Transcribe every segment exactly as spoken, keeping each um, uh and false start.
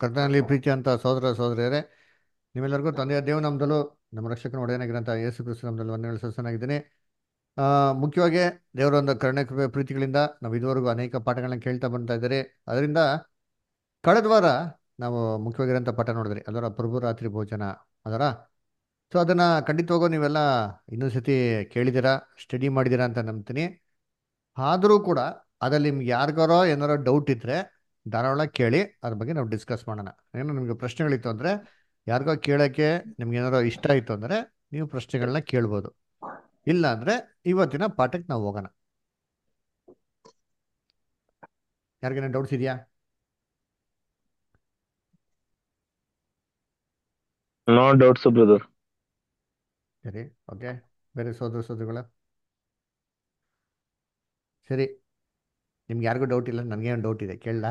ಕರ್ತನಲ್ಲಿ ಪ್ರೀತಿ ಅಂತ ಸಹೋದರ ಸಹೋದರಿಯರೇ, ನಿಮ್ಮೆಲ್ಲರಿಗೂ ತಂದೆಯ ದೇವನಾಮದಲ್ಲೂ ನಮ್ಮ ರಕ್ಷಕನ ಒಡೆಯನಾಗಿರಂತ ಯೇಸು ಕ್ರಿಸ್ತು ನಾಮದಲ್ಲಿ ವಂದನೆಗಳು ಸಲ್ಲಿಸುತ್ತೇನೆ. ಆ ಮುಖ್ಯವಾಗಿ ದೇವರ ಒಂದು ಕರುಣೆ ಕೃಪೆ ಪ್ರೀತಿಗಳಿಂದ ನಾವು ಇದುವರೆಗೂ ಅನೇಕ ಪಾಠಗಳನ್ನ ಕೇಳ್ತಾ ಬರ್ತಾ ಇದ್ದಾರೆ. ಅದರಿಂದ ಕಳೆದ ವಾರ ನಾವು ಮುಖ್ಯವಾಗಿರೋಂಥ ಪಾಠ ನೋಡಿದ್ರಿ, ಅದರ ಪ್ರಭು ರಾತ್ರಿ ಭೋಜನ ಅದರ. ಸೊ ಅದನ್ನ ಖಂಡಿತವಾಗೂ ನೀವೆಲ್ಲ ಇನ್ನೊಂದು ಸತಿ ಕೇಳಿದ್ದೀರಾ, ಸ್ಟಡಿ ಮಾಡಿದ್ದೀರಾ ಅಂತ ನಂಬ್ತೀನಿ. ಆದರೂ ಕೂಡ ಅದ್ರಲ್ಲಿ ನಿಮ್ಗೆ ಯಾರಿಗಾರೋ ಏನಾರೋ ಡೌಟ್ ಇದ್ರೆ ಧಾರಾಳ ಕೇಳಿ, ಅದ್ರ ಬಗ್ಗೆ ನಾವು ಡಿಸ್ಕಸ್ ಮಾಡೋಣ. ಏನೋ ನಿಮಗೆ ಪ್ರಶ್ನೆಗಳಿತ್ತು ಅಂದರೆ, ಯಾರಿಗೋ ಕೇಳೋಕ್ಕೆ ನಿಮ್ಗೆ ಏನಾರೋ ಇಷ್ಟ ಆಯಿತು ಅಂದರೆ ನೀವು ಪ್ರಶ್ನೆಗಳನ್ನ ಕೇಳ್ಬೋದು. ಇಲ್ಲ ಅಂದರೆ ಇವತ್ತಿನ ಪಾಠಕ್ಕೆ ನಾವು ಹೋಗೋಣ. ಯಾರಿಗೇನೋ ಡೌಟ್ಸ್ ಇದೆಯಾ? No doubts brother. ಸರಿ, ಓಕೆ. ಬೇರೆ ಸೋದರ ಸೋದರಿಗಳ ಸರಿ, ನಿಮ್ಗೆ ಯಾರಿಗೂ ಡೌಟ್ ಇಲ್ಲ, ನನಗೆ ಒಂದು ಡೌಟ್ ಇದೆ, ಕೇಳಲಾ?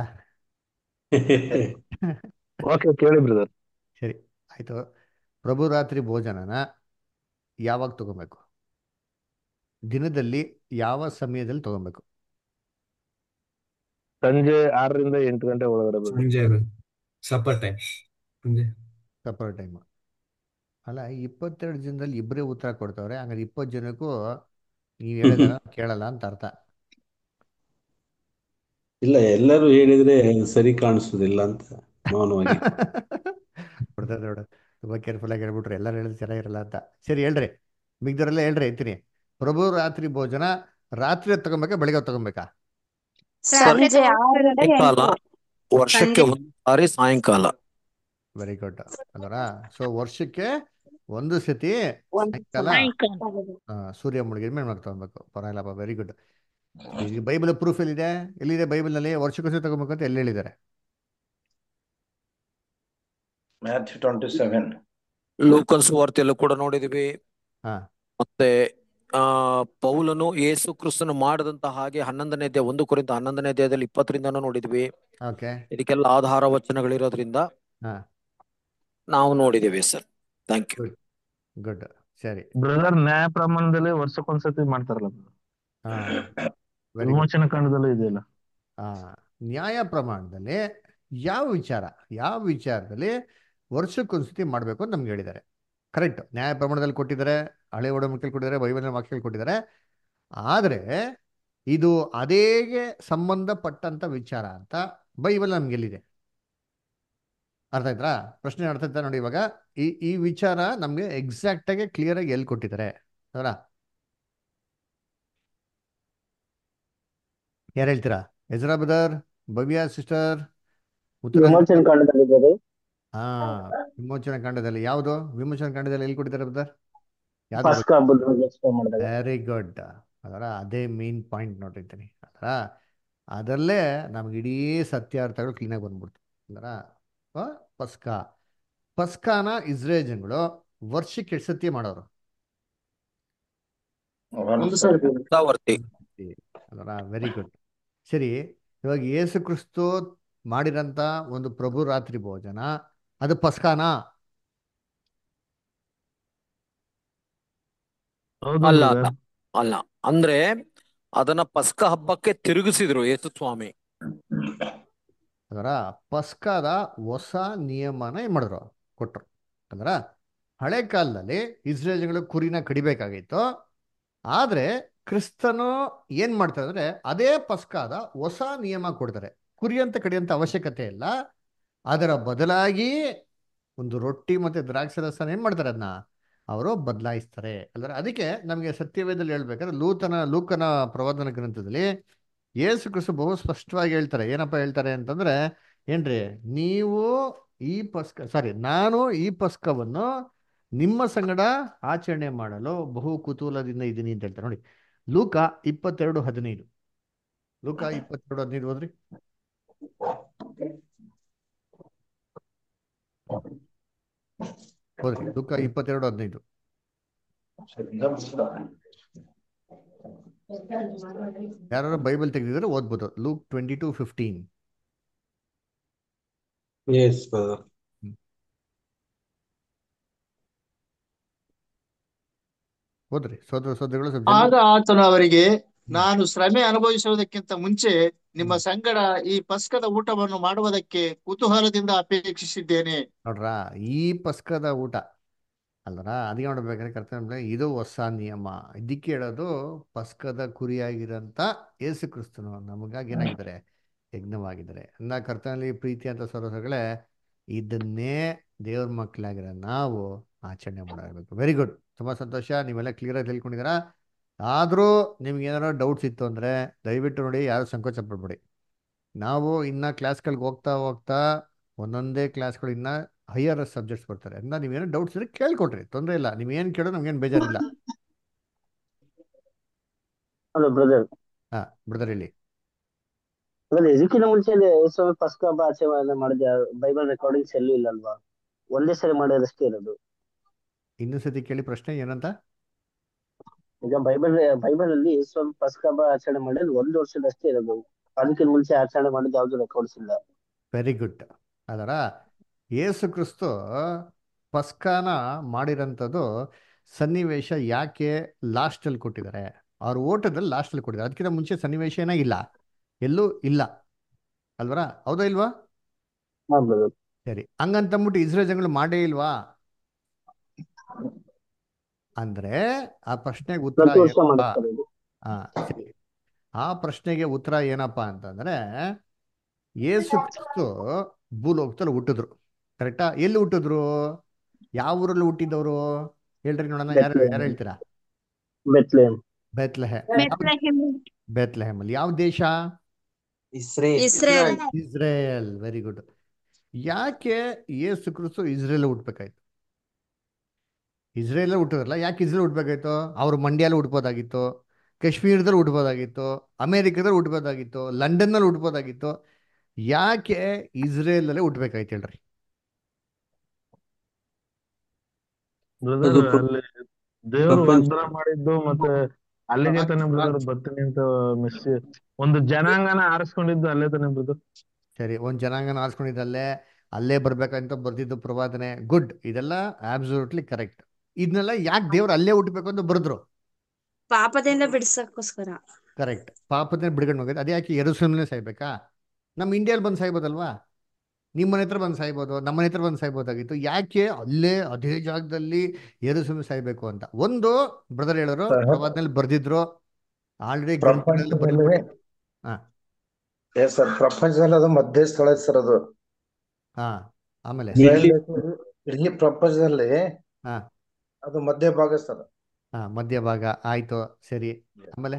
ಓಕೆ, ಕೇಳಿ ಬ್ರದರ್. ಸರಿ, ಆಯಿತು. ಪ್ರಭು ರಾತ್ರಿ ಭೋಜನನ ಯಾವಾಗ ತಗೋಬೇಕು? ದಿನದಲ್ಲಿ ಯಾವ ಸಮಯದಲ್ಲಿ ತಗೋಬೇಕು? ಸಂಜೆ ಆರರಿಂದ ಎಂಟು ಗಂಟೆ ಒಳಗಡೆ ಬ್ರದರ್. ಸಂಜೆ ಸಪ್ಪರ್ ಟೈಮ್ ಸಂಜೆ ಸಪರೇಟ್ ಟೈಮ್ ಅಲ್ಲ. ಇಪ್ಪತ್ತೆರಡು ಜನದಲ್ಲಿ ಇಬ್ಬರೇ ಉತ್ತರ ಕೊಡ್ತಾವ್ರೆ, ಹಂಗಾರೆ ಇಪ್ಪತ್ತು ಜನಕ್ಕೂ ನೀವು ಹೇಳಿದಾರ ಕೇಳಲ್ಲ ಅಂತ ಅರ್ಥ. ಇಲ್ಲ, ಎಲ್ಲರೂ ಹೇಳಿದ್ರೆ ಸರಿ ಕಾಣಿಸುದಿಲ್ಲ ಅಂತ ಮೌನವಾಗಿ. ಕೊಡ್ತಾರೆ ನೋಡು, ತುಂಬ ಕೇರ್ಫುಲ್ ಆಗಿ ಹೇಳ್ಬಿಟ್ರು, ಎಲ್ಲರೂ ಹೇಳಿದ್ರೆ ಚೆನ್ನಾಗಿರಲ್ಲ ಅಂತ. ಸರಿ ಹೇಳ್ರಿ, ಮಿಗ್ದವರೆಲ್ಲ ಹೇಳ್ರಿ, ಐತೀನಿ. ಪ್ರಭು ರಾತ್ರಿ ಭೋಜನ ರಾತ್ರಿ ಹೊತ್ತು ತಗೊಬೇಕಾ, ಬೆಳಿಗ್ಗೆ ಹೊತ್ತು ತಗೊಬೇಕಾ? ಸಂಜೆ ಆರರಿಂದ ಸಾಯಂಕಾಲ, ಎಂಟು. ವರ್ಷಕ್ಕೆ ಸಂಜೆ ಒಂದು ಸಾರಿ ಸಾಯಂಕಾಲ. ವೆರಿ ಗುಡ್ ಅಲ್ವರ. ಸೊ ವರ್ಷಕ್ಕೆ ಒಂದು ಸತಿ ಒಂದು ಸಾಯಂಕಾಲ ಸಾಯಂಕಾಲ. ಆ, ಸೂರ್ಯ ಮುಳುಗಿದ ಮೇಲೆ ಮಾಡಿ ತಗೊಬೇಕು. ಪರವಾಗಿಲ್ಲಪ್ಪ, ವೆರಿ ಗುಡ್. ಈಗ ಬೈಬಲ್ ಪ್ರೂಫ್ ಎಲ್ಲಿದೆ? ಎಲ್ಲಿದೆ ಬೈಬಲ್ನಲ್ಲಿ ವರ್ಷಕ್ಕೊಂದ್ಸತಿ ತಗೋಬೇಕು ಅಂತ ಎಲ್ಲಿ ಹೇಳಿದ್ದಾರೆ? Matthew twenty seven. ಲೂಕನ್ ಸುವಾರ್ತೆಯಲ್ಲೂ ಕೂಡ ನೋಡಿದೀವಿ. ಹಾ, ಮತ್ತೆ ಆ ಪೌಲನು ಯೇಸು ಕ್ರಿಸ್ತನು ಮಾಡದಂತ ಹಾಗೆ ಹನ್ನೊಂದನೇ ಅಧ್ಯಾಯ, ಒಂದು ಕುರಿತ ಹನ್ನೊಂದನೇ ಅಧ್ಯಾಯದಲ್ಲಿ ಇಪ್ಪತ್ತರಿಂದನೂ ನೋಡಿದ್ವಿ. ಓಕೆ. ಇದಕ್ಕೆಲ್ಲ ಆಧಾರ ವಚನಗಳಿರೋದ್ರಿಂದ ಹಾ, ನಾವು ನೋಡಿದ್ದೇವೆ sir. Thank you. Good good. ಸರಿ, ಬ್ರದರ್, ನ್ಯಾಯ ಪ್ರಮಾಣದಲ್ಲಿ ವರ್ಷಕ್ಕೊಂದ್ಸತಿ ಮಾಡ್ತಾರಲ್ಲ brother. ಹಾ, ವೆರಿ ಗುಡ್. ವಿಮೋಚನ ಕಾಂಡದಲ್ಲೂ ಇದೆಯಲ್ಲ. ಆ ನ್ಯಾಯ ಪ್ರಮಾಣದಲ್ಲಿ ಯಾವ ವಿಚಾರ ಯಾವ ವಿಚಾರದಲ್ಲಿ ವರ್ಷಕ್ಕೊಂದ್ಸತಿ ಮಾಡಬೇಕು ಅಂತ ನಮ್ಗೆ ಹೇಳಿದ್ದಾರೆ. ಕರೆಕ್ಟ್, ನ್ಯಾಯ ಪ್ರಮಾಣದಲ್ಲಿ ಕೊಟ್ಟಿದ್ದಾರೆ, ಹಳೆ ಒಡಂಬಡಿಕೆಯಲ್ಲಿ ಕೊಟ್ಟಿದ್ದಾರೆ, ಬೈಬಲ್ನ ವಾಕ್ಯದಲ್ಲಿ ಕೊಟ್ಟಿದ್ದಾರೆ. ಆದರೆ ಇದು ಅದೇಗೆ ಸಂಬಂಧಪಟ್ಟಂತ ವಿಚಾರ ಅಂತ ಬೈಬಲ್ ನಮ್ಗೆ ಎಲ್ಲಿದೆ? ಅರ್ಥ ಆಯ್ತಾ ಪ್ರಶ್ನೆ? ಅರ್ಥ ಆಯ್ತಾ ನೋಡಿ. ಇವಾಗ ಈ ಈ ವಿಚಾರ ನಮ್ಗೆ ಎಕ್ಸಾಕ್ಟ್ ಆಗಿ ಕ್ಲಿಯರ್ ಆಗಿ ಎಲ್ಲಿ ಕೊಟ್ಟಿದ್ದಾರೆ ಅವರ? ಯಾರು ಹೇಳ್ತೀರಾ? ಎಜ್ರಾ ಬ್ರದರ್, ಭವ್ಯ ಸಿಸ್ಟರ್, ಉತ್ತರ? ವಿಮೋಚನ ಕಾಂಡದಲ್ಲಿ brother. ಹಾ, ವಿಮೋಚನಾ ಕಾಂಡದಲ್ಲಿ ಯಾವುದು? ವಿಮೋಚನಾ ಕಾಂಡದಲ್ಲಿ ಎಲ್ಲಿ ಕೊಟ್ಟಿದ್ದಾರೆ ಬ್ರದರ್? ಯಾವ್ದು? ಪಸ್ಕ ಹಬ್ಬದ ಬಗ್ಗೆ explain ಮಾಡಿದಾಗ. Very good. ಅದರ ಅದೇ ಮೇನ್ ಪಾಯಿಂಟ್ ನೋಡಿರ್ತೀನಿ. ಅದರ ಅದರಲ್ಲೇ ನಮ್ಗೆ ಇಡೀ ಸತ್ಯಾರ್ಥಗಳು ಕ್ಲೀನಾಗಿ ಬಂದ್ಬಿಡ್ತು. ಅದರ ಪಸ್ಕ ಪಸ್ಕಾನ ಇಸ್ರೇಲ್ ಜನಗಳು ವರ್ಷಕ್ಕೆ ಎಷ್ಟು ಸತಿ ಮಾಡೋರು? ಒಂದು ಸಾರಿ brother. ಶತಾವರ್ತಿ. ಅದರ ವೆರಿ ಗುಡ್. ಸರಿ, ಇವಾಗ ಯೇಸು ಕ್ರಿಸ್ತು ಮಾಡಿರಂತ ಒಂದು ಪ್ರಭು ರಾತ್ರಿ ಭೋಜನ, ಅದು ಪಸ್ಕಾನಾ? ಹೌದು ಅಲ್ಲ brother. ಅಲ್ಲ ಅಲ್ಲ ಅಂದ್ರೆ ಅದನ್ನ ಪಸ್ಕ ಹಬ್ಬಕ್ಕೆ ತಿರುಗಿಸಿದ್ರು ಯೇಸು ಸ್ವಾಮಿ. ಅದರ ಪಸ್ಕದ ಹೊಸ ನಿಯಮನ ಏನ್ ಮಾಡಿದ್ರು? ಕೊಟ್ರು. ಅಂದ್ರ ಹಳೆ ಕಾಲದಲ್ಲಿ ಇಸ್ರೇಲ್ಗಳು ಕುರಿನ ಕಡಿಬೇಕಾಗಿತ್ತು. ಆದ್ರೆ ಕ್ರಿಸ್ತನು ಏನ್ ಮಾಡ್ತಾರೆ ಅಂದ್ರೆ ಅದೇ ಪಸ್ಕದ ಹೊಸ ನಿಯಮ ಕೊಡ್ತಾರೆ. ಕುರಿ ಅಂತ ಕಡಿಯಂತ ಅವಶ್ಯಕತೆ ಇಲ್ಲ. ಅದರ ಬದಲಾಗಿ ಒಂದು ರೊಟ್ಟಿ ಮತ್ತೆ ದ್ರಾಕ್ಷಿ ರಸನ ಏನ್ ಮಾಡ್ತಾರೆ, ಅದನ್ನ ಅವರು ಬದಲಾಯಿಸ್ತಾರೆ. ಅಲ್ದ್ರೆ ಅದಕ್ಕೆ ನಮಗೆ ಸತ್ಯವೇದಲ್ಲಿ ಹೇಳ್ಬೇಕಾದ್ರೆ ಲೂತನ ಲೂಕನ ಪ್ರವಾದನ ಗ್ರಂಥದಲ್ಲಿ ಯೇಸು ಕ್ರಿಸ್ತು ಬಹು ಸ್ಪಷ್ಟವಾಗಿ ಹೇಳ್ತಾರೆ. ಏನಪ್ಪ ಹೇಳ್ತಾರೆ ಅಂತಂದ್ರೆ, ಏನ್ರಿ, ನೀವು ಈ ಪಸ್ಕ ಸಾರಿ ನಾನು ಈ ಪಸ್ಕವನ್ನು ನಿಮ್ಮ ಸಂಗಡ ಆಚರಣೆ ಮಾಡಲು ಬಹು ಕುತೂಹಲದಿಂದ ಇದ್ದೀನಿ ಅಂತ ಹೇಳ್ತಾರೆ. ನೋಡಿ, ಲೂಕ ಇಪ್ಪತ್ತೆರಡು ಹದಿನೈದು. ಲೂಕ ಇಪ್ಪತ್ತೆರಡು ಹದಿನೈದು ಹೋದ್ರಿ. ಹೋದ್ರಿ ಲೂಕ ಇಪ್ಪತ್ತೆರಡು ಹದಿನೈದು. ಯಾರು ಬೈಬಲ್ ತೆಗೆದಿದ್ರೆ ಓದ್ಬೋದು. Luke twenty two fifteen. Yes, brother. ಹೋದ್ರಿ ಸೋದರ ಸೋದರಿಗಳು ಸ್ವಲ್ಪ ಆಗ ಜಲ್ದಿ. ಆತನು ಅವರಿಗೆ, ನಾನು ಶ್ರಮೆ ಅನುಭವಿಸುವುದಕ್ಕಿಂತ ಮುಂಚೆ ನಿಮ್ಮ ಹ್ಮ್. ಸಂಗಡ ಈ ಪಸ್ಕದ ಊಟವನ್ನು ಮಾಡುವುದಕ್ಕೆ ಕುತೂಹಲದಿಂದ ಅಪೇಕ್ಷಿಸಿದ್ದೇನೆ. ನೋಡ್ರ, ಈ ಪಸ್ಕದ ಊಟ ಅಲ್ವರ ಅದಕ್ಕೆ ನೋಡ್ಬೇಕಾದ್ರೆ ಕರ್ತವ್ಯ ಇದು ಹೊಸ ನಿಯಮ. ಇದಕ್ಕೆ ಹೇಳೋದು ಪಸ್ಕದ ಕುರಿಯಾಗಿರೋಂಥ ಯೇಸು ಕ್ರಿಸ್ತನು ನಮಗಾಗಿ ಏನಾಗಿದ್ದಾರೆ, ಯಜ್ಞವಾಗಿದ್ದಾರೆ. ಅಂದ ಕರ್ತನಲ್ಲಿ ಪ್ರೀತಿ ಅಂತ ಸರೋಸಗಳೇ, ಇದನ್ನೇ ದೇವ್ರ ಮಕ್ಕಳಾಗಿರೋ ನಾವು ಆಚರಣೆ ಮಾಡಬೇಕು. ವೆರಿ ಗುಡ್, ತುಂಬ ಸಂತೋಷ, ನೀವೆಲ್ಲ ಕ್ಲಿಯರಾಗಿ ತಿಳ್ಕೊಂಡಿದ್ದೀರಾ. ಆದರೂ ನಿಮ್ಗೆ ಏನಾದ್ರು ಡೌಟ್ಸ್ ಇತ್ತು ಅಂದರೆ ದಯವಿಟ್ಟು ನೋಡಿ, ಯಾರು ಸಂಕೋಚ ಪಡ್ಬೇಡಿ. ನಾವು ಇನ್ನು ಕ್ಲಾಸ್ಗಳಿಗೆ ಹೋಗ್ತಾ ಹೋಗ್ತಾ ಒಂದೊಂದೇ ಕ್ಲಾಸ್ಗಳು ಇನ್ನು ಹೈಯರ್ ಸಬ್ಜೆಕ್ಟ್ಸ್ ಬರ್ತಾರೆ. ಅಂದ್ರೆ ನೀವೇನು ಡೌಟ್ಸ್ ಇದ್ರೆ ಕೇಳ್ಕೊಟ್ರಿ, ತೊಂದರೆ ಇಲ್ಲ. ನೀವೇನು ಕೇಳೋ ನಮ್ಗೇನು ಬೇಜಾರಿಲ್ಲ. Hello brother. ಹಾಂ ಬ್ರದರ್ ಹೇಳಿ. ಬ್ರದರ್, ಇದಕ್ಕಿಂತ ಮುಂಚೆ ಯೇಸು ಪಸ್ಕ ಹಬ್ಬ ಆಚರಣೆ ಮಾಡಿದ ಬೈಬಲ್ ರೆಕಾರ್ಡಿಂಗ್ಸ್ ಎಲ್ಲೂ ಇಲ್ಲಲ್ವಾ? ಒಂದೇ ಸರಿ ಮಾಡೋದಷ್ಟೇ ಇರೋದು. ಇನ್ನೊಂದು ಸತಿ ಕೇಳಿ ಪ್ರಶ್ನೆ ಏನಂತ. ಈಗ ಬೈಬಲ್ ಬೈಬಲ್ ಅಲ್ಲಿ ಯೇಸು ಪಸ್ಕ ಹಬ್ಬ ಆಚರಣೆ ಮಾಡೋದು ಒಂದು ವರ್ಷದಷ್ಟೇ ಇರೋದು. ಅದಕ್ಕಿಂತ ಮುಂಚೆ ಆಚರಣೆ ಮಾಡಿದ ಯಾವ್ದು ರೆಕಾರ್ಡ್ಸ್ ಇಲ್ಲ. Very good. ಅದರ ಯೇಸು ಕ್ರಿಸ್ತು ಪಸ್ಕಾನ ಮಾಡಿರೋಂಥದ್ದು ಸನ್ನಿವೇಶ ಯಾಕೆ ಲಾಸ್ಟಲ್ಲಿ ಕೊಟ್ಟಿದ್ದಾರೆ, ಅವ್ರ ಓಟದಲ್ಲಿ ಲಾಸ್ಟಲ್ಲಿ ಕೊಟ್ಟಿದ್ದಾರೆ. ಅದಕ್ಕಿಂತ ಮುಂಚೆ ಸನ್ನಿವೇಶ ಏನಾಗಿಲ್ಲ, ಎಲ್ಲೂ ಇಲ್ಲ ಅಲ್ವರ, ಹೌದಾ ಇಲ್ವಾ? ಹಾ ಬ್ರದರ್. ಸರಿ, ಹಂಗಂತಂದ್ಬಿಟ್ಟು ಇಸ್ರೇಲ್ ಜನಗಳು ಮಾಡೇ ಇಲ್ವಾ ಅಂದ್ರೆ ಆ ಪ್ರಶ್ನೆಗೆ ಉತ್ತರ ಪ್ರತಿ ವರ್ಷ ಏನಪ್ಪ? ಮಾಡಿಸ್ತಾರೆ ಇದು. ಹಾ ಸರಿ, ಆ ಪ್ರಶ್ನೆಗೆ ಉತ್ತರ ಏನಪ್ಪ ಅಂತಂದ್ರೆ, ಯೇಸು ಕ್ರಿಸ್ತು ಭೂಲೋಕದಲ್ಲಿ ಹುಟ್ಟಿದ್ರು. ಕರೆಕ್ಟಾ? ಎಲ್ಲಿ ಹುಟ್ಟಿದ್ರು? ಯಾವ ಊರಲ್ಲಿ ಹುಟ್ಟಿದವರು ಹೇಳ್ರಿ ನೋಡೋಣ. ಯಾರು ಬೆತ್ಲೆಹೇಮ್. ಯಾರು ಹೇಳ್ತೀರಾ? ಬೆತ್ಲೆಹೇಮ್. ಬೆತ್ಲೆಹೆ ಬೆತ್ಲೆಹೇಮ್. ಬೆತ್ಲೆಹೇಮಲ್ಲಿ ಯಾವ ದೇಶ? ಇಸ್ರೇಲ್. ಇಸ್ರೇಲ್. Very good. ಯಾಕೆ ಯೇಸು ಕ್ರಿಸ್ತು ಇಸ್ರೇಲ್ ಹುಟ್ಟಬೇಕಾಯ್ತು? ಇಸ್ರೇಲ್ ಹುಟ್ಟಿದ್ರಲ್ಲ, ಯಾಕೆ ಇಸ್ರೇಲ್ ಹುಟ್ಟಬೇಕಾಯ್ತು? ಅವ್ರು ಮಂಡ್ಯಲ್ಲಿ ಹುಟ್ಬೋದಾಗಿತ್ತು, ಕಾಶ್ಮೀರದಲ್ಲಿ ಹುಟ್ಬೋದಾಗಿತ್ತು, ಅಮೇರಿಕಾದಲ್ಲಿ ಹುಟ್ಬೋದಾಗಿತ್ತು, ಲಂಡನ್ನಲ್ಲಿ ಹುಟ್ಬೋದಾಗಿತ್ತು. ಯಾಕೆ ಇಸ್ರೇಲಲ್ಲೇ ಹುಟ್ಟಬೇಕಾಯ್ತು ಹೇಳ್ರಿ? ಬ್ರದರ್ ಅದು ಪ್ರ- ಅಲ್ಲಿ ದೇವರು ಪ್ರಪಂಚ ವಾಗ್ದಾನ ಮಾಡಿದ್ದು ಮತ್ತೆ ಅಲ್ಲಿಗೆ ತಾನೆ ಬ್ರದರ್ ಬರ್ತೀನಿ ಅಂತ ಮೆಸ್ ಒಂದು ಜನಾಂಗನ ಆರಿಸ್ಕೊಂಡಿದ್ದು ಅಲ್ಲೇ ತಾನೆ ಬ್ರದರ್. ಸರಿ, ಒಂದು ಜನಾಂಗನ ಆರಿಸ್ಕೊಂಡಿದ್ದಲ್ಲೇ, ಅಲ್ಲೇ ಬರ್ಬೇಕಂತ ಬರ್ದಿದ್ದು ಪ್ರವಾದನೆ. ಗುಡ್, ಇದೆಲ್ಲ ಆಬ್ಸಲ್ಯೂಟ್ಲಿ ಕರೆಕ್ಟ್. ಇದನ್ನೆಲ್ಲ ಯಾಕೆ ದೇವ್ರು ಅಲ್ಲೇ ಹುಟ್ಟಬೇಕು ಅಂತ ಬರೆದ್ರು? ಪಾಪದಿಂದ ಬಿಡಿಸಕ್ಕೋಸ್ಕರ. ಕರೆಕ್ಟ್, ಪಾಪದಿಂದ ಬಿಡ್ಕೊಂಡು ಹೋಗೋದು. ಅದೇ ಯಾಕೆ ಯೆರೂಸಲೇಮ್ನೇ ಸಾಯ್ಬೇಕಾ? ನಮ್ಮ ಇಂಡಿಯಾದಲ್ಲಿ ಬಂದು ಸಾಯ್ಬೋದಲ್ವಾ? ನಿಮ್ಮ ಮನೆ ಹತ್ರ ಬಂದು ಸಾಯ್ಬೋದು, ನಮ್ಮ ಮನೆ ಹತ್ರ ಬಂದು ಸಾಯ್ಬೋದಾಗಿತ್ತು. ಯಾಕೆ ಅಲ್ಲೇ ಅದೇ ಜಾಗದಲ್ಲಿ ಯೆರೂಸಲೇಮ್ ಸಾಯ್ಬೇಕು ಅಂತ? ಒಂದು ಬ್ರದರ್ ಹೇಳೋರು ಪ್ರವಾದನೆಯಲ್ಲಿ ಬರ್ದಿದ್ರು, ಆಲ್ರೆಡಿ ಗ್ರಂಥಗಳಲ್ಲಿ ಪ್ರಪಂಚದಲ್ಲಿ ಬರೆಯಲ್ಪಟ್ಟಿ. ಹಾ ಎಸ್ ಸರ್, ಪ್ರಪಂಚದಲ್ಲಿ ಅದು ಮಧ್ಯ ಸ್ಥಳ ಐತೆ ಸರ್. ಅದು ಹಾ ಆಮೇಲೆ ಇಸ್ರಾಯೇಲ್ ಇಲ್ಲಿ ದೇಶ ಇಡೀ ಪ್ರಪಂಚದಲ್ಲಿ ಹಾ ಅದು ಮಧ್ಯ ಭಾಗ ಸರ್. ಹಾ ಮಧ್ಯಭಾಗ ಆಯ್ತು. ಸರಿ, ಆಮೇಲೆ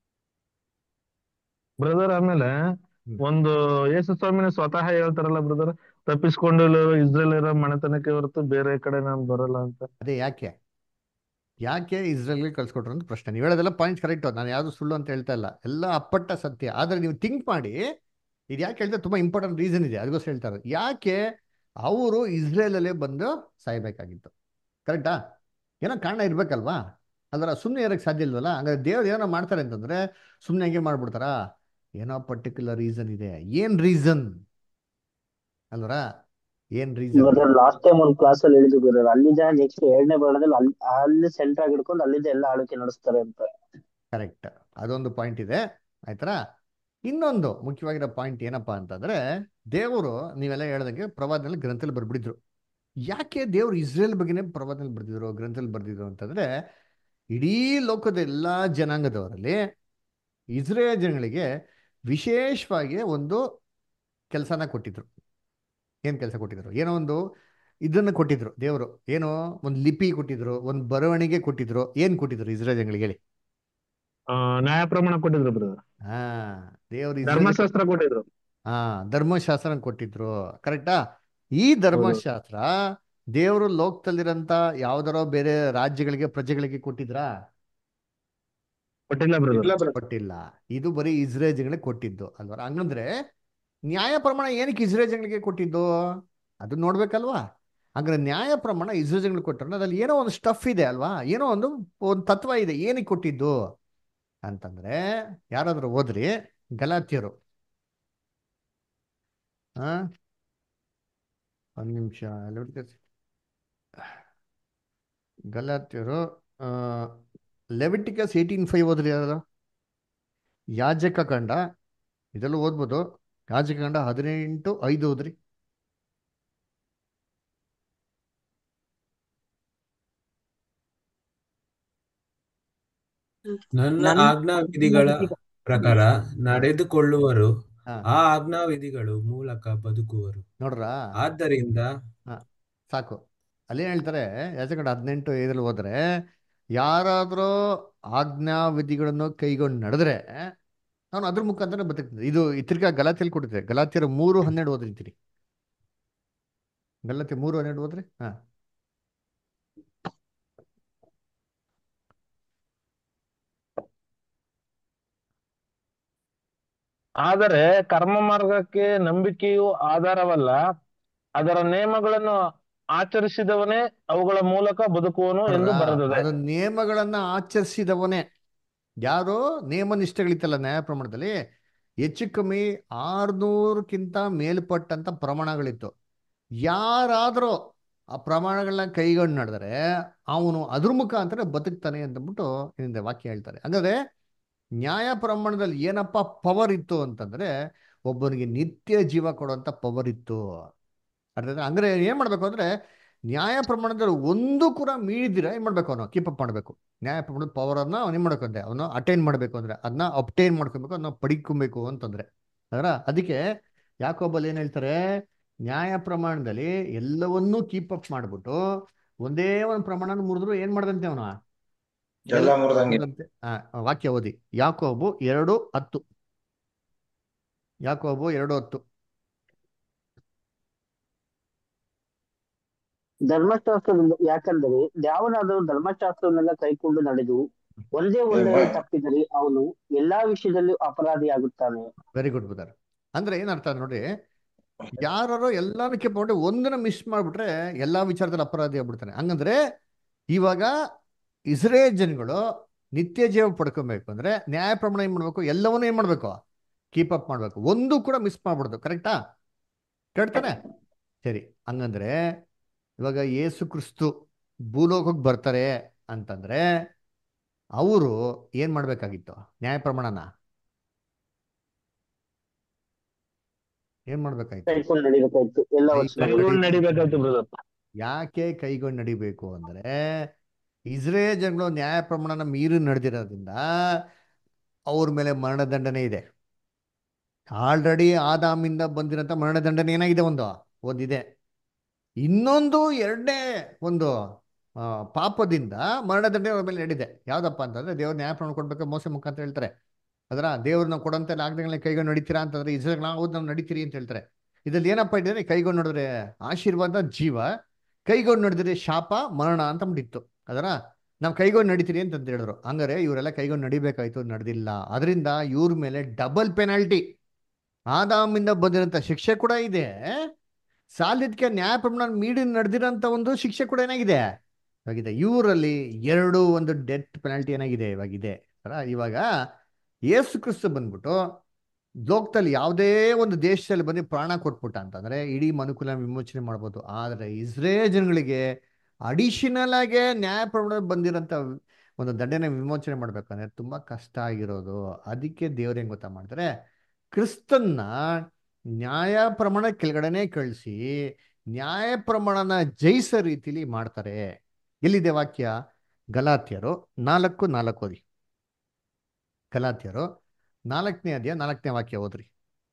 ಬ್ರದರ್ ಆಮೇಲೆ ಹ್ಮ್. ಒಂದು ಯೇಸು ಸ್ವಾಮಿನ ಸ್ವತಃ ಹೇಳ್ತಾರಲ್ಲ ಬ್ರದರ್, ತಪ್ಪಿಸ್ಕೊಂಡು ಇಸ್ರೇಲ್ ಇರೋ ಮನೆತನಕ್ಕೆ ಹೊರತು ಬೇರೆ ಕಡೆ ನಾನು ಬರಲ್ಲ ಅಂತ. ಅದೇ ಯಾಕೆ ಯಾಕೆ ಇಸ್ರೇಲ್ಗೆ ಕಳ್ಸಿಕೊಟ್ರು ಅಂತ ಪ್ರಶ್ನೆ. ನೀವು ಹೇಳೋದೆಲ್ಲ ಪಾಯಿಂಟ್ಸ್ ಕರೆಕ್ಟು, ನಾನು ಯಾವುದು ಸುಳ್ಳು ಅಂತ ಹೇಳ್ತಾ ಇಲ್ಲ, ಎಲ್ಲ ಅಪ್ಪಟ್ಟ ಸತ್ಯ. ಆದರೆ ನೀವು ಥಿಂಕ್ ಮಾಡಿ, ಇದು ಯಾಕೆ ಹೇಳ್ತಾರೆ, ತುಂಬ ಇಂಪಾರ್ಟೆಂಟ್ ರೀಸನ್ ಇದೆ, ಅದಕ್ಕೋಸ್ಕರ ಹೇಳ್ತಾರೆ. ಯಾಕೆ ಅವರು ಇಸ್ರೇಲಲ್ಲೇ ಬಂದು ಸಾಯ್ಬೇಕಾಗಿತ್ತು? ಕರೆಕ್ಟಾ? ಏನೋ ಕಾರಣ ಇರಬೇಕಲ್ವಾ? ಅದರ ಸುಮ್ಮನೆ ಇರೋಕ್ಕೆ ಸಾಧ್ಯ ಇಲ್ವಲ್ಲ? ಹಂಗಾದ್ರೆ ದೇವ್ರು ಏನೋ ಮಾಡ್ತಾರೆ ಅಂತಂದರೆ ಸುಮ್ಮನೆ ಹಂಗೆ ಮಾಡ್ಬಿಡ್ತಾರಾ? ಏನೋ ಪರ್ಟಿಕ್ಯುಲರ್ ರೀಸನ್ ಇದೆ. ಏನು ರೀಸನ್ ಅಲ್ವರ? ಏನು ರೀಸನ್? ಬ್ರದರ್, ಲಾಸ್ಟ್ ಟೈಮ್ ಒಂದು ಕ್ಲಾಸ್ ಅಲ್ಲಿ ಹೇಳಿದ್ರು ಬ್ರದರ್, ಅಲ್ಲಿಂದ ನೆಕ್ಸ್ಟ್ ಎರಡನೇ ಬರಣದಲ್ಲಿ ಅಲ್ಲಿ ಅಲ್ಲಿ ಸೆಂಟರ್ ಆಗಿ ಹಿಡ್ಕೊಂಡು ಅಲ್ಲಿಂದ ಎಲ್ಲ ಆಳ್ವಿಕೆ ನಡೆಸ್ತಾರೆ ಅಂತ. ಕರೆಕ್ಟ್, ಅದೊಂದು ಪಾಯಿಂಟ್ ಇದೆ. ಆಯ್ತಾ? ಇನ್ನೊಂದು ಮುಖ್ಯವಾಗಿರೋ ಪಾಯಿಂಟ್ ಏನಪ್ಪ ಅಂತಂದರೆ, ದೇವರು ನೀವೆಲ್ಲ ಹೇಳ್ದಂಗೆ ಪ್ರವಾದನೆಯಲ್ಲಿ ಗ್ರಂಥದಲ್ಲಿ ಬರ್ಬಿಡಿದ್ರು. ಯಾಕೆ ದೇವರು ಇಸ್ರೇಲ್ ಬಗ್ಗೆನೇ ಪ್ರವಾದನೆಯಲ್ಲಿ ಬರ್ದಿದ್ರು, ಗ್ರಂಥದಲ್ಲಿ ಬರ್ದಿದ್ರು ಅಂತಂದರೆ, ಇಡೀ ಲೋಕದ ಎಲ್ಲ ಜನಾಂಗದವರಲ್ಲಿ ಇಸ್ರೇಲ್ ಜನಗಳಿಗೆ ವಿಶೇಷವಾಗಿ ಒಂದು ಕೆಲಸನ ಕೊಟ್ಟಿದ್ರು. ಏನು ಕೆಲಸ ಕೊಟ್ಟಿದ್ರು? ಏನೋ ಒಂದು ಇದನ್ನು ಕೊಟ್ಟಿದ್ರು ದೇವರು. ಏನೋ ಒಂದು ಲಿಪಿ ಕೊಟ್ಟಿದ್ರು, ಒಂದು ಬರವಣಿಗೆ ಕೊಟ್ಟಿದ್ರು. ಏನು ಕೊಟ್ಟಿದ್ರು ಇಸ್ರೇಲ್ ಜನಗಳಿಗೆ ಹೇಳಿ? ಆ ನ್ಯಾಯ ಪ್ರಮಾಣ ಕೊಟ್ಟಿದ್ರು ಬ್ರದರ್, ಹಾ ದೇವರು ಇಸ್ರೇಲ್ ಧರ್ಮಶಾಸ್ತ್ರ ಕೊಟ್ಟಿದ್ರು. ಹಾ ಧರ್ಮಶಾಸ್ತ್ರ ಕೊಟ್ಟಿದ್ರು. ಕರೆಕ್ಟಾ? ಈ ಹೌದು. ಧರ್ಮಶಾಸ್ತ್ರ ದೇವರು ಲೋಕದಲ್ಲಿರಂತ ಯಾವ್ದಾರೋ ಬೇರೆ ರಾಜ್ಯಗಳಿಗೆ ಪ್ರಜೆಗಳಿಗೆ ಕೊಟ್ಟಿದ್ರಾ? ಕೊಟ್ಟಿಲ್ಲ ಬ್ರದರ್. ಇಲ್ಲ ಬ್ರದರ್. ಕೊಟ್ಟಿಲ್ಲ. ಇದು ಬರೀ ಇಸ್ರೇಲ್ ಜನಗಳಿಗೆ ಕೊಟ್ಟಿದ್ದು ಅಲ್ವಾ? ಹಂಗಂದ್ರೆ ನ್ಯಾಯ ಪ್ರಮಾಣ ಏನಕ್ಕೆ ಇಸ್ರೇಲ್ ಜನಗಳಿಗೆ ಕೊಟ್ಟಿದ್ದು ಅದು ನೋಡ್ಬೇಕಲ್ವಾ? ಹಂಗಾರೆ ನ್ಯಾಯ ಪ್ರಮಾಣ ಇಸ್ರೇಲ್ ಜನಗಳಿಗೆ ಕೊಟ್ಟರೆ ಅದ್ರಲ್ಲಿ ಏನೋ ಒಂದು ಸ್ಟಫ್ ಇದೆ ಅಲ್ವಾ? ಏನೋ ಒಂದು ಒಂದು ತತ್ವ ಇದೆ. ಏನಕ್ಕೆ ಕೊಟ್ಟಿದ್ದು ಅಂತಂದ್ರೆ, ಯಾರಾದ್ರೂ ಓದ್ರಿ ಗಲಾತ್ಯರು. ಹಾ ಒಂದು ನಿಮಿಷ, ಗಲಾತ್ಯರು ಲೆವಿಟಿಕಸ್ ಏಯ್ಟೀನ್ ಫೈವ್ ಓದ್ರಿ ಯಾರು? ಯಾಜಕ ಕಂಡ ಇದೆಲ್ಲ ಓದ್ಬೋದು. ಯಾಜಕ ಕಂಡ ಹದಿನೆಂಟು ಐದು ಓದ್ರಿ. ನನ್ನ ನನ್ನ ಆಜ್ಞಾವಿಧಿಗಳ ಪ್ರಕಾರ ನಡೆದುಕೊಳ್ಳುವರು, ಹಾ ಆ ಆಜ್ಞಾವಿಧಿಗಳು ಮೂಲಕ ಬದುಕುವರು. ನೋಡ್ರಾ, ಆದ್ದರಿಂದ ಹಾ ಸಾಕು. ಅಲ್ಲೇನು ಹೇಳ್ತಾರೆ, ಯಾಚಕಂಡ ಹದಿನೆಂಟು ಐದರಲ್ಲಿ ಹೋದ್ರೆ, ಯಾರಾದರೂ ಆಜ್ಞಾ ವಿಧಿಗಳನ್ನು ಕೈಗೊಂಡು ನಡೆದ್ರೆ ನಾನು ಅದ್ರ ಮುಖಾಂತರ ಬದುಕ್ತೀನಿ. ಇದು ತಿರ್ಗಾ ಗಲಾತಿಯಲ್ಲಿ ಕೊಟ್ಟಿದೆ. ಗಲಾತಿಯರ ಮೂರು ಹನ್ನೆರಡು ಓದಿರ್ತೀರಿ. ಗಲಾತಿ ಮೂರು ಹನ್ನೆರಡು ಓದ್ರಿ. ಹಾ ಆದರೆ ಕರ್ಮ ಮಾರ್ಗಕ್ಕೆ ನಂಬಿಕೆಯು ಆಧಾರವಲ್ಲ, ಅದರ ನಿಯಮಗಳನ್ನು ಆಚರಿಸಿದವನೇ ಅವುಗಳ ಮೂಲಕ ಬದುಕುವನು ಎಂದು ನೋಡ್ರಾ, ಬರೆದಿದೆ. ಅದು ನಿಯಮಗಳನ್ನ ಆಚರಿಸಿದವನೇ. ಯಾರು ನಿಯಮ ನಿಷ್ಠೆಗಳಿತ್ತಲ್ಲ ನ್ಯಾಯ ಪ್ರಮಾಣದಲ್ಲಿ, ಹೆಚ್ಚು ಕಮ್ಮಿ ಆರ್ನೂರಕ್ಕಿಂತ ಮೇಲ್ಪಟ್ಟಂತ ಪ್ರಮಾಣಗಳಿತ್ತು. ಯಾರಾದರೂ ಆ ಪ್ರಮಾಣಗಳನ್ನ ಕೈಗೊಂಡು ನಡೆದರೆ ಅವನು ಅದ್ರ ಮುಖಾಂತರ ಬದುಕ್ತಾನೆ ಅಂತಂದ್ಬಿಟ್ಟು ಹಿಂದೆ ವಾಕ್ಯ ಹೇಳ್ತಾರೆ. ಹಂಗಾದ್ರೆ ನ್ಯಾಯ ಪ್ರಮಾಣದಲ್ಲಿ ಏನಪ್ಪ ಪವರ್ ಇತ್ತು ಅಂತಂದ್ರೆ, ಒಬ್ಬನಿಗೆ ನಿತ್ಯ ಜೀವ ಕೊಡುವಂತ ಪವರ್ ಇತ್ತು. ಅರ್ಥಾಯ್ತಾ? ಅಂದ್ರೆ ಏನ್ ಮಾಡ್ಬೇಕು ಅಂದ್ರೆ, ನ್ಯಾಯ ಪ್ರಮಾಣದಲ್ಲಿ ಒಂದು ಕೂಡ ಮೀರಿದಿರ ಏನ್ ಮಾಡ್ಬೇಕು, ಅವನು ಕೀಪ್ ಅಪ್ ಮಾಡಬೇಕು. ನ್ಯಾಯ ಪ್ರಮಾಣದ ಪವರ್ ಅನ್ನ ಅವನು ಏನ್ ಮಾಡ್ಬೇಕಂದ್ರೆ, ಅವನು ಅಟೈನ್ ಮಾಡ್ಬೇಕು, ಅಂದ್ರೆ ಅದನ್ನ ಅಪ್ಟೈನ್ ಮಾಡ್ಕೊಬೇಕು, ಅದನ್ನ ಪಡಿಕೊಬೇಕು ಅಂತಂದ್ರೆ. ಅದರ ಅದಕ್ಕೆ ಯಾಕೋಬಲ್ಲಿ ಏನ್ ಹೇಳ್ತಾರೆ, ನ್ಯಾಯ ಪ್ರಮಾಣದಲ್ಲಿ ಎಲ್ಲವನ್ನೂ ಕೀಪ್ ಅಪ್ ಮಾಡ್ಬಿಟ್ಟು ಒಂದೇ ಒಂದು ಪ್ರಮಾಣ ಮುರಿದ್ರು ಏನ್ ಮಾಡ್ದಂತೆ ಅವನು ಎಲ್ಲ ಎಲ್ಲ ಮುರಿದಂಗೆ. ಮುರಿದಂತೆ. ಆ ವಾಕ್ಯ ಓದಿ, ಯಾಕೋಬು ಎರಡು ಹತ್ತು. ಯಾಕೋಬು ಎರಡು ಹತ್ತು. ಧರ್ಮಶಾಸ್ತ್ರದಿಂದ, ಯಾಕಂದರೆ ಯಾವನಾದರೂ ಧರ್ಮಶಾಸ್ತ್ರವನ್ನೆಲ್ಲ ಕೈಕೊಂಡು ನಡೆದು ಒಂದೇ ಒಂದರಲ್ಲಿ ತಪ್ಪಿದರೆ ಅವನು ಎಲ್ಲಾ ವಿಷಯದಲ್ಲೂ ಅಪರಾಧಿಯಾಗುತ್ತಾನೆ. Very good brother. ಅಂದ್ರೆ ಏನರ್ಥ ನೋಡಿ, ಯಾರು ಎಲ್ಲಾನು ಕೆಪ್ಪಿಕೊಂಡು ಒಂದನ್ನ ಮಿಸ್ ಮಾಡ್ಬಿಟ್ರೆ ಎಲ್ಲಾ ವಿಚಾರದಲ್ಲಿ ಅಪರಾಧಿ ಆಗ್ಬಿಡ್ತಾನೆ. ಹಂಗಂದ್ರೆ ಇವಾಗ ಇಸ್ರೇಲ್ ಜನಗಳು ನಿತ್ಯ ಜೀವ ಪಡ್ಕೊಬೇಕು ಅಂದ್ರೆ ನ್ಯಾಯ ಪ್ರಮಾಣ ಏನ್ ಮಾಡ್ಬೇಕು, ಎಲ್ಲವನ್ನೂ ಏನ್ ಮಾಡ್ಬೇಕು, ಕೀಪ್ ಅಪ್ ಮಾಡ್ಬೇಕು, ಒಂದು ಕೂಡ ಮಿಸ್ ಮಾಡ್ಬಿಡ್ದು. ಕರೆಕ್ಟಾ? ಕೇಳ್ತಾನೆ? ಸರಿ. ಹಂಗಂದ್ರೆ ಇವಾಗ ಯೇಸು ಕ್ರಿಸ್ತು ಭೂಲೋಕಕ್ಕೆ ಬರ್ತಾರೆ ಅಂತಂದ್ರೆ ಅವರು ಏನ್ ಮಾಡ್ಬೇಕಾಗಿತ್ತು, ನ್ಯಾಯ ಪ್ರಮಾಣನ ಏನ್ ಮಾಡ್ಬೇಕಾಯ್ತು, ಕೈಕೊಂಡು ನಡಿಬೇಕಾಯ್ತು ಎಲ್ಲ ವರ್ಷ. ಕೈಗೊಂಡು ನಡಿಬೇಕಾಯ್ತು ಬ್ರದರ್. ಯಾಕೆ ಕೈಗೊಂಡು ನಡಿಬೇಕು ಅಂದ್ರೆ, ಇಸ್ರೇಲ್ ಜನಗಳು ನ್ಯಾಯ ಪ್ರಮಾಣನ ಮೀರಿ ನಡೆದಿರೋದ್ರಿಂದ ಅವ್ರ ಮೇಲೆ ಮರಣದಂಡನೆ ಇದೆ. ಆಲ್ರೆಡಿ ಆದಾಮಿಂದ ಬಂದಿರೋಂಥ ಮರಣದಂಡನೆ ಏನಾಗಿದೆ, ಒಂದು ಒಂದಿದೆ. ಇನ್ನೊಂದು ಎರಡನೇ ಒಂದು ಆ, ಪಾಪದಿಂದ ಮರಣದಂಡನೆ ಅವ್ರ ಮೇಲೆ ನಡೆದಿದೆ. ಯಾವ್ದಪ್ಪ ಅಂತಂದ್ರೆ, ದೇವ್ರ ನ್ಯಾಯ ಪ್ರಮಾಣ ಕೊಡ್ಬೇಕು ಮೋಸ ಮುಖಾಂತರ ಹೇಳ್ತಾರೆ. ಅದರ ದೇವ್ರನ್ನ ಕೊಡಂತ ಆಜ್ಞೆಗಳನ್ನ ಕೈಗೊಂಡು ನಡೀತೀರಾ ಅಂತಂದ್ರೆ, ಇಸ್ರೇಲ್ ಹೌದು ನಾವು ನಡೀತೀರಿ ಅಂತ ಹೇಳ್ತಾರೆ. ಇದ್ರಲ್ಲಿ ಏನಪ್ಪ ಇಟ್ಟಿದ್ರೆ, ಕೈಗೊಂಡು ನೋಡಿದ್ರೆ ಆಶೀರ್ವಾದ ಜೀವ, ಕೈಗೊಂಡು ನಡೆದಿದ್ರೆ ಶಾಪ ಮರಣ ಅಂತ ಬಿಟ್ಟಿತ್ತು. ಅದರ ನಾವು ಕೈಗೊಂಡು ನಡೀತೀರಿ ಅಂತಂತ ಹೇಳಿದ್ರು. ಹಂಗಾರೆ ಇವರೆಲ್ಲ ಕೈಗೊಂಡು ನಡಿಬೇಕಾಯ್ತು, ನಡೆದಿಲ್ಲ. ಅದರಿಂದ ಇವ್ರ ಮೇಲೆ ಡಬಲ್ ಪೆನಾಲ್ಟಿ. ಆದಾಮಿಂದ ಬಂದಿರೋಂಥ ಶಿಕ್ಷೆ ಕೂಡ ಇದೆ, ಸಾಲಿದ್ಕೆ ನ್ಯಾಯ ಪ್ರಮಾಣ ಮೀಡಿ ನಡೆದಿರೋಂಥ ಒಂದು ಶಿಕ್ಷೆ ಕೂಡ ಏನಾಗಿದೆ ಇವಾಗಿದೆ. ಇವರಲ್ಲಿ ಎರಡು ಒಂದು ಡೆತ್ ಪೆನಾಲ್ಟಿ ಏನಾಗಿದೆ ಇವಾಗಿದೆ. ಇವಾಗ ಯೇಸು ಕ್ರಿಸ್ತು ಬಂದ್ಬಿಟ್ಟು ಲೋಕದಲ್ಲಿ ಯಾವುದೇ ಒಂದು ದೇಶದಲ್ಲಿ ಬಂದು ಪ್ರಾಣ ಕೊಟ್ಬಿಟ್ಟ ಅಂತಂದ್ರೆ ಇಡೀ ಮನುಕುಲ ವಿಮೋಚನೆ ಮಾಡ್ಬೋದು. ಆದರೆ ಇಸ್ರೇಲ್ ಜನಗಳಿಗೆ ಅಡಿಷನಲ್ ಆಗಿ ನ್ಯಾಯ ಪ್ರಮಾಣ ಬಂದಿರೋಂಥ ಒಂದು ದಂಡನೆ ವಿಮೋಚನೆ ಮಾಡ್ಬೇಕಂದ್ರೆ ತುಂಬಾ ಕಷ್ಟ ಆಗಿರೋದು. ಅದಕ್ಕೆ ದೇವ್ರು ಹೆಂಗ್ ಗೊತ್ತಾ ಮಾಡ್ತಾರೆ, ಕ್ರಿಸ್ತನ್ನ ನ್ಯಾಯ ಪ್ರಮಾಣ ಕೆಳಗಡೆನೆ ಕಳಿಸಿ ನ್ಯಾಯ ಪ್ರಮಾಣನ ಜಯಿಸೋ ರೀತಿಲಿ ಮಾಡ್ತಾರೆ. ಎಲ್ಲಿದೆ ವಾಕ್ಯ? ಗಲಾತ್ಯರು ನಾಲ್ಕು ನಾಲ್ಕು ಓದಿ. ಗಲಾತ್ಯರು ನಾಲ್ಕನೇ ಅಧ್ಯಾಯ ನಾಲ್ಕನೇ ವಾಕ್ಯ ಓದ್ರಿ.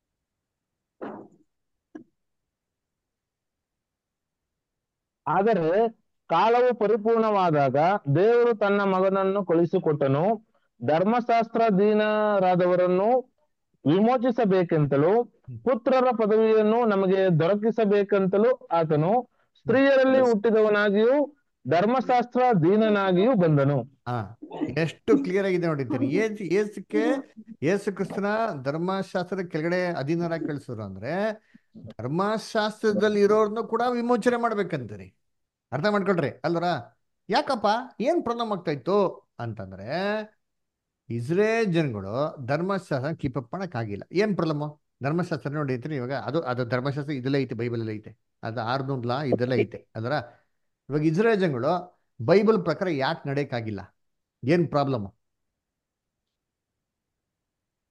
ಆದರೆ ಕಾಲವು ಪರಿಪೂರ್ಣವಾದಾಗ ದೇವರು ತನ್ನ ಮಗನನ್ನು ಕಳುಹಿಸಿಕೊಟ್ಟನು, ಧರ್ಮಶಾಸ್ತ್ರಾಧೀನರಾದವರನ್ನು ವಿಮೋಚಿಸಬೇಕೆಂತಲೂ ಪುತ್ರರ ಪದವಿಯನ್ನು ನಮಗೆ ದೊರಕಿಸಬೇಕೆಂತಲೂ ಆತನು ಸ್ತ್ರೀಯರಲ್ಲಿ ಹುಟ್ಟಿದವನಾಗಿಯೂ ಧರ್ಮಶಾಸ್ತ್ರಾಧೀನನಾಗಿಯೂ ಬಂದನು. ಹಾ, ಎಷ್ಟು ಕ್ಲಿಯರ್ ಆಗಿದೆ ನೋಡಿದ್ದೀರಿ. ಏಸು ಏಸಕ್ಕೆ ಯೇಸು ಕ್ರಿಸ್ತನ ಧರ್ಮಶಾಸ್ತ್ರದ ಕೆಳಗಡೆ ಅಧೀನರಾಗಿ ಕಳಿಸೋರು ಅಂದ್ರೆ ಧರ್ಮಶಾಸ್ತ್ರದಲ್ಲಿ ಇರೋರ್ನು ಕೂಡ ವಿಮೋಚನೆ ಮಾಡ್ಬೇಕಂತೀರಿ. ಅರ್ಥ ಮಾಡ್ಕೊಳ್ರಿ ಅಲ್ವರ? ಯಾಕಪ್ಪ ಏನ್ ಪ್ರಾಬ್ಲಮ್ ಆಗ್ತಾ ಇತ್ತು ಅಂತಂದ್ರೆ, ಇಸ್ರೇಲ್ ಜನಗಳು ಧರ್ಮಶಾಸ್ತ್ರ ಕೀಪ್ ಅಪ್ ಮಾಡಕ್ಕಾಗಿಲ್ಲ. ಏನ್ ಪ್ರಾಬ್ಲಮ್? ಧರ್ಮಶಾಸ್ತ್ರ ನೋಡಿರ್ತೀನಿ ಇವಾಗ, ಅದು ಅದು ಧರ್ಮಶಾಸ್ತ್ರ ಇದೆಲ್ಲ ಐತೆ, ಬೈಬಲ್ ಎಲ್ಲ ಐತೆ, ಅದು ಆರ್ನೂರ್ಲಾ ಇದೆಲ್ಲ ಐತೆ. ಅದರ ಇವಾಗ ಇಸ್ರೇಲ್ ಜನಗಳು ಬೈಬಲ್ ಪ್ರಕಾರ ಯಾಕೆ ನಡೆಯಕ್ಕಾಗಿಲ್ಲ? ಏನ್ ಪ್ರಾಬ್ಲಮ್?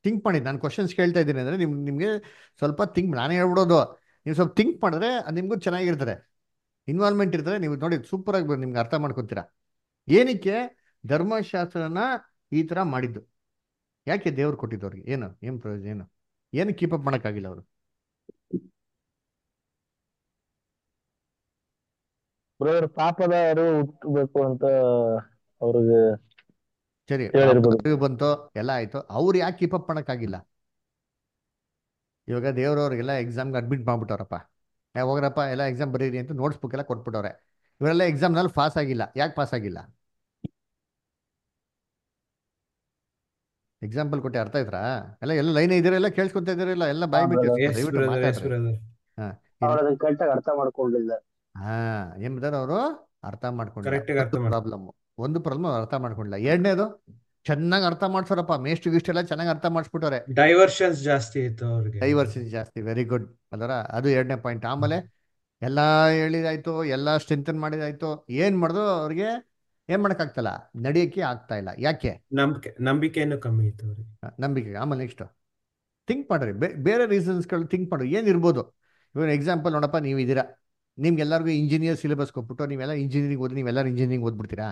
ಥಿಂಕ್ ಮಾಡಿ, ನಾನು ಕ್ವಶನ್ಸ್ ಕೇಳ್ತಾ ಇದ್ದೀನಿ ಅಂದರೆ ನಿಮ್ ನಿಮಗೆ ಸ್ವಲ್ಪ ಥಿಂಕ್, ನಾನೇ ಹೇಳ್ಬಿಡೋದು, ನೀವು ಸ್ವಲ್ಪ ಥಿಂಕ್ ಮಾಡಿದ್ರೆ ಅದು ನಿಮಗೂ ಚೆನ್ನಾಗಿರ್ತದೆ, ಇನ್ವಾಲ್ವ್ಮೆಂಟ್ ಇರ್ತದೆ. ನೀವು ನೋಡಿ ಸೂಪರಾಗಿ ನಿಮ್ಗೆ ಅರ್ಥ ಮಾಡ್ಕೊತೀರಾ ಏನಕ್ಕೆ ಧರ್ಮಶಾಸ್ತ್ರನ ಈ ಥರ ಮಾಡಿದ್ದು, ಯಾಕೆ ದೇವ್ರು ಕೊಟ್ಟಿದ್ದು ಅವ್ರಿಗೆ, ಏನು ಏನು ಪ್ರಯೋಜನ, ಏನು ಏನು ಕೀಪಪ್ ಮಾಡೋಕ್ಕಾಗಿಲ್ಲ ಅವರು. ಬ್ರದರ್ ಪಾಪದ ಅರಿವು ಹುಟ್ಟಬೇಕು ಅಂತ ಅವ್ರಿಗೆ ಸರಿ, ಹೇಳಿರ್ಬೋದು. ಪಾಪ ಬಂತು ಎಲ್ಲ ಆಯ್ತು, ಅವ್ರು ಯಾಕೆ ಕೀಪಪ್ ಮಾಡೋಕ್ಕಾಗಿಲ್ಲ? ಇವಾಗ ದೇವ್ರವ್ರಿಗೆಲ್ಲ ಎಕ್ಸಾಮ್ಗೆ ಅಡ್ಮಿಟ್ ಮಾಡ್ಬಿಟ್ಟವ್ರಪ್ಪ, ಯಾ ಹೋಗ್ರಪ್ಪ ಎಲ್ಲ ಎಕ್ಸಾಮ್ ಬರೀರಿ ಅಂತ ನೋಟ್ಸ್ ಬುಕ್ ಎಲ್ಲ ಕೊಟ್ಬಿಟ್ಟವ್ರೆ. ಇವರೆಲ್ಲ ಎಕ್ಸಾಮ್ನಲ್ಲಿ ಪಾಸ್ ಆಗಿಲ್ಲ, ಯಾಕೆ ಪಾಸ್ ಆಗಿಲ್ಲ? ಎಕ್ಸಾಂಪಲ್ ಕೊಟ್ಟು ಅರ್ಥ ಆಯ್ತಾ? ಎಲ್ಲ ಎಲ್ಲ ಲೈನ್ ಇದ್ದೀರಾ, ಎಲ್ಲ ಕೇಳಿಸ್ಕೊತಾ ಇದ್ದೀರಲ್ಲ, ಎಲ್ಲ ಬಾಯಿ ಬಿಟ್ಟು ಎಸ್ ದಯವಿಟ್ಟು ಬ್ರದರ್ ಎಸ್ ಮಾತಾಡ್ರಿ. ಬ್ರದರ್ ಹಾ ಅವ್ರು ಅದನ್ನ ಕರೆಕ್ಟಾಗಿ ಅರ್ಥ ಮಾಡ್ಕೊಂಡಿಲ್ಲ. ಹಾ ಏನ್ ಬ್ರದರ್, ಅವರು ಅರ್ಥ ಮಾಡ್ಕೊಂಡಿಲ್ಲ. ಕರೆಕ್ಟಾಗಿ ಅರ್ಥ ಒಂದು ಮಾಡ್ಕೊ ಪ್ರಾಬ್ಲಮ್, ಒಂದು ಪ್ರಾಬ್ಲಮ್ ಅರ್ಥ ಮಾಡ್ಕೊಂಡಿಲ್ಲ. ಎರಡನೇದು ಚೆನ್ನಾಗಿ ಅರ್ಥ ಮಾಡ್ಸೋರಪ್ಪ, ಮೇಷ್ಟು ಗಿಷ್ಟೆಲ್ಲ ಚೆನ್ನಾಗಿ ಅರ್ಥ ಮಾಡಿಸ್ಬಿಟ್ಟವ್ರೆ, ಡೈವರ್ಷನ್ಸ್ ಜಾಸ್ತಿ ಇತ್ತು ಅವ್ರಿಗೆ. ಡೈವರ್ಸಿಟಿ ಜಾಸ್ತಿ. ವೆರಿ ಗುಡ್ ಅದರ, ಅದು ಎರಡನೇ ಪಾಯಿಂಟ್. ಆಮೇಲೆ ಎಲ್ಲ ಹೇಳಿದಾಯ್ತು, ಎಲ್ಲ ಸ್ಟ್ರೆಂಥನ್ ಮಾಡಿದಾಯ್ತು, ಏನ್ ಮಾಡ್ದು ಅವ್ರಿಗೆ ಏನ್ ಮಾಡಕ್ಕಾಗ್ತಲ್ಲ, ನಡೆಯಕ್ಕೆ ಆಗ್ತಾ ಇಲ್ಲ. ಯಾಕೆ? ನಂಬಿಕೆ ನಂಬಿಕೆನೂ ಕಮ್ಮಿ ಇತ್ತು ಅವ್ರಿಗೆ. ಹ, ನಂಬಿಕೆ. ಆಮೇಲೆ ನೆಕ್ಸ್ಟ್ ಥಿಂಕ್ ಮಾಡ್ರಿ, ಬೇ- ಬೇರೆ ರೀಸನ್ಸ್ಗಳು ಥಿಂಕ್ ಮಾಡ್ರಿ, ಏನಿರ್ಬೋದು. ಇವಾಗ ಎಕ್ಸಾಂಪಲ್ ನೋಡಪ್ಪ, ನೀವು ಇದ್ದೀರಾ, ನಿಮ್ಗೆಲ್ಲರಿಗೂ ಇಂಜಿನಿಯರ್ ಸಿಲೆಬಸ್ ಕೊಟ್ಬಿಟ್ಟು ನೀವೆಲ್ಲ ಇಂಜಿನಿಯರಿಂಗ್ ಓದಿ, ನೀವೆಲ್ಲರೂ ಇಂಜಿನಿಯರಿಂಗ್ ಓದ್ಬಿಡ್ತೀರಾ?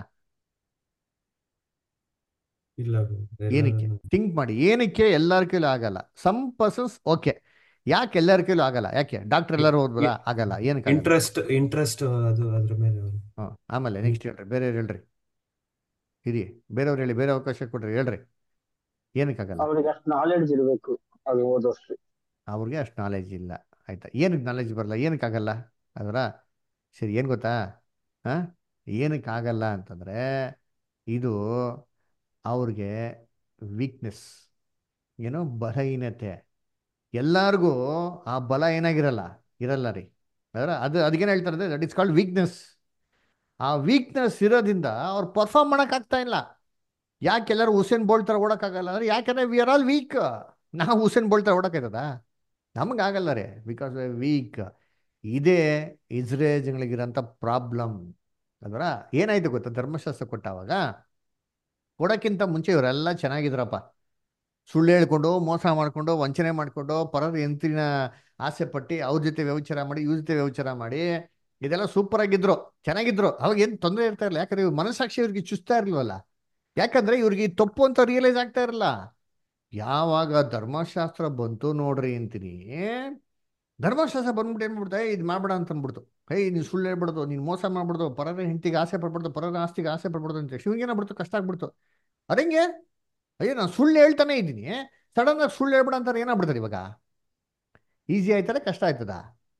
ಇಲ್ಲ brother, ಏನಕ್ಕೆ? ಎಲ್ಲರೂ ಥಿಂಕ್ ಮಾಡಿ, ಏನಕ್ಕೆ ಎಲ್ಲರ ಕೈಲೂ ಆಗಲ್ಲ? ಸಮ್ ಪರ್ಸನ್ಸ್ ಓಕೆ, ಯಾಕೆ ಎಲ್ಲರ ಕೈಲೂ ಆಗಲ್ಲ? ಯಾಕೆ ಡಾಕ್ಟರ್ ಎಲ್ಲರೂ ಓದ್ಬೋದಾ? ಆಗಲ್ಲ. ಏನಕ್ಕೆ ಆಗಲ್ಲ? ಇಂಟ್ರೆಸ್ಟ್ ಇಂಟ್ರೆಸ್ಟ್ ಅದು ಅದ್ರ ಮೇಲೆ ಅವರು. ಹ್ಞೂ ಆಮೇಲೆ ನೆಕ್ಸ್ಟ್ ಹೇಳ್ರಿ, ಬೇರೆಯವ್ರು ಹೇಳ್ರಿ, ಇರಿ ಬೇರೆಯವ್ರು ಹೇಳಿ, ಬೇರೆ ಅವಕಾಶ ಕೊಡ್ರಿ, ಹೇಳ್ರಿ ಏನಕ್ಕಾಗಲ್ಲ? ಅವ್ರಿಗೆ ಅಷ್ಟು ನಾಲೆಡ್ಜ್ ಇರಬೇಕು ಅದು ಓದೋಷ್ಟು. ಅವ್ರಿಗೆ ಅಷ್ಟು ನಾಲೆಜ್ ಇಲ್ಲ, ಆಯ್ತಾ? ಏನಕ್ಕೆ ನಾಲೆಜ್ ಬರಲ್ಲ, ಏನಕ್ಕಾಗಲ್ಲ ಅದರ? ಸರಿ, ಏನು ಗೊತ್ತಾ, ಹಾಂ ಏನಕ್ಕಾಗಲ್ಲ ಅಂತಂದರೆ ಇದು ಅವ್ರಿಗೆ ವೀಕ್ನೆಸ್, ಏನೋ ಬಲಹೀನತೆ. ಎಲ್ಲರಿಗೂ ಆ ಬಲ ಏನಾಗಿರಲ್ಲ, ಇರಲ್ಲ ರೀ ಅದರ. ಅದು ಅದಕ್ಕೇನು ಹೇಳ್ತಾರೆ ಅಂದರೆ ದಟ್ ಇಸ್ ಕಾಲ್ಡ್ ವೀಕ್ನೆಸ್. ಆ ವೀಕ್ನೆಸ್ ಇರೋದ್ರಿಂದ ಅವ್ರು ಪರ್ಫಾರ್ಮ್ ಮಾಡೋಕ್ಕಾಗ್ತಾ ಇಲ್ಲ. ಯಾಕೆ ಎಲ್ಲರೂ ಹುಸೇನ್ ಬೋಲ್ಟ್ ಥರ ಓಡೋಕ್ಕಾಗಲ್ಲ ಅಂದರೆ ಯಾಕಂದರೆ ವಿ ಆರ್ ಆಲ್ ವೀಕ್. ನಾವು ಹುಸೇನ್ ಬೋಲ್ಟ್ ಥರ ಓಡೋಕ್ಕಾಯ್ತದ? ನಮಗಾಗಲ್ಲ ರೀ, ಬಿಕಾಸ್ ವಿ ವೀಕ್. ಇದೇ ಇಸ್ರೇಲ್ಗಳಿಗಿರೋಂಥ ಪ್ರಾಬ್ಲಮ್ ಅದರ. ಏನಾಯ್ತು ಗೊತ್ತಾ, ಧರ್ಮಶಾಸ್ತ್ರ ಕೊಟ್ಟಾವಾಗ ಕೊಡೋಕ್ಕಿಂತ ಮುಂಚೆ ಇವರೆಲ್ಲ ಚೆನ್ನಾಗಿದ್ರಪ್ಪ, ಸುಳ್ಳು ಹೇಳ್ಕೊಂಡು, ಮೋಸ ಮಾಡಿಕೊಂಡು, ವಂಚನೆ ಮಾಡಿಕೊಂಡು, ಪರರ ಹೆಂಡತಿನ ಆಸೆ ಪಟ್ಟು ಅವ್ರ ಜೊತೆ ವ್ಯವಚಾರ ಮಾಡಿ, ಇವ್ರ ಜೊತೆ ವ್ಯವಚಾರ ಮಾಡಿ, ಇದೆಲ್ಲ ಸೂಪರ್ ಆಗಿದ್ರು, ಚೆನ್ನಾಗಿದ್ರು. ಅವಾಗ ಏನು ತೊಂದರೆ ಇರ್ತಾ ಇರಲಿಲ್ಲ, ಯಾಕಂದ್ರೆ ಇವ್ರ ಮನಸ್ಸಾಕ್ಷಿ ಇವ್ರಿಗೆ ಚುಸ್ತಾ ಇರಲ್ವಲ್ಲ. ಯಾಕಂದ್ರೆ ಇವ್ರಿಗೆ ಈ ತಪ್ಪು ಅಂತ ರಿಯಲೈಸ್ ಆಗ್ತಾ ಇರಲ್ಲ. ಯಾವಾಗ ಧರ್ಮಶಾಸ್ತ್ರ ಬಂತು ನೋಡ್ರಿ ಅಂತೀನಿ, ಧರ್ಮಶಾಸ್ತ್ರ ಬಂದ್ಬಿಟ್ಟು ಏನು ಮಾಡ್ಬಿಡ್ತಾ, ಇದು ಮಾಡ್ಬೇಡ ಅಂತ ಅಂದ್ಬಿಡ್ತು. ಕೈ ನೀನು ಸುಳ್ಳು ಹೇಳ್ಬಿಡ್ದು, ನೀನು ಮೋಸ ಮಾಡ್ಬಿಡ್ದು, ಪರರ ಹೆಂಡತಿಗೆ ಆಸೆ ಪಡ್ಬಿಡ್ದು, ಪರರ ಆಸ್ತಿಗೆ ಆಸೆ ಪಡ್ಬಿಡ್ದು ಅಂತ ಶಿವಗೇನಾಗ್ಬಿಡ್ತು, ಕಷ್ಟ ಆಗ್ಬಿಡ್ತು. ಅದಂಗೆ ಅಯ್ಯೋ ನಾನು ಸುಳ್ಳು ಹೇಳ್ತಾನೆ ಇದ್ದೀನಿ, ಸಡನ್ ಆಗಿ ಸುಳ್ಳು ಹೇಳ್ಬೇಡ ಅಂತಾರೆ, ಏನಾಗ್ಬಿಡ್ತಾರೆ ಇವಾಗ? ಈಸಿ ಆಯ್ತಾರೆ, ಕಷ್ಟ ಆಯ್ತದ?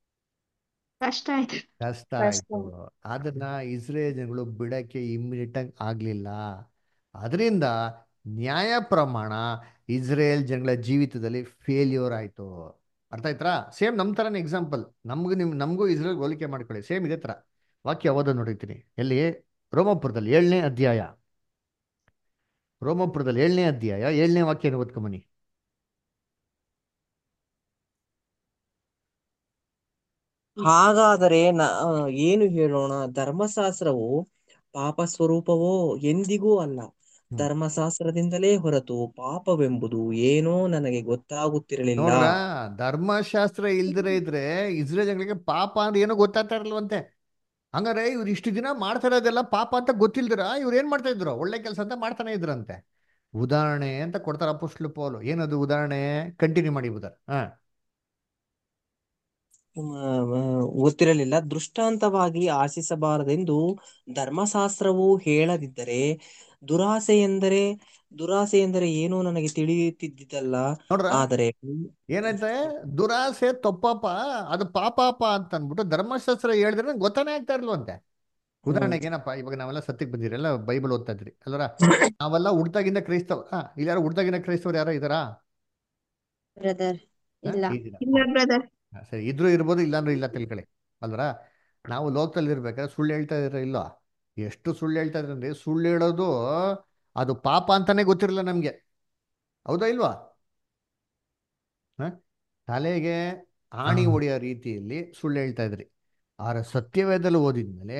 ಕಷ್ಟ ಆಯ್ತು. ಕಷ್ಟ ಕಷ್ಟ ಆಯ್ತು. ಅದನ್ನ ಇಸ್ರೇಲ್ ಜನಗಳು ಬಿಡಕ್ಕೆ ಇಮ್ಮಿಡಿಯೇಟ್ ಆಗಿ ಆಗ್ಲಿಲ್ಲ. ಅದರಿಂದ ನ್ಯಾಯ ಪ್ರಮಾಣ ಇಸ್ರೇಲ್ ಜನಗಳ ಜೀವಿತದಲ್ಲಿ ಫೇಲ್ಯೂರ್ ಆಯ್ತು. ಅರ್ಥ ಆಯ್ತಾ? ಸೇಮ್ ನಮ್ಮ ಥರನೇ ಎಕ್ಸಾಂಪಲ್, ನಮ್ಗೂ ನಿಮ್ ನಮಗೂ ಇಸ್ರೇಲ್ ಹೋಲಿಕೆ ಮಾಡ್ಕೊಳ್ಳಿ, ಸೇಮ್ ಇದೇ ಥರ. ವಾಕ್ಯ ಓದೋದು ನೋಡಿರ್ತೀನಿ, ಎಲ್ಲಿ? ರೋಮಾಪುರದಲ್ಲಿ ಏಳನೇ ಅಧ್ಯಾಯ, ರೋಮಾಪುರದಲ್ಲಿ ಏಳನೇ ಅಧ್ಯಾಯ ಏಳನೇ ವಾಕ್ಯನ ಓದ್ಕೊಂಬನಿ. ಹಾಗಾದರೆ ನ ಆ, ಏನು ಹೇಳೋಣ? ಧರ್ಮಶಾಸ್ತ್ರವು ಪಾಪ ಸ್ವರೂಪವೋ? ಎಂದಿಗೂ ಅಲ್ಲ. ಹ್ಮ್. ಧರ್ಮಶಾಸ್ತ್ರದಿಂದಲೇ ಹೊರತು ಪಾಪವೆಂಬುದು ಏನೋ ನನಗೆ ಗೊತ್ತಾಗುತ್ತಿರಲಿಲ್ಲ. ನೋಡ್ರ, ಧರ್ಮಶಾಸ್ತ್ರ ಇಲ್ದಿರ ಇದ್ರೆ ಇಸ್ರೇಲ್ ಜನಗಳಿಗೆ ಪಾಪ ಅಂದ್ರೆ ಏನೋ ಗೊತ್ತಾಗ್ತಾ ಇರಲ್ವಂತೆ. ಹಂಗಾರೆ ಇವ್ರು ಇಷ್ಟು ದಿನ ಮಾಡ್ತಾ ಇರೋದೆಲ್ಲ ಪಾಪ ಅಂತ ಗೊತ್ತಿಲ್ದಿರ ಇವ್ರು ಏನ್ ಮಾಡ್ತಾ ಇದ್ರು? ಒಳ್ಳೆ ಕೆಲಸ ಅಂತ ಮಾಡ್ತಾನೆ ಇದ್ರಂತೆ. ಉದಾಹರಣೆ ಅಂತ ಕೊಡ್ತಾರ ಅಪೊಸ್ತಲ ಪೌಲು. ಏನದು ಉದಾಹರಣೆ? ಕಂಟಿನ್ಯೂ ಮಾಡಿ ಉದಾರ. ಹಾ ಮ- ಮ- ಗೊತ್ತಿರಲಿಲ್ಲ. ದೃಷ್ಟಾಂತವಾಗಿ ಆಶಿಸಬಾರದೆಂದು ಧರ್ಮಶಾಸ್ತ್ರವು ಹೇಳದಿದ್ದರೆ ದುರಾಸೆ ಎಂದರೆ ದುರಾಸೆ ಎಂದರೆ ಏನೋ ನನಗೆ ತಿಳಿಯುತ್ತಿದ್ದಿದ್ದಲ್ಲ. ನೋಡ್ರ, ಆದರೆ ಏನಂತೆ? ದುರಾಸೆ ತಪ್ಪಪ್ಪ, ಅದು ಪಾಪಾಪ ಅಂತ ಅಂದ್ಬಿಟ್ಟು ಧರ್ಮಶಾಸ್ತ್ರ ಹೇಳಿದ್ರೆ ನಂಗೆ ಗೊತ್ತಾನೆ ಆಗ್ತಾ ಇರ್ಲ್ವಂತೆ. ಹ್ಮ್, ಉದಾಹರಣೆಗೆ ಏನಪ್ಪ, ಇವಾಗ ನಾವೆಲ್ಲ ಸತ್ಯಕ್ಕೆ ಬಂದಿರಿ, ಎಲ್ಲ ಬೈಬಲ್ ಓದ್ತಾ ಇದ್ರಿ ಅಲ್ವರ. ನಾವೆಲ್ಲ ಹುಡ್ತಾಗಿಂದ ಕ್ರೈಸ್ತವ, ಹಾ ಇಲ್ಲಿ ಯಾರು ಹುಡ್ತಾಗಿಂದ ಕ್ರೈಸ್ತವ್ರು ಯಾರೋ ಇದಾರಾ? ಬ್ರದರ್ ಹಾ, ಇಲ್ಲ. ಇದ್ದೀರಾ? ಇಲ್ಲ ಬ್ರದರ್. ಹಾ, ಸರಿ, ಇದ್ರೂ ಇರ್ಬೋದು, ಇಲ್ಲಾಂದ್ರೆ ಇಲ್ಲ ತಿಳ್ಕೊಳ್ಳಿ ಅಲ್ವರ. ನಾವು ಲೋಕದಲ್ಲಿ ಇರ್ಬೇಕಾದ್ರೆ ಸುಳ್ಳು ಹೇಳ್ತಾ ಇದ್ರ ಇಲ್ಲೋ? ಎಷ್ಟು ಸುಳ್ಳು ಹೇಳ್ತಾ ಇದ್ರಿ ಅಂದ್ರೆ, ಸುಳ್ಳು ಹೇಳೋದು ಅದು ಪಾಪ ಅಂತಾನೆ ಗೊತ್ತಿರಲಿಲ್ಲ ನಮ್ಗೆ. ಹೌದಾ ಇಲ್ವಾ? ಹ? ತಲೆಗೆ ಆಣಿ ಹೊಡೆಯೋ ರೀತಿಯಲ್ಲಿ ಸುಳ್ಳು ಹೇಳ್ತಾ ಇದ್ರಿ. ಆದ್ರೆ ಸತ್ಯವೇದಲ್ಲಿ ಓದಿದ್ಮೇಲೆ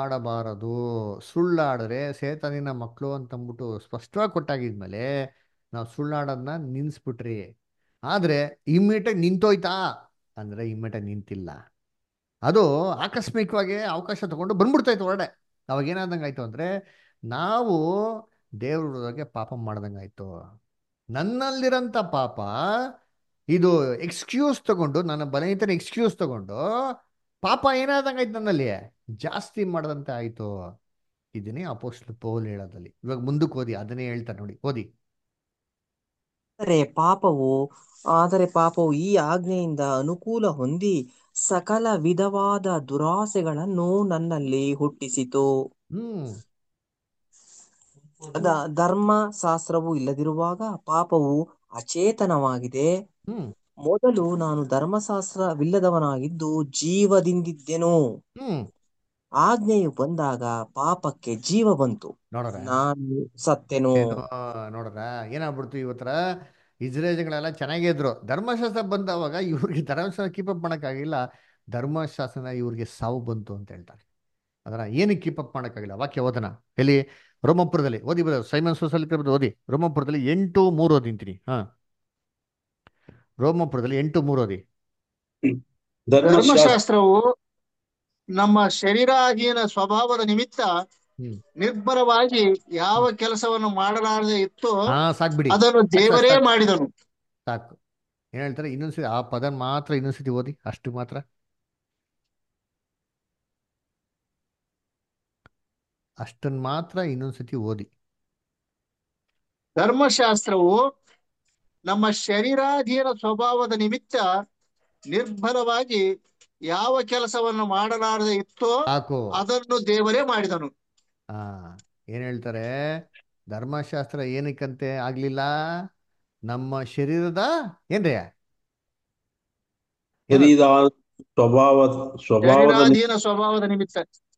ಸುಳ್ಳಾಡಬಾರದು, ಸುಳ್ಳಾಡಿದ್ರೆ ಸೇತನಿನ ಮಕ್ಕಳು ಅಂತಂದ್ಬಿಟ್ಟು ಸ್ಪಷ್ಟವಾಗಿ ಕೊಟ್ಟಾಗಿದ್ಮೇಲೆ ನಾವು ಸುಳ್ಳಾಡೋದನ್ನ ನಿನ್ಸ್ಬಿಟ್ರಿ. ಆದರೆ ಇಮ್ಮಿಡಿಯೇಟಾಗಿ ನಿಂತೋಯ್ತಾ ಅಂದರೆ ಇಮ್ಮಿಡಿಯೇಟಾಗಿ ನಿಂತಿಲ್ಲ. ಅದು ಆಕಸ್ಮಿಕವಾಗಿ ಅವಕಾಶ ತಗೊಂಡು ಬಂದ್ಬಿಡ್ತಾಯ್ತು ಹೊರಡೆ. ಅವಾಗ ಏನಾದಂಗೆ ಆಯ್ತು ಅಂದರೆ ನಾವು ದೇವ್ರಿಗೆ ಪಾಪ ಮಾಡ್ದಂಗೆ ಆಯಿತು. ನನ್ನಲ್ಲಿರೋಂಥ ಪಾಪ ಇದು ಎಕ್ಸ್ಕ್ಯೂಸ್ ತಗೊಂಡು, ನನ್ನ ಬಲಹೀನತೆನ ಎಕ್ಸ್ಕ್ಯೂಸ್ ತಗೊಂಡು ಪಾಪ ಏನಾದಂಗೆ ಆಯ್ತು, ನನ್ನಲ್ಲಿ ಜಾಸ್ತಿ ಮಾಡ್ದಂತೆ ಆಯಿತು. ಇದನ್ನೇ ಅಪೋಸ್ಟಲ್ ಪೌಲ್ ಹೇಳೋದಲ್ಲಿ. ಇವಾಗ ಮುಂದಕ್ಕೆ ಓದಿ, ಅದನ್ನೇ ಹೇಳ್ತಾರೆ ನೋಡಿ, ಓದಿ. ಆದರೆ ಪಾಪವು ಆದರೆ ಪಾಪವು ಈ ಆಜ್ಞೆಯಿಂದ ಅನುಕೂಲ ಹೊಂದಿ ಸಕಲ ವಿಧವಾದ ದುರಾಸೆಗಳನ್ನು ನನ್ನಲ್ಲಿ ಹುಟ್ಟಿಸಿತು. ಹ್ಮ್ ದ- ಧರ್ಮಶಾಸ್ತ್ರವು ಇಲ್ಲದಿರುವಾಗ ಪಾಪವು ಅಚೇತನವಾಗಿದೆ. ಹ್ಮ್ ಮೊದಲು ನಾನು ಧರ್ಮಶಾಸ್ತ್ರವಿಲ್ಲದವನಾಗಿದ್ದು ಜೀವದಿಂದಿದ್ದೆನು. ಹ್ಮ್ ಆಜ್ಞೆಯು ಬಂದಾಗ ಪಾಪಕ್ಕೆ ಜೀವ ಬಂತು, ನೋಡ್ರ ನಾನು ಸತ್ತೆನು. ಏನು ನೋಡ್ರ ಏನಾಗ್ಬಿಡ್ತು ಇವತ್ತರ. ಇಸ್ರೇಲ್ಗಳೆಲ್ಲ ಚೆನ್ನಾಗೇ ಇದ್ರು. ಧರ್ಮಶಾಸ್ತ್ರ ಬಂದವಾಗ ಇವ್ರಿಗೆ ಧರ್ಮಶಾಸ್ತ್ರ ಕೀಪಪ್ ಮಾಡೋಕ್ಕಾಗಿಲ್ಲ. ಧರ್ಮಶಾಸ್ತ್ರನ ಇವ್ರಿಗೆ ಸಾವು ಬಂತು ಅಂತ ಹೇಳ್ತಾರೆ. ಅದರ ಏನಕ್ಕೆ ಕೀಪಪ್ ಮಾಡೋಕ್ಕಾಗಿಲ್ಲ. ವಾಕ್ಯ ಓದನ ಎಲ್ಲಿ? ರೋಮಪುರದಲ್ಲಿ ಓದಿ ಬರೋದು. ಸೈಮನ್ ಸೋಸಲ್ ಓದಿ. ರೋಮಪುರದಲ್ಲಿ ಎಂಟು ಮೂರು ಓದಿಂತೀನಿ. ಹಾ, ರೋಮಪುರದಲ್ಲಿ ಎಂಟು ಮೂರು ಓದಿ. ಧರ್ಮಶಾಸ್ತ್ರ ಧರ್ಮಶಾಸ್ತ್ರವು ನಮ್ಮ ಶರೀರಾಧೀನ ಸ್ವಭಾವದ ನಿಮಿತ್ತ ಹ್ಮ್ ನಿರ್ಭರವಾಗಿ ಯಾವ ಕೆಲಸವನ್ನು ಮಾಡಲಾರದೆ ಇತ್ತೋ ಹಾ ಸಾಕ್ಬಿಡಿ, ಅದನ್ನು ಸಾಕು ಸಾಕು ದೇವರೇ ಸಾಕು ಮಾಡಿದನು. ಸಾಕು. ಏನ್ ಹೇಳ್ತಾರೆ ಇನ್ನೊಂದ್ಸತಿ ಆ ಪದ ಮಾತ್ರ ಇನ್ನೊಂದ್ಸತಿ ಓದಿ, ಅಷ್ಟು ಮಾತ್ರ, ಅಷ್ಟನ್ ಮಾತ್ರ ಇನ್ನೊಂದ್ಸತಿ ಓದಿ. ಧರ್ಮಶಾಸ್ತ್ರವು ನಮ್ಮ ಶರೀರಾಧೀನ ಸ್ವಭಾವದ ನಿಮಿತ್ತ ನಿರ್ಭರವಾಗಿ ಯಾವ ಕೆಲಸವನ್ನು ಮಾಡಲಾರದೆ ಇತ್ತೋ ಸಾಕು. ಅದನ್ನು ದೇವರೇ ಮಾಡಿದನು. ಹಾ, ಏನ್ ಹೇಳ್ತಾರೆ? ಧರ್ಮಶಾಸ್ತ್ರ ಏನಕ್ಕಂತೆ ಆಗ್ಲಿಲ್ಲ? ನಮ್ಮ ಶರೀರದ ಏನ್ರಿ ಏನು ಶರೀರ ಸ್ವಭಾವ ಸ್ವಭಾವದ ಶರೀರಾಧೀನ ಸ್ವಭಾವದ ನಿಮಿತ್ತ.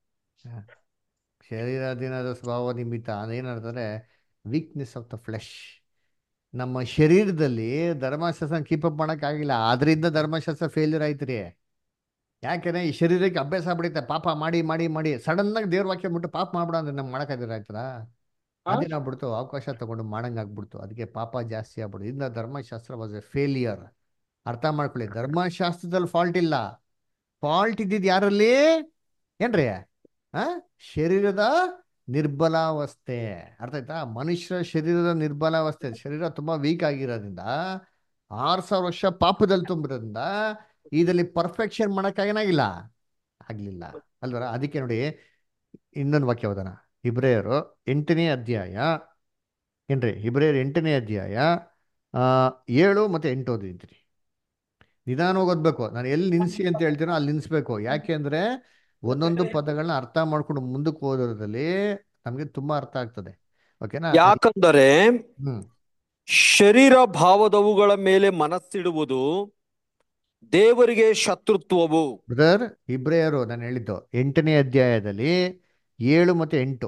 ಶರೀರಾಧೀನದ ಸ್ವಭಾವ ನಿಮಿತ್ತ ಅದೇನಂತಾರೆ? Weakness of the flesh. ನಮ್ಮ ಶರೀರದಲ್ಲಿ ಧರ್ಮಶಾಸ್ತ್ರ ಕೀಪಪ್ ಮಾಡೋಕ್ಕಾಗಿಲ್ಲ, ಆದ್ರಿಂದ ಧರ್ಮಶಾಸ್ತ್ರ ಫೇಲ್ಯೂರ್ ಆಯ್ತು ರೀ. ಯಾಕೆಂದ್ರೆ ಈ ಶರೀರಕ್ಕೆ ಅಭ್ಯಾಸ ಆಗ್ಬಿಡುತ್ತೆ ಪಾಪ ಮಾಡಿ ಮಾಡಿ ಮಾಡಿ. ಸಡನ್ನಾಗಿ ದೇವ್ರ ವಾಕ್ಯ ಬಿಟ್ಟು ಪಾಪ ಮಾಡ್ಬಿಡ ಅಂದ್ರೆ ನಮ್ಗೆ ಮಾಡೋಕ್ಕಾಗಿರ ಆಯ್ತದ? ಅದೇನಾಗ್ಬಿಡ್ತು, ಅವಕಾಶ ತಗೊಂಡು ಮಾಡಂಗೆ ಆಗ್ಬಿಡ್ತು. ಅದಕ್ಕೆ ಪಾಪ ಜಾಸ್ತಿ ಆಗ್ಬಿಡ್ತು. ಇದನ್ನ ಧರ್ಮಶಾಸ್ತ್ರ ವಾಸ್ ಎ ಫೇಲಿಯರ್. ಅರ್ಥ ಮಾಡ್ಕೊಳ್ಳಿ, ಧರ್ಮಶಾಸ್ತ್ರದಲ್ಲಿ ಫಾಲ್ಟ್ ಇಲ್ಲ. ಫಾಲ್ಟ್ ಇದ್ದಿದ್ದು ಯಾರಲ್ಲಿ ಏನ್ರಿ? ಆ ಶರೀರದ ನಿರ್ಬಲಾವಸ್ಥೆ. ಅರ್ಥ ಆಯ್ತಾ? ಮನುಷ್ಯರ ಶರೀರದ ನಿರ್ಬಲಾವಸ್ಥೆ. ಶರೀರ ತುಂಬಾ ವೀಕ್ ಆಗಿರೋದ್ರಿಂದ, ಆರು ಸಾವಿರ ವರ್ಷ ಪಾಪದಲ್ಲಿ ತುಂಬಿರೋದ್ರಿಂದ ಇದರಲ್ಲಿ ಪರ್ಫೆಕ್ಷನ್ ಮಾಡೋಕ್ಕಾಗೇನಾಗಿಲ್ಲ, ಆಗ್ಲಿಲ್ಲ ಅಲ್ವರ? ಅದಕ್ಕೆ ನೋಡಿ ಇನ್ನೊಂದು ವಾಕ್ಯ ಓದೋಣ. ಇಬ್ರಿಯರು ಎಂಟನೇ ಅಧ್ಯಾಯ ಏನ್ರಿ? ಇಬ್ರಿಯರು ಎಂಟನೇ ಅಧ್ಯಾಯ ಆ ಏಳು ಮತ್ತೆ ಎಂಟು ಓದಿದ್ರಿ. ನಿಧಾನವಾಗಿ ಓದ್ಬೇಕು. ನಾನು ಎಲ್ಲಿ ನಿನ್ಸಿ ಅಂತ ಹೇಳ್ತೀನೋ ಅಲ್ಲಿ ನಿನ್ಸ್ಬೇಕು. ಯಾಕೆ ಅಂದ್ರೆ ಒಂದೊಂದು ಪದಗಳನ್ನ ಅರ್ಥ ಮಾಡ್ಕೊಂಡು ಮುಂದಕ್ಕೆ ಓದೋದ್ರಲ್ಲಿ ನಮ್ಗೆ ತುಂಬಾ ಅರ್ಥ ಆಗ್ತದೆ. ಓಕೆನಾ? ಸರಿ. ಯಾಕಂದರೆ ಹ್ಮ್ ಶರೀರ ಭಾವದವುಗಳ ಮೇಲೆ ಮನಸ್ಸಿಡುವುದು ದೇವರಿಗೆ ಶತ್ರುತ್ವವು. ಬ್ರದರ್, ಇಬ್ರಿಯರು ನಾನು ಹೇಳಿದ್ದು ಎಂಟನೇ ಅಧ್ಯಾಯದಲ್ಲಿ ಏಳು ಮತ್ತೆ ಎಂಟು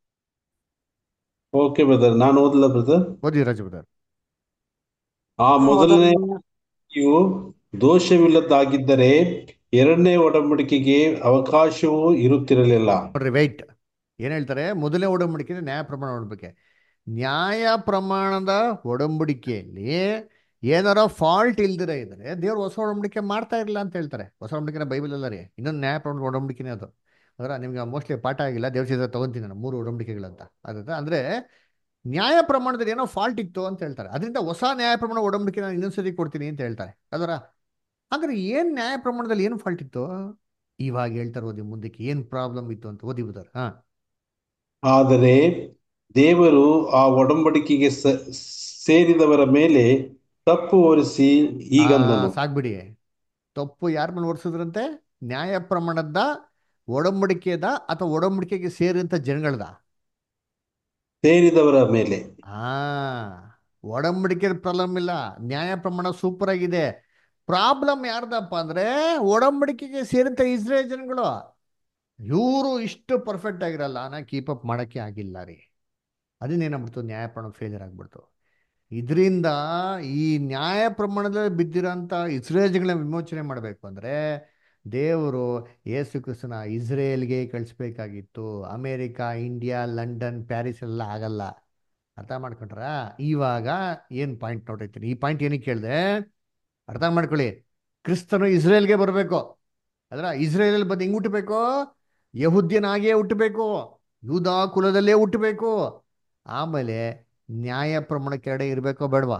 ಓಕೆ ಬ್ರದರ್, ನಾನು ಓದಲ್ಲ ಬ್ರದರ್. ಓದಿ ರಾಜು ಬ್ರದರ್. ಆ ಮೊದಲನೇ ಇವು ದೋಷವಿಲ್ಲದಾಗಿದ್ದರೆ ಎರಡನೇ ಒಡಂಬಡಿಕೆಗೆ ಅವಕಾಶವೂ ಇರುತ್ತಿರಲಿಲ್ಲ. ನೋಡ್ರಿ, ವೈಟ್ ಏನ್ ಹೇಳ್ತಾರೆ? ಮೊದಲನೇ ಒಡಂಬಡಿಕೆ ನ್ಯಾಯ ಪ್ರಮಾಣ ಒಡಂಬಡಿಕೆ. ನ್ಯಾಯ ಪ್ರಮಾಣದ ಒಡಂಬಡಿಕೆಯಲ್ಲಿ ಏನಾರ ಫಾಲ್ಟ್ ಇಲ್ದಿರ ಇದ್ರೆ ದೇವ್ರು ಹೊಸ ಒಡಂಬಡಿಕೆ ಮಾಡ್ತಾ ಇರಲಿಲ್ಲ ಅಂತ ಹೇಳ್ತಾರೆ. ಹೊಸ ಒಡಂಬಡಿಕೆನ ಬೈಬಲ್ ಅಲ್ಲ ರೀ, ಇನ್ನೊಂದು ನ್ಯಾಯ ಪ್ರಮಾಣದ ಒಡಂಬಡಿಕೆನೇ ಅದು. ಅದರ ನಿಮ್ಗೆ ಮೋಸ್ಟ್ಲಿ ಪಾಠ ಆಗಿಲ್ಲ, ದೇವ್ರ ಚಿತ್ರ ತಗೊಂತೀನಿ ನಾನು, ಮೂರು ಒಡಂಬಡಿಕೆಗಳಂತ. ಅದ ಅಂದ್ರೆ ನ್ಯಾಯ ಪ್ರಮಾಣದಲ್ಲಿ ಏನೋ ಫಾಲ್ಟ್ ಇತ್ತು ಅಂತ ಹೇಳ್ತಾರೆ. ಅದರಿಂದ ಹೊಸ ನ್ಯಾಯ ಪ್ರಮಾಣ ಒಡಂಬಡಿಕೆ ನಾನು ಇನ್ನೊಂದ್ಸತಿ ಕೊಡ್ತೀನಿ ಅಂತ ಹೇಳ್ತಾರೆ. ಅದರ ಅಂದ್ರೆ ಏನ್ ನ್ಯಾಯ ಪ್ರಮಾಣದಲ್ಲಿ ಏನು ಫಾಲ್ಟ್ ಇತ್ತು ಇವಾಗ ಹೇಳ್ತಾರೆ. ಓದಿ ಮುಂದಕ್ಕೆ ಏನ್ ಪ್ರಾಬ್ಲಮ್ ಇತ್ತು ಅಂತ ಓದಿ ಬುದಾರ. ಹಾ, ಆದರೆ ದೇವರು ಆ ಒಡಂಬಡಿಕೆಗೆ ಸ- ಸೇರಿದವರ ಮೇಲೆ ತಪ್ಪು ಹೊರಿಸಿ ಹೀಗಂದನು. ಸಾಕ್ಬಿಡಿ. ತಪ್ಪು ಯಾರ ಮೇಲೆ ಹೊರಿಸಿದ್ರಂತೆ? ನ್ಯಾಯ ಪ್ರಮಾಣದ ಒಡಂಬಡಿಕೆದ ಅಥವಾ ಒಡಂಬಡಿಕೆಗೆ ಸೇರಿದಂತ ಜನಗಳದ? ಸೇರಿದವರ ಮೇಲೆ. ಆ ಒಡಂಬಡಿಕೆ ಪ್ರಾಬ್ಲಮ್ ಇಲ್ಲ, ನ್ಯಾಯ ಪ್ರಮಾಣ ಸೂಪರ್ ಆಗಿದೆ. ಪ್ರಾಬ್ಲಮ್ ಯಾರ್ದಪ್ಪ ಅಂದ್ರೆ ಒಡಂಬಡಿಕೆಗೆ ಸೇರಿದಂತ ಇಸ್ರೇಲ್ ಜನಗಳು. ಇವರು ಇಷ್ಟು ಪರ್ಫೆಕ್ಟ್ ಆಗಿರಲ್ಲ, ನಾ ಕೀಪ್ ಅಪ್ ಮಾಡಕ್ಕೆ ಆಗಿಲ್ಲ ರೀ. ಅದನ್ನೇನಾಗ್ಬಿಡ್ತು? ನ್ಯಾಯ ಪ್ರಮಾಣ ಫೇಲಿಯರ್ ಆಗ್ಬಿಡ್ತು. ಇದರಿಂದ ಈ ನ್ಯಾಯ ಪ್ರಮಾಣದಲ್ಲಿ ಬಿದ್ದಿರೋಂಥ ಇಸ್ರೇಲ್ಗಳನ್ನ ವಿಮೋಚನೆ ಮಾಡಬೇಕು ಅಂದರೆ ದೇವರು ಯೇಸು ಕ್ರಿಸ್ತನ ಇಸ್ರೇಲ್ಗೆ ಕಳಿಸ್ಬೇಕಾಗಿತ್ತು. ಅಮೇರಿಕಾ, ಇಂಡಿಯಾ, ಲಂಡನ್, ಪ್ಯಾರಿಸ್ ಎಲ್ಲ ಆಗಲ್ಲ. ಅರ್ಥ ಮಾಡ್ಕೊಂಡ್ರ? ಇವಾಗ ಏನು ಪಾಯಿಂಟ್ ನೋಡಿರ್ತೀನಿ, ಈ ಪಾಯಿಂಟ್ ಏನಕ್ಕೆ ಕೇಳಿದೆ ಅರ್ಥ ಮಾಡ್ಕೊಳ್ಳಿ. ಕ್ರಿಸ್ತನು ಇಸ್ರೇಲ್ಗೆ ಬರಬೇಕು, ಅದರ ಇಸ್ರೇಲ್ ಬಂದು ಹೆಂಗ್ ಹುಟ್ಟಬೇಕು? ಯಹುದ್ಯನಾಗಿಯೇ ಹುಟ್ಟಬೇಕು, ಯೂದ ಕುಲದಲ್ಲೇ ಹುಟ್ಟಬೇಕು. ಆಮೇಲೆ ನ್ಯಾಯ ಪ್ರಮಾಣ ಕೆರಡೆ ಇರಬೇಕೋ ಬೇಡವಾ?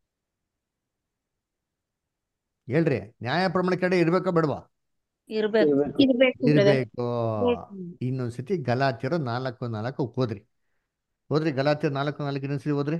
ಹೇಳ್ರಿ, ನ್ಯಾಯ ಪ್ರಮಾಣ ಕೆರಡೆ ಇರಬೇಕೋ ಬೇಡವಾ? ಇರ್ಬೇಕು ಇರ್ಬೇಕು. ಇರ್ಬೇಕು ಬ್ರದರ್. ಇರಬೇಕು. ಇನ್ನೊಂದ್ಸತಿ ಗಲಾತ್ಯರು ನಾಲ್ಕು ನಾಲ್ಕು ಓದ್ರಿ, ಓದ್ರಿ ಗಲಾತ್ಯರು ನಾಲ್ಕು ನಾಲ್ಕು ಇನ್ನೊಂದ್ಸತಿ ಓದ್ರಿ.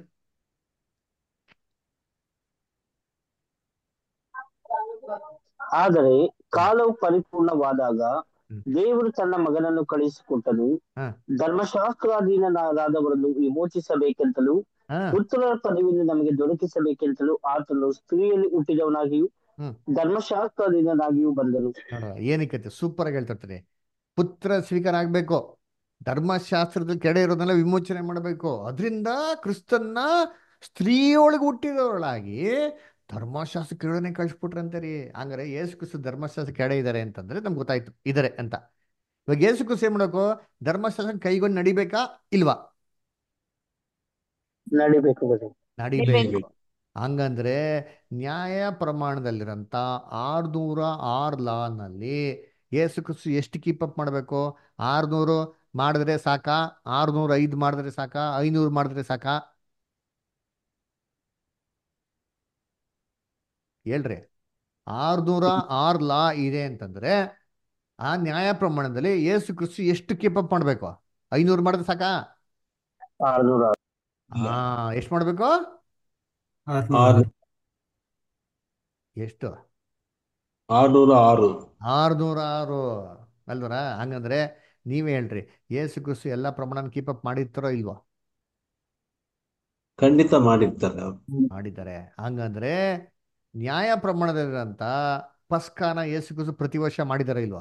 ಆದರೆ ಕಾಲವು ಪರಿಪೂರ್ಣವಾದಾಗ ಹ್ಮ್. ದೇವರು ತನ್ನ ಮಗನನ್ನು ಕಳುಹಿಸಿಕೊಟ್ಟನು, ಹಾ ಧರ್ಮಶಾಸ್ತ್ರಾಧೀನರಾದವರನ್ನು ವಿಮೋಚಿಸಬೇಕೆಂತಲೂ ಹಾ ಪುತ್ರರ ಪದವಿಯನ್ನು ನಮಗೆ ದೊರಕಿಸಬೇಕೆಂತಲೂ ಆತನು ಸ್ತ್ರೀಯಲ್ಲಿ ಹುಟ್ಟಿದವನಾಗಿಯೂ ಹ್ಮ್ ಧರ್ಮಶಾಸ್ತ್ರಾಧೀನನಾಗಿಯೂ ಬಂದನು. ನೋಡುವ ಏನಕ್ಕೆ ಸೂಪರ್ ಆಗಿ ಹೇಳ್ತಿರ್ತೀನಿ. ಪುತ್ರ ಸ್ವೀಕಾರ ಆಗ್ಬೇಕು, ಧರ್ಮಶಾಸ್ತ್ರದ ಕೆಡೆ ಇರೋದನ್ನೆಲ್ಲ ವಿಮೋಚನೆ ಮಾಡಬೇಕು. ಅದರಿಂದ ಕ್ರಿಸ್ತನ್ನ ಸ್ತ್ರೀಯೊಳಗೆ ಹುಟ್ಟಿದವಳಾಗಿ ಧರ್ಮಶಾಸ್ತ್ರ ಕೆಳನೆ ಕಳಿಸ್ಬಿಟ್ರಂತೆ ರೀ. ಹಂಗಾರೆ ಯೇಸು ಕ್ರಿಸ್ತ ಧರ್ಮಶಾಸ್ತ್ರ ಕೆಡೆ ಇದ್ದಾರೆ ಅಂತಂದ್ರೆ ನಮ್ಗೆ ಗೊತ್ತಾಯ್ತು ಇದಾರೆ ಅಂತ. ಇವಾಗ ಯೇಸು ಕ್ರಿಸ್ತ ಏನ್ ಮಾಡಬೇಕು? ಧರ್ಮಶಾಸ್ತ್ರ ಕೈಗೊಂಡು ನಡಿಬೇಕಾ ಇಲ್ವಾ? ನಡಿಬೇಕು brother. ನಡಿಬೇಕು. ಹಂಗಂದ್ರೆ ನ್ಯಾಯ ಪ್ರಮಾಣದಲ್ಲಿರಂತ ಆರ್ನೂರ ಆರು ಲಾನಲ್ಲಿ ಯೇಸು ಕ್ರಿಸ್ತು ಎಷ್ಟು ಕೀಪ್ ಅಪ್ ಮಾಡಬೇಕು? ಆರ್ನೂರು ಮಾಡಿದ್ರೆ ಸಾಕಾ? ಆರ್ನೂರ ಐದು ಮಾಡಿದ್ರೆ ಸಾಕಾ? ಐನೂರು ಮಾಡಿದ್ರೆ ಸಾಕಾ? ಹೇಳ್ರಿ. ಆರ್ನೂರ ಆರು ಲಾ ಇದೆ ಅಂತಂದ್ರೆ ಆ ನ್ಯಾಯ ಪ್ರಮಾಣದಲ್ಲಿ ಯೇಸು ಕ್ರಿಸ್ತು ಎಷ್ಟು ಕೀಪ್ ಅಪ್ ಮಾಡಬೇಕು? ಐನೂರು ಮಾಡಿದ್ರೆ ಸಾಕಾ? ಆರ್ನೂರ ಹಾ ಎಷ್ಟು ಮಾಡಬೇಕು? ಆರ್ನೂರ ಆರು ಆರು. ಎಷ್ಟು? ಆರ್ನೂರ ಆರು ಆರ್ನೂರ ಆರು ಅಲ್ವರ? ಹಂಗಂದ್ರೆ ನೀವೇ ಹೇಳ್ರಿ, ಯೇಸು ಕ್ರಿಸ್ತು ಎಲ್ಲ ಪ್ರಮಾಣ ಕೀಪ್ ಅಪ್ ಮಾಡಿರ್ತಾರೋ ಇಲ್ವೋ? ಖಂಡಿತ ಮಾಡಿರ್ತಾರೆ ಅವ್ರು. ಮಾಡಿದ್ದಾರೆ. ಹಂಗಂದ್ರೆ ನ್ಯಾಯ ಪ್ರಮಾಣದಲ್ಲಿರಂತ ಪಸ್ಕಾನ ಯೇಸು ಕ್ರಿಸ್ತು ಪ್ರತಿ ವರ್ಷ ಮಾಡಿದಾರ ಇಲ್ವಾ?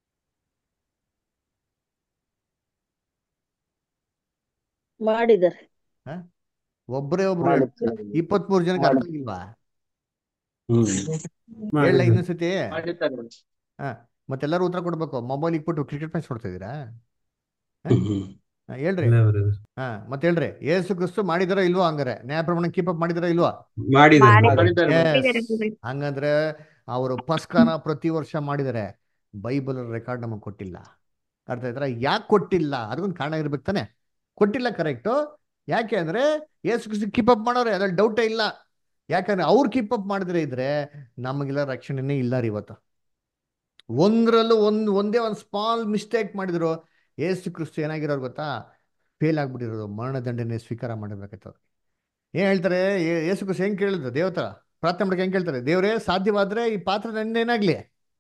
ಮಾಡಿದ್ದಾರೆ. ಹ? ಒಬ್ಬರೇ ಒಬ್ರು ಹೇಳ್- ಮಾಡಿರ್ತಾರೆ. ಇಪ್ಪತ್ಮೂರು ಜನಕ್ಕೆ ಅರ್ಥ ಆಗಿಲ್ವಾ? ಹ್ಮ್ ಹೇಳ ಮಾಡಿದ್ದಾರೆ. ಇನ್ನೊಂದ್ಸತಿ. ಹಾ ಮತ್ತೆಲ್ಲರೂ ಉತ್ತರ ಕೊಡ್ಬೇಕು. ಮೊಬೈಲ್ ಇಟ್ಬಿಟ್ಟು ಕ್ರಿಕೆಟ್ ಮ್ಯಾಚ್ ನೋಡ್ತಾ ಇದೀರಾ? ಹ? ಹ್ಮ್ ಹಾ, ಹೇಳ್ರಿ. ಇಲ್ಲ brother. ಹಾ ಮತ್ತೆ ಹೇಳ್ರಿ, ಯೇಸು ಕ್ರಿಸ್ತು ಮಾಡಿದಾರ ಇಲ್ವಾ? ಹಂಗಾರೆ ನ್ಯಾಯ ಪ್ರಮಾಣ ಕೀಪ್ ಅಪ್ ಮಾಡಿದಾರ ಇಲ್ವಾ? ಮಾಡಿದ್ದಾರೆ ಮಾಡಿದ್ದಾರೆ. Yes. ಮಾಡಿದ್ದಾರೆ brother. ಹಂಗಂದ್ರೆ ಅವರು ಪಸ್ಕಾನ ಪ್ರತಿ ವರ್ಷ ಮಾಡಿದ್ದಾರೆ. ಬೈಬಲ್ ರೆಕಾರ್ಡ್ ನಮಗೆ ಕೊಟ್ಟಿಲ್ಲ. ಅರ್ಥ ಆಯ್ತಾ? ಯಾಕೆ ಕೊಟ್ಟಿಲ್ಲ? ಅದಕ್ಕೊಂದು ಕಾರಣ ಇರ್ಬೇಕು ತಾನೆ. ಕೊಟ್ಟಿಲ್ಲ, ಕರೆಕ್ಟು. ಯಾಕೆ ಅಂದ್ರೆ ಯೇಸು ಕ್ರಿಸ್ತು ಕೀಪ್ ಅಪ್ ಮಾಡೋರೆ, ಅದ್ರಲ್ಲಿ ಡೌಟೇ ಇಲ್ಲ. ಯಾಕಂದ್ರೆ ಅವ್ರು ಕೀಪ್ ಅಪ್ ಮಾಡಿದ್ರೆ ಇದ್ರೆ ನಮಗೆಲ್ಲ ರಕ್ಷಣೆನೇ ಇಲ್ಲ ರೀ ಇವತ್ತು. ಒಂದ್ರಲ್ಲೂ ಒಂದ್ ಒಂದೇ ಒಂದು ಸ್ಮಾಲ್ ಮಿಸ್ಟೇಕ್ ಮಾಡಿದ್ರು ಯೇಸು ಕ್ರಿಸ್ತು ಏನಾಗಿರೋರು ಗೊತ್ತಾ? ಫೇಲ್ ಆಗ್ಬಿಟ್ಟಿರೋದು, ಮರಣದಂಡನೆ ಸ್ವೀಕಾರ ಮಾಡಬೇಕಾಯ್ತು. ಏನ್ ಹೇಳ್ತಾರೆ? ಯೇ- ಯೇಸು ಕ್ರಿಸ್ತು ಹೆಂಗ್ ಕೇಳಿದ್ರು ದೇವತರ ಪ್ರಾರ್ಥನೆ ಮಾಡಕ್ಕೆ? ಹೆಂಗ್ ಕೇಳ್ತಾರೆ? ದೇವ್ರೇ ಸಾಧ್ಯವಾದ್ರೆ ಈ ಪಾತ್ರ ನನ್ನೇನಾಗ್ಲಿ,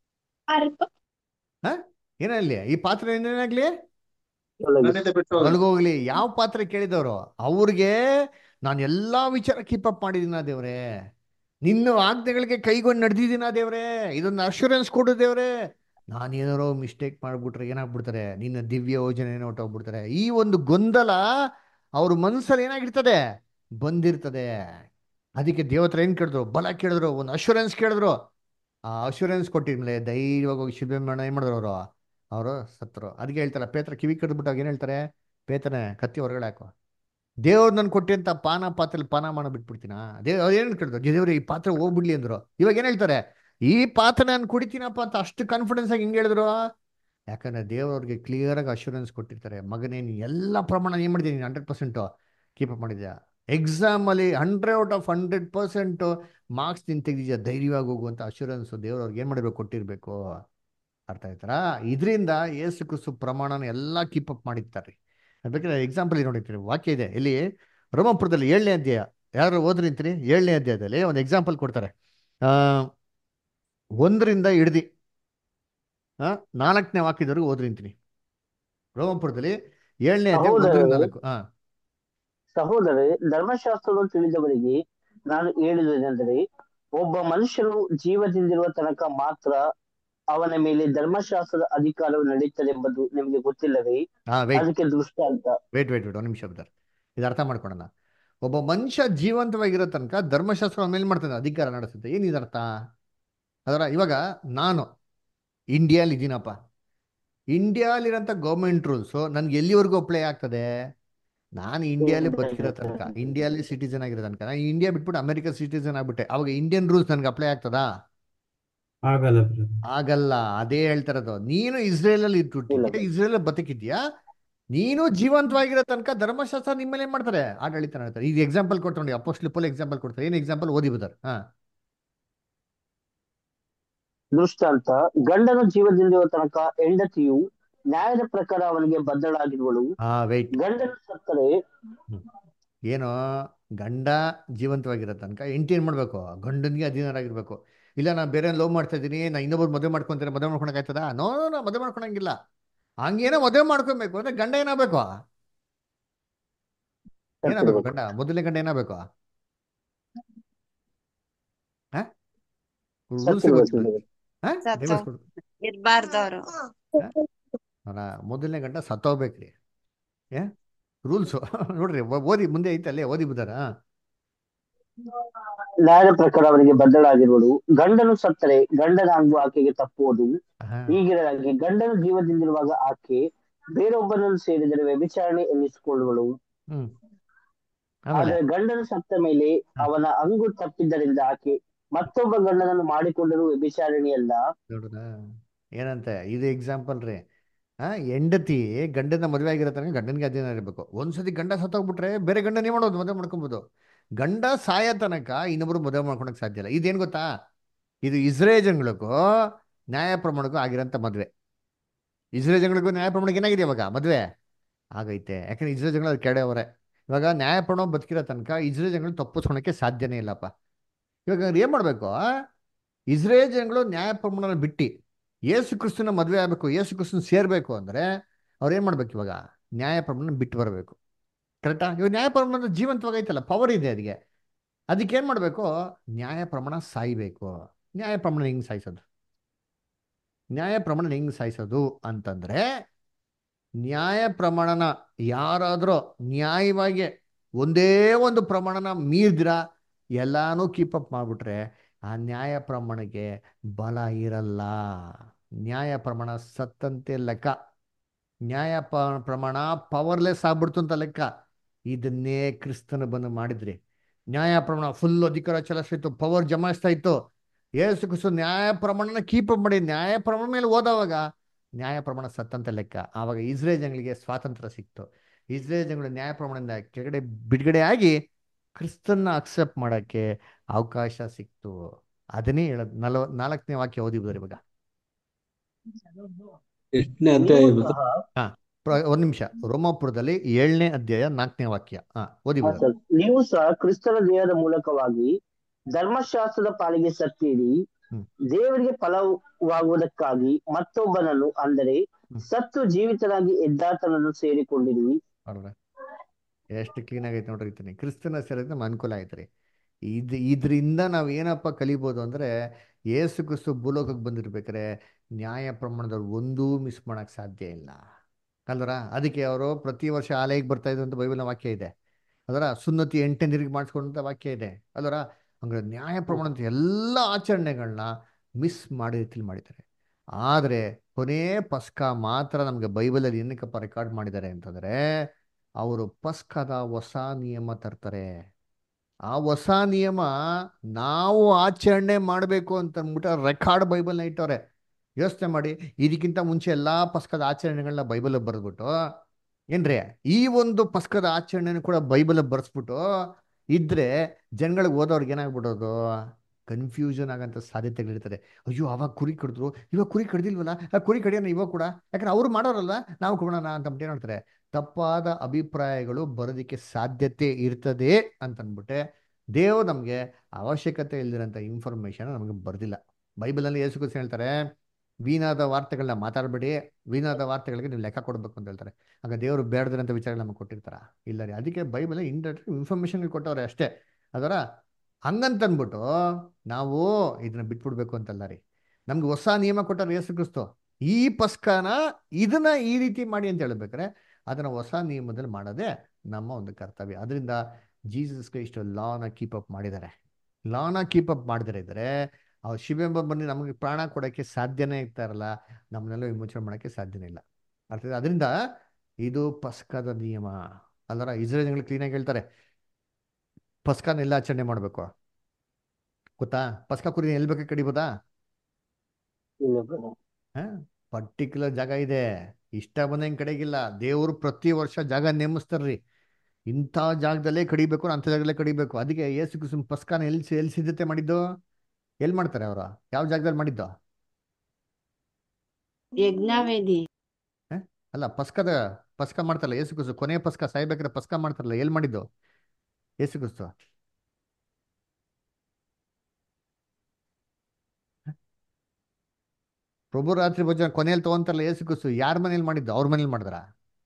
ಹ ಏನಾಗ್ಲಿ, ಈ ಪಾತ್ರ ನನ್ನೇನಾಗ್ಲಿ ನನ್ನಿಂದ ಬಿಟ್ಟು ಹೋಗ್ಲಿ. ತೊಲಗೋಗ್ಲಿ. ಯಾವ ಪಾತ್ರ ಕೇಳಿದವರು? ಅವ್ರಿಗೆ ನಾನು ಎಲ್ಲಾ ವಿಚಾರ ಕೀಪ್ ಅಪ್ ಮಾಡಿದೀನ ದೇವ್ರೆ, ನಿನ್ನ ಆಜ್ಞೆಗಳಿಗೆ ಕೈಗೊಂಡು ನಡೆದಿದ್ದೀನ ದೇವ್ರೆ, ಇದೊಂದು ಅಶ್ಯೂರೆನ್ಸ್ ಕೊಡು ದೇವ್ರೆ. ನಾನೇನಾರೋ ಮಿಸ್ಟೇಕ್ ಮಾಡ್ಬಿಟ್ರೆ ಏನಾಗ್ಬಿಡ್ತಾರೆ? ನಿನ್ನ ದಿವ್ಯ ಯೋಜನೆ ಹೊಟ್ಟೋಗ್ಬಿಡ್ತಾರೆ. ಈ ಒಂದು ಗೊಂದಲ ಅವ್ರ ಮನಸ್ಸಲ್ಲಿ ಏನಾಗಿರ್ತದೆ? ಬಂದಿರ್ತದೆ. ಅದಕ್ಕೆ ದೇವತ್ರ ಏನ್ ಕೇಳಿದ್ರು? ಬಲ ಕೇಳಿದ್ರು, ಒಂದು ಅಶ್ಯೂರೆನ್ಸ್ ಕೇಳಿದ್ರು. ಆ ಅಶ್ಯೂರೆನ್ಸ್ ಕೊಟ್ಟಿದ್ಮೇಲೆ ಧೈರ್ಯವಾಗಿ ಹೋಗಿ ಶಿಲ್ಬೆ ಮಾಡೋಣ ಏನ್ ಮಾಡಿದ್ರು ಅವರು? ಅವರು ಸತ್ರು. ಅದಕ್ಕೆ ಹೇಳ್ತಾರೆ, ಪೇತ್ರ ಕಿವಿ ಕಡ್ದ್ಬಿಟ್ಟಾಗ ಏನ್ ಹೇಳ್ತಾರೆ? ಪೇತ್ರನೇ ಕತ್ತಿ ಹೊರಗಡೆ ಹಾಕೋ, ದೇವ್ರು ನನ್ ಕೊಟ್ಟಿಂತ ಪಾನ ಪಾತ್ರೆಲಿ ಪಾನ ಮಾಡ ಬಿಟ್ಬಿಡ್ತೀನ? ದೇವ್ ಅವ್ರು ಏನ್ ಕೇಳಿದ್ರು? ದೇವ್ರೆ ಈ ಪಾತ್ರೆ ಹೋಗ್ಬಿಡ್ಲಿ ಅಂದ್ರು. ಇವಾಗ ಏನ್ ಹೇಳ್ತಾರೆ? ಈ ಪಾತ್ರೆ ನಾನು ಕುಡಿತೀನಪ್ಪ ಅಂತ ಅಷ್ಟು ಕಾನ್ಫಿಡೆನ್ಸ್ ಆಗಿ ಹಿಂಗ್ ಹೇಳಿದ್ರು. ಯಾಕಂದ್ರೆ ದೇವ್ರವ್ರಿಗೆ ಕ್ಲಿಯರ್ ಆಗಿ ಅಶ್ಯೂರೆನ್ಸ್ ಕೊಟ್ಟಿರ್ತಾರೆ. ಮಗನೇ ನೀ ಎಲ್ಲ ಪ್ರಮಾಣ ಏನ್ ಮಾಡಿದ್ದೀನಿ? ಹಂಡ್ರೆಡ್ ಪರ್ಸೆಂಟ್ ಕೀಪ್ ಅಪ್ ಮಾಡಿದ್ಯಾ? ಎಕ್ಸಾಮ್ ಅಲ್ಲಿ hundred out of hundred percent marks ನೀನ್ ತೆಗಿದ್ಯಾ, ಧೈರ್ಯವಾಗಿ ಹೋಗುವಂತ ಅಶ್ಯೂರೆನ್ಸ್ ದೇವ್ರವ್ರಿಗೆ ಏನ್ ಮಾಡಿರ್ಬೇಕು? ಕೊಟ್ಟಿರ್ಬೇಕು. ಅರ್ಥ ಆಯ್ತಾರಾ? ಇದರಿಂದ ಯೇಸು ಕ್ರಿಸ್ತು ಪ್ರಮಾಣನ ಎಲ್ಲ ಕೀಪ್ ಅಪ್ ಮಾಡಿರ್ತಾರೆ. ಬೇಕಾದ್ರೆ ಎಕ್ಸಾಂಪಲ್ ನೋಡಿರ್ತೀರಿ, ವಾಕ್ಯ ಇದೆ ಇಲ್ಲಿ ರೋಮಾಪುರದಲ್ಲಿ ಏಳನೇ ಅಧ್ಯಾಯ. ಯಾರು ಓದ್ರಿಂತೀರಿ? ಏಳನೇ ಅಧ್ಯಾಯದಲ್ಲಿ ಒಂದು ಎಕ್ಸಾಂಪಲ್ ಕೊಡ್ತಾರೆ. ಆ ಒಂದರಿಂದ ಹಿಡ್ದು ಆ ನಾಲ್ಕನೇ ವಾಕ್ಯದವರೆಗೂ ಓದ್ರಿಂತೀನಿ. ರೋಮಾಪುರದಲ್ಲಿ ಏಳನೇ ಅಧ್ಯಾಯ ಒಂದರಿಂದ ಸಹೋದರರೇ ನಾಲ್ಕು. ಹಾ ಸಹೋದರರೇ ಧರ್ಮಶಾಸ್ತ್ರವನ್ನು ತಿಳಿದವರಿಗೆ ನಾನು ಹೇಳುವುದೇನೆಂದರೆ, ಒಬ್ಬ ಮನುಷ್ಯನು ಜೀವದಿಂದಿರುವ ತನಕ ಮಾತ್ರ ಅವನ ಮೇಲೆ ಧರ್ಮಶಾಸ್ತ್ರದ ಅಧಿಕಾರವು ನಡೆಯುತ್ತದೆಂಬುದು ನಿಮಗೆ ಗೊತ್ತಿಲ್ಲವೇ? ಹಾ ವೇಟ್ ಅದಕ್ಕೆ ದೃಷ್ಟಾಂತ. ವೇಟ್ ವೇಟ್ ವೇಟ್ ಒಂದು ನಿಮಿಷ ಬ್ರದರ್, ಇದು ಅರ್ಥ ಮಾಡ್ಕೊಳ್ಳೋಣ. ಒಬ್ಬ ಮನುಷ್ಯ ಜೀವಂತವಾಗಿರೋ ತನಕ ಧರ್ಮಶಾಸ್ತ್ರ ಮೇಲೆ ಮಾಡ್ತಾನೆ, ಅಧಿಕಾರ ನಡೆಸುತ್ತೆ. ಏನಿದೆ ಅರ್ಥ? ಅದರ ಇವಾಗ ನಾನು ಇಂಡಿಯಾಲಿ ಇದ್ದೀನಪ್ಪ. ಇಂಡಿಯಾಲಿರೋಂಥ ಗೌರ್ಮೆಂಟ್ ರೂಲ್ಸು ನನ್ಗೆ ಎಲ್ಲಿವರೆಗೂ ಅಪ್ಲೈ ಆಗ್ತದೆ? ನಾನು ಇಂಡಿಯಾಲಿ ಬದುಕಿರೋ ತನಕ, ಇಂಡಿಯಾಲಿ ಸಿಟಿಸನ್ ಆಗಿರೋ ತನಕ, ನಾನು ಇಂಡಿಯಾ ಬಿಟ್ಬಿಟ್ಟು ಅಮೆರಿಕ ಸಿಟಿಸನ್ ಆಗ್ಬಿಟ್ಟೆ, ಅವಾಗ ಇಂಡಿಯನ್ ರೂಲ್ಸ್ ನನಗೆ ಅಪ್ಲೈ ಆಗ್ತದಾ? ಆಗಲ್ಲ ಬ್ರದರ್. ಆಗಲ್ಲ. ಅದೇ ಹೇಳ್ತಾರದು. ನೀನು ಇಸ್ರೇಲ್ ಅಲ್ಲಿ ಇಲ್ಲ ಇಟ್ಬಿಟ್ಟಿದ್ಯಾ, brother. ಇಸ್ರೇಲ್ ಬದುಕಿದ್ಯಾ, ನೀನು ಜೀವಂತವಾಗಿರೋ ತನಕ ಧರ್ಮಶಾಸ್ತ್ರ ನಿಮ್ಮ ಮೇಲೆ ಏನ್ ಮಾಡ್ತಾರೆ? ಆಡಳಿತ ಮಾಡ್ತಾರೆ. ಈಗ ಎಕ್ಸಾಂಪಲ್ ಕೊಟ್ಟು ಅಪೋಸ್ಟಲ್ ಪೌಲ್ ಎಕ್ಸಾಂಪಲ್ ಕೊಡ್ತಾರೆ. ಏನ್ ಎಕ್ಸಾಂಪಲ್ ಓದಿ ಬದರ್? ಹಾ ದೃಷ್ಟಾಂತ, ಗಂಡನು ಜೀವದಿಂದಿರುವ ತನಕ ಹೆಂಡತಿಯು ನ್ಯಾಯದ ಪ್ರಕಾರ ಅವನಿಗೆ ಬದ್ಧಳಾಗಿರುವಳು. ಹಾ ವೆಯ್ಟ್. ಗಂಡನು ಸತ್ತರೆ ಹ್ಮ್ ಏನೋ ಗಂಡ ಜೀವಂತವಾಗಿರೋ ತನಕ ಹೆಂಡತಿ ಏನ್ ಮಾಡ್ಬೇಕು? ಗಂಡನಿಗೆ ಅಧೀನರಾಗಿರ್ಬೇಕು. ಇಲ್ಲ ನಾ ಬೇರೆ ಲವ್ ಮಾಡ್ತಾ ಇದ್ದೀನಿ, ನಾ ಇನ್ನೊಬ್ರು ಮದುವೆ ಮಾಡ್ಕೊಂತೀನಿ, ಮದುವೆ ಮಾಡ್ಕೊಳಕ್ ಆಯ್ತದ? ನೋ ನೋ ಮದುವೆ ಮಾಡ್ಕೊಳಂಗಿಲ್ಲ. ಹಂಗೇನೋ ಮದುವೆ ಮಾಡ್ಕೊಬೇಕು ಅಂದ್ರೆ ಗಂಡ ಏನಾಗಬೇಕು? ಏನಾಗಬೇಕು ಸತ್ತಿರ್ಬೇಕು. ಗಂಡ? ಮೊದಲನೇ ಗಂಡ ಏನಾಗಬೇಕು? ಹಾ ರೂಲ್ಸ್ ಸತ್ತಿರ್ಬೇಕು ಗೊತ್ತಿಲ್ಲ. brother. ಹಾ ಸತ್ತೋ ಡೈವರ್ಸ್ ಕೊಡು. ಇರ್ಬಾರ್ದವ್ರು. ಅಲ್ಲ ಮೊದಲನೇ ಗಂಡ ಸತ್ತೋಗ್ಬೇಕ್ರಿ. ಏ ರೂಲ್ಸು ನೋಡ್ರಿ, ಓ- ಓದಿ ಮುಂದೆ ಐತಲ್ಲೇ, ಓದಿ ಬುದಾರ. ನ್ಯಾಯದ ಪ್ರಕಾರ ಅವನಿಗೆ ಬದ್ಧಳಾಗಿರುವಳು. ಗಂಡನು ಸತ್ತರೆ ಗಂಡನ ಅಂಗು ಆಕೆಗೆ ತಪ್ಪುವುದು. ಹಾ ಹೀಗಿರಲಾಗಿ ಗಂಡನು ಜೀವದಿಂದಿರುವಾಗ ಆಕೆ ಬೇರೊಬ್ಬನನ್ನು ಸೇರಿದರೆ ವ್ಯಭಿಚಾರಣೆ ಎನ್ನಿಸಿಕೊಳ್ಳುವಳು. ಹ್ಮ್ ಆಮೇಲೆ ಆದರೆ ಗಂಡನು ಸತ್ತ ಮೇಲೆ ಹ್ಮ್ ಅವನ ಅಂಗು ತಪ್ಪಿದ್ದರಿಂದ ಆಕೆ ಮತ್ತೊಬ್ಬ ಗಂಡನನ್ನು ಮಾಡಿಕೊಂಡರೂ ವ್ಯಭಿಚಾರಿಣಿಯಲ್ಲ. ನೋಡುದ ಏನಂತೆ ಇದು ಎಕ್ಸಾಂಪಲ್ ರೀ. ಆ ಹೆಂಡತಿ ಗಂಡನ ಮದುವೆ ಆಗಿರೋ ತನಕ ಗಂಡನಿಗೆ ಅಧೀನ ಇರಬೇಕು. ಒಂದ್ಸತಿ ಗಂಡ ಸತ್ತೋಗ್ಬಿಟ್ರೆ ಬೇರೆ ಗಂಡನೇ ಮಾಡೋದು, ಮದುವೆ ಮಾಡ್ಕೊಬೋದು. ಗಂಡ ಸಾಯ ತನಕ ಇನ್ನೊಬ್ರು ಮದುವೆ ಮಾಡ್ಕೊಳಕ್ ಸಾಧ್ಯ ಇಲ್ಲ. ಇದೇನ್ ಗೊತ್ತಾ? ಇದು ಇಸ್ರೇಲ್ ಜನಗಳಿಗೂ ನ್ಯಾಯ ಪ್ರಮಾಣಕ್ಕೂ ಆಗಿರೋಂಥ ಮದುವೆ. ಇಸ್ರೇಲ್ ಜನಗಳಿಗೂ ನ್ಯಾಯ ಪ್ರಮಾಣಕ್ಕೆ ಏನಾಗಿದೆ ಇವಾಗ? ಮದುವೆ ಆಗೈತೆ. ಯಾಕಂದ್ರೆ ಇಸ್ರೇಲ್ ಜನಗಳು ಅದು ಕೆಡವರೆ. ಇವಾಗ ನ್ಯಾಯ ಪ್ರಮಾಣ ಬದುಕಿರೋ ತನಕ ಇಸ್ರೇಲ್ ಜನಗಳು ತಪ್ಪಿಸ್ಕೊಳಕ್ಕೆ ಸಾಧ್ಯನೇ ಇಲ್ಲಪ್ಪ. ಇವಾಗ ಅವ್ರು ಏನ್ ಮಾಡ್ಬೇಕು? ಇಸ್ರೇಲ್ ಜನಗಳು ನ್ಯಾಯ ಪ್ರಮಾಣ ಬಿಟ್ಟು ಯೇಸು ಕ್ರಿಸ್ತನ ಮದುವೆ ಆಗಬೇಕು, ಯೇಸು ಕ್ರಿಸ್ತನ ಸೇರ್ಬೇಕು ಅಂದ್ರೆ ಅವ್ರು ಏನ್ ಮಾಡ್ಬೇಕು? ಇವಾಗ ನ್ಯಾಯ ಪ್ರಮಾಣ ಬಿಟ್ಟು ಬರಬೇಕು. ಕರೆಕ್ಟಾ? ಇವಾಗ ನ್ಯಾಯ ಪ್ರಮಾಣ ಜೀವಂತವಾಗೈತಲ್ಲ, ಪವರ್ ಇದೆ ಅದಕ್ಕೆ. ಅದಕ್ಕೆ ಏನ್ ಮಾಡ್ಬೇಕು? ನ್ಯಾಯ ಪ್ರಮಾಣ ಸಾಯ್ಬೇಕು. ನ್ಯಾಯ ಪ್ರಮಾಣ ಹೆಂಗ್ ಸಾಯಿಸೋದು? ನ್ಯಾಯ ಪ್ರಮಾಣ ಹೆಂಗ್ ಸಾಯಿಸೋದು ಅಂತಂದ್ರೆ, ನ್ಯಾಯ ಪ್ರಮಾಣನ ಯಾರಾದ್ರೂ ನ್ಯಾಯವಾಗಿ ಒಂದೇ ಒಂದು ಪ್ರಮಾಣನ ಮೀರಿದ್ರ ಎಲ್ಲಾನು ಕೀಪ್ ಅಪ್ ಮಾಡ್ಬಿಟ್ರೆ ಆ ನ್ಯಾಯ ಪ್ರಮಾಣಕ್ಕೆ ಬಲ ಇರಲ್ಲ. ನ್ಯಾಯ ಪ್ರಮಾಣ ಸತ್ತಂತೆ ಲೆಕ್ಕ. ನ್ಯಾಯ ಪ- ಪ್ರಮಾಣ ಪವರ್ಲೆಸ್ ಆಗ್ಬಿಡ್ತು ಅಂತ ಲೆಕ್ಕ. ಇದನ್ನೇ ಕ್ರಿಸ್ತನ ಬಂದು ಮಾಡಿದ್ರಿ. ನ್ಯಾಯ ಪ್ರಮಾಣ ಫುಲ್ ಅಧಿಕಾರ ಚಲಾಯಿಸ್ತಾ ಇತ್ತು, ಪವರ್ ಜಮಾಯಿಸ್ತಾ ಇತ್ತು. ಏಸು ಕ್ರಿಸ್ತ ನ್ಯಾಯ ಪ್ರಮಾಣನ ಕೀಪ್ ಅಪ್ ಮಾಡಿ ನ್ಯಾಯ ಪ್ರಮಾಣ ಮೇಲೆ ಹೋದವಾಗ ನ್ಯಾಯ ಪ್ರಮಾಣ ಸತ್ತಂತ ಲೆಕ್ಕ. ಆವಾಗ ಇಸ್ರೇಲ್ ಜನಗಳಿಗೆ ಸ್ವಾತಂತ್ರ್ಯ ಸಿಕ್ತು. ಇಸ್ರೇಲ್ ಜನಗಳು ನ್ಯಾಯ ಪ್ರಮಾಣದಿಂದ ಕೆಳಗಡೆ ಬಿಡುಗಡೆ ಆಗಿ ಕ್ರಿಸ್ತನ್ನ ಅಕ್ಸೆಪ್ಟ್ ಮಾಡಕ್ಕೆ ಅವಕಾಶ ಸಿಕ್ತು. ಅದನ್ನೇ ಹೇಳೋದು. ನಲವ ನಾಲ್ಕನೇ ವಾಕ್ಯ ಓದಿ ಬರೋದು ಇವಾಗ. ಎಷ್ಟನೇ ಅಧ್ಯಾಯ ನೀವು ಇರುತ್ತೆ? ಸಹ ಹಾ ಪ್ರ- ಒಂದ್ ನಿಮಿಷ. ರೋಮಾಪುರದಲ್ಲಿ ಏಳನೇ ಅಧ್ಯಾಯ ನಾಲ್ಕನೇ ವಾಕ್ಯ. ಹಾ ಓದಿ ಹಾ ಬರೋದು. ಸರ್, ನೀವು ಸಹ ಕ್ರಿಸ್ತನ ದೇಹದ ಮೂಲಕವಾಗಿ ಧರ್ಮಶಾಸ್ತ್ರದ ಪಾಲಿಗೆ ಸತ್ತೀರಿ. ಹ್ಮ್ ದೇವರಿಗೆ ಫಲವಾಗುವುದಕ್ಕಾಗಿ ಮತ್ತೊಬ್ಬನನ್ನು, ಅಂದರೆ ಹ್ಮ್ ಸತ್ತು ಜೀವಿತನಾಗಿ ಎದ್ದಾತನನ್ನು ಸೇರಿಕೊಂಡಿರಿ. ನೋಡ್ರಿ ಎಷ್ಟು ಕ್ಲೀನ್ ಆಗೈತೆ ನೋಡ್ರಿ. ಇರ್ತೀನಿ ಕ್ರಿಸ್ತನ ಸೇರಿದ್ರೆ ನಮ್ಗೆ ಅನುಕೂಲ ಆಯ್ತು ರೀ. ಇದು ಇದರಿಂದ ನಾವು ಏನಪ್ಪ ಕಲಿಬೋದು ಅಂದರೆ, ಏಸು ಕ್ರಿಸ್ತು ಭೂಲೋಕಕ್ಕೆ ಬಂದಿರ್ಬೇಕಾರೆ ನ್ಯಾಯ ಪ್ರಮಾಣದಲ್ಲಿ ಒಂದೂ ಮಿಸ್ ಮಾಡೋಕ್ಕೆ ಸಾಧ್ಯ ಇಲ್ಲ ಅಲ್ವರ. ಅದಕ್ಕೆ ಅವರು ಪ್ರತಿ ವರ್ಷ ಆಲಯಕ್ಕೆ ಬರ್ತಾ ಇದ್ರು ಅಂತ ಬೈಬಲ್ನ ವಾಕ್ಯ ಇದೆ. ಅದರ ಸುನ್ನತಿ ಎಂಟನೇ ದಿನಕ್ಕೆ ಮಾಡಿಸ್ಕೊಂಡಂಥ ವಾಕ್ಯ ಇದೆ ಅಲ್ವರ. ಹಂಗಾರೆ ನ್ಯಾಯ ಪ್ರಮಾಣ ಅಂತ ಎಲ್ಲ ಆಚರಣೆಗಳನ್ನ ಮಿಸ್ ಮಾಡಿ ರೀತಿಲಿ ಮಾಡಿದ್ದಾರೆ. ಆದರೆ ಕೊನೇ ಪಸ್ಕ ಮಾತ್ರ ನಮಗೆ ಬೈಬಲಲ್ಲಿ ಏನಕ್ಕಪ್ಪ ರೆಕಾರ್ಡ್ ಮಾಡಿದ್ದಾರೆ ಅಂತಂದರೆ, ಅವರು ಪಸ್ಕದ ಹೊಸ ನಿಯಮ ತರ್ತಾರೆ. ಆ ಹೊಸ ನಿಯಮ ನಾವು ಆಚರಣೆ ಮಾಡಬೇಕು ಅಂತ ಅಂದ್ಬಿಟ್ಟು ರೆಕಾರ್ಡ್ ಬೈಬಲ್ನ ಇಟ್ಟವ್ರೆ. ಯೋಚನೆ ಮಾಡಿ, ಇದಕ್ಕಿಂತ ಮುಂಚೆ ಎಲ್ಲಾ ಪಸ್ಕದ ಆಚರಣೆಗಳನ್ನ ಬೈಬಲ್ ಬರೆದ್ಬಿಟ್ಟು ಏನ್ರಿ ಈ ಒಂದು ಪಸ್ಕದ ಆಚರಣೆನೂ ಕೂಡ ಬೈಬಲ್ ಬರ್ಸ್ಬಿಟ್ಟು ಇದ್ರೆ ಜನಗಳಿಗೆ ಓದೋರ್ಗೆ ಏನಾಗ್ಬಿಡೋದು? ಕನ್ಫ್ಯೂಷನ್ ಆಗಂತ ಸಾಧ್ಯತೆಗಳಿರ್ತದೆ. ಅಯ್ಯೋ ಅವಾಗ ಕುರಿ ಕಡಿದ್ರು, ಇವಾಗ ಕುರಿ ಕಡ್ದಿಲ್ವಲ್ಲ, ಆ ಕುರಿ ಕಡಿಯೋಣ ಇವಾಗ ಕೂಡ, ಯಾಕಂದ್ರೆ ಅವ್ರು ಮಾಡೋರಲ್ಲ ನಾವು ಕೊಡೋಣ ಅಂತ ಏನ್ ಮಾಡ್ತಾರೆ? ತಪ್ಪಾದ ಅಭಿಪ್ರಾಯಗಳು ಬರೋದಕ್ಕೆ ಸಾಧ್ಯತೆ ಇರ್ತದೆ ಅಂತಂದ್ಬಿಟ್ಟೆ ದೇವ್ ನಮಗೆ ಅವಶ್ಯಕತೆ ಇಲ್ದಿರೋಂಥ ಇನ್ಫಾರ್ಮೇಶನ್ ನಮಗೆ ಬರ್ದಿಲ್ಲ. ಬೈಬಲಲ್ಲಿ ಯೇಸು ಕ್ರಿಸ್ತ ಹೇಳ್ತಾರೆ, ವೀಣಾದ ವಾರ್ತೆಗಳನ್ನ ಮಾತಾಡಬೇಡಿ, ವೀಣಾದ ವಾರ್ತೆಗಳಿಗೆ ನೀವು ಲೆಕ್ಕ ಕೊಡಬೇಕು ಅಂತ ಹೇಳ್ತಾರೆ. ಆಗ ದೇವರು ಬೇಡದಿರೋಂಥ ವಿಚಾರಗಳು ನಮಗೆ ಕೊಟ್ಟಿರ್ತಾರ? ಇಲ್ಲ ರೀ. ಅದಕ್ಕೆ ಬೈಬಲ್ ಇಂಡೈರೆಕ್ಟ್ ಇನ್ಫಾರ್ಮೇಶನ್ ಕೊಟ್ಟವ್ರೆ ಅಷ್ಟೇ. ಅದರ ಹಂಗಂತಂದ್ಬಿಟ್ಟು ನಾವು ಇದನ್ನ ಬಿಟ್ಬಿಡ್ಬೇಕು ಅಂತಲ್ಲ ರೀ. ನಮ್ಗೆ ಹೊಸ ನಿಯಮ ಕೊಟ್ಟಾರೆ ಯೇಸು ಕ್ರಿಸ್ತು. ಈ ಪಸ್ಕನ ಇದನ್ನ ಈ ರೀತಿ ಮಾಡಿ ಅಂತ ಹೇಳ್ಬೇಕಾರೆ ಅದನ್ನ ಹೊಸ ನಿಯಮದಲ್ಲಿ ಮಾಡೋದೇ ನಮ್ಮ ಒಂದು ಕರ್ತವ್ಯ. ಅದರಿಂದ ಜೀಸಸ್ ಕ್ರೈಸ್ಟ್ ಲಾನ ಕೀಪ್ ಅಪ್ ಮಾಡಿದ್ದಾರೆ. ಲಾನ ಕೀಪ್ ಅಪ್ ಮಾಡಿದ್ರೆ ಇದ್ರೆ ಅವ್ರು ಶಿವೆಂಬ ಬಂದು ನಮಗೆ ಪ್ರಾಣ ಕೊಡೋಕ್ಕೆ ಸಾಧ್ಯನೇ ಇರ್ತಾರಲ್ಲ, ನಮ್ಮನ್ನೆಲ್ಲ ವಿಮೋಚನೆ ಮಾಡೋಕ್ಕೆ ಸಾಧ್ಯನೇ ಇಲ್ಲ. ಅರ್ಥಾತ್ ಅದರಿಂದ ಇದು ಪಸ್ಕದ ನಿಯಮ. ಅಲ್ವರ ಇಸ್ರೇಲ್ಗಳು ಕ್ಲೀನಾಗಿ ಹೇಳ್ತಾರೆ ಪಸ್ಕಾನ ಎಲ್ಲ ಆಚರಣೆ ಮಾಡಬೇಕು ಗೊತ್ತಾ? ಪಸ್ಕಾ ಕುರಿ ಎಲ್ಲಿ ಬೇಕಾದ್ರೆ ಕಡಿಬೋದಾ? ಇಲ್ಲ ಬ್ರದರ್. ಪರ್ಟಿಕ್ಯುಲರ್ ಜಾಗ ಇದೆ, ಇಷ್ಟ ಬಂದಂಗೆ ಕಡೆಗಿಲ್ಲ. ದೇವರು ಪ್ರತಿ ವರ್ಷ ಜಾಗ ನೇಮಿಸ್ತಾರ್ರಿ, ಇಂಥ ಜಾಗದಲ್ಲೇ ಕಡಿಬೇಕು, ಅಂಥ ಜಾಗದಲ್ಲೇ ಕಡಿಬೇಕು. ಅದಕ್ಕೆ ಯೇಸು ಕ್ರಿಸ್ತನ ಪಸ್ಕಾನ ಎಲ್ಲಿ ಎಲ್ಲಿ ಸಿದ್ಧತೆ ಮಾಡಿದ್ದು? ಎಲ್ಲಿ ಮಾಡ್ತಾರೆ ಅವರು? ಯಾವ ಜಾಗದಲ್ಲಿ ಮಾಡಿದ್ದು? ಯಜ್ಞವೇದಿ. ಹ? ಅಲ್ಲ, ಪಸ್ಕದ ಪಸ್ಕ ಮಾಡ್ತಾರಲ್ಲ ಯೇಸು ಕ್ರಿಸ್ತು, ಕೊನೆಯ ಪಸ್ಕ ಸಾಯ್ಬೇಕಾದ್ರೆ ಪಸ್ಕ ಮಾಡ್ತಾರಲ್ಲ, ಎಲ್ಲಿ ಮಾಡಿದ್ದು ಯೇಸು ಕ್ರಿಸ್ತು? ಪ್ರಭು ರಾತ್ರಿ ಭೋಜನ ಕೊನೆಯಲ್ಲಿ ತಗೊಂತಾರಲ್ಲ ಯೇಸು ಕ್ರಿಸ್ತು, ಯಾರ ಮನೇಲಿ ಮಾಡಿದ್ದು? ಅವ್ರ ಮನೇಲಿ ಮಾಡಿದ್ರ?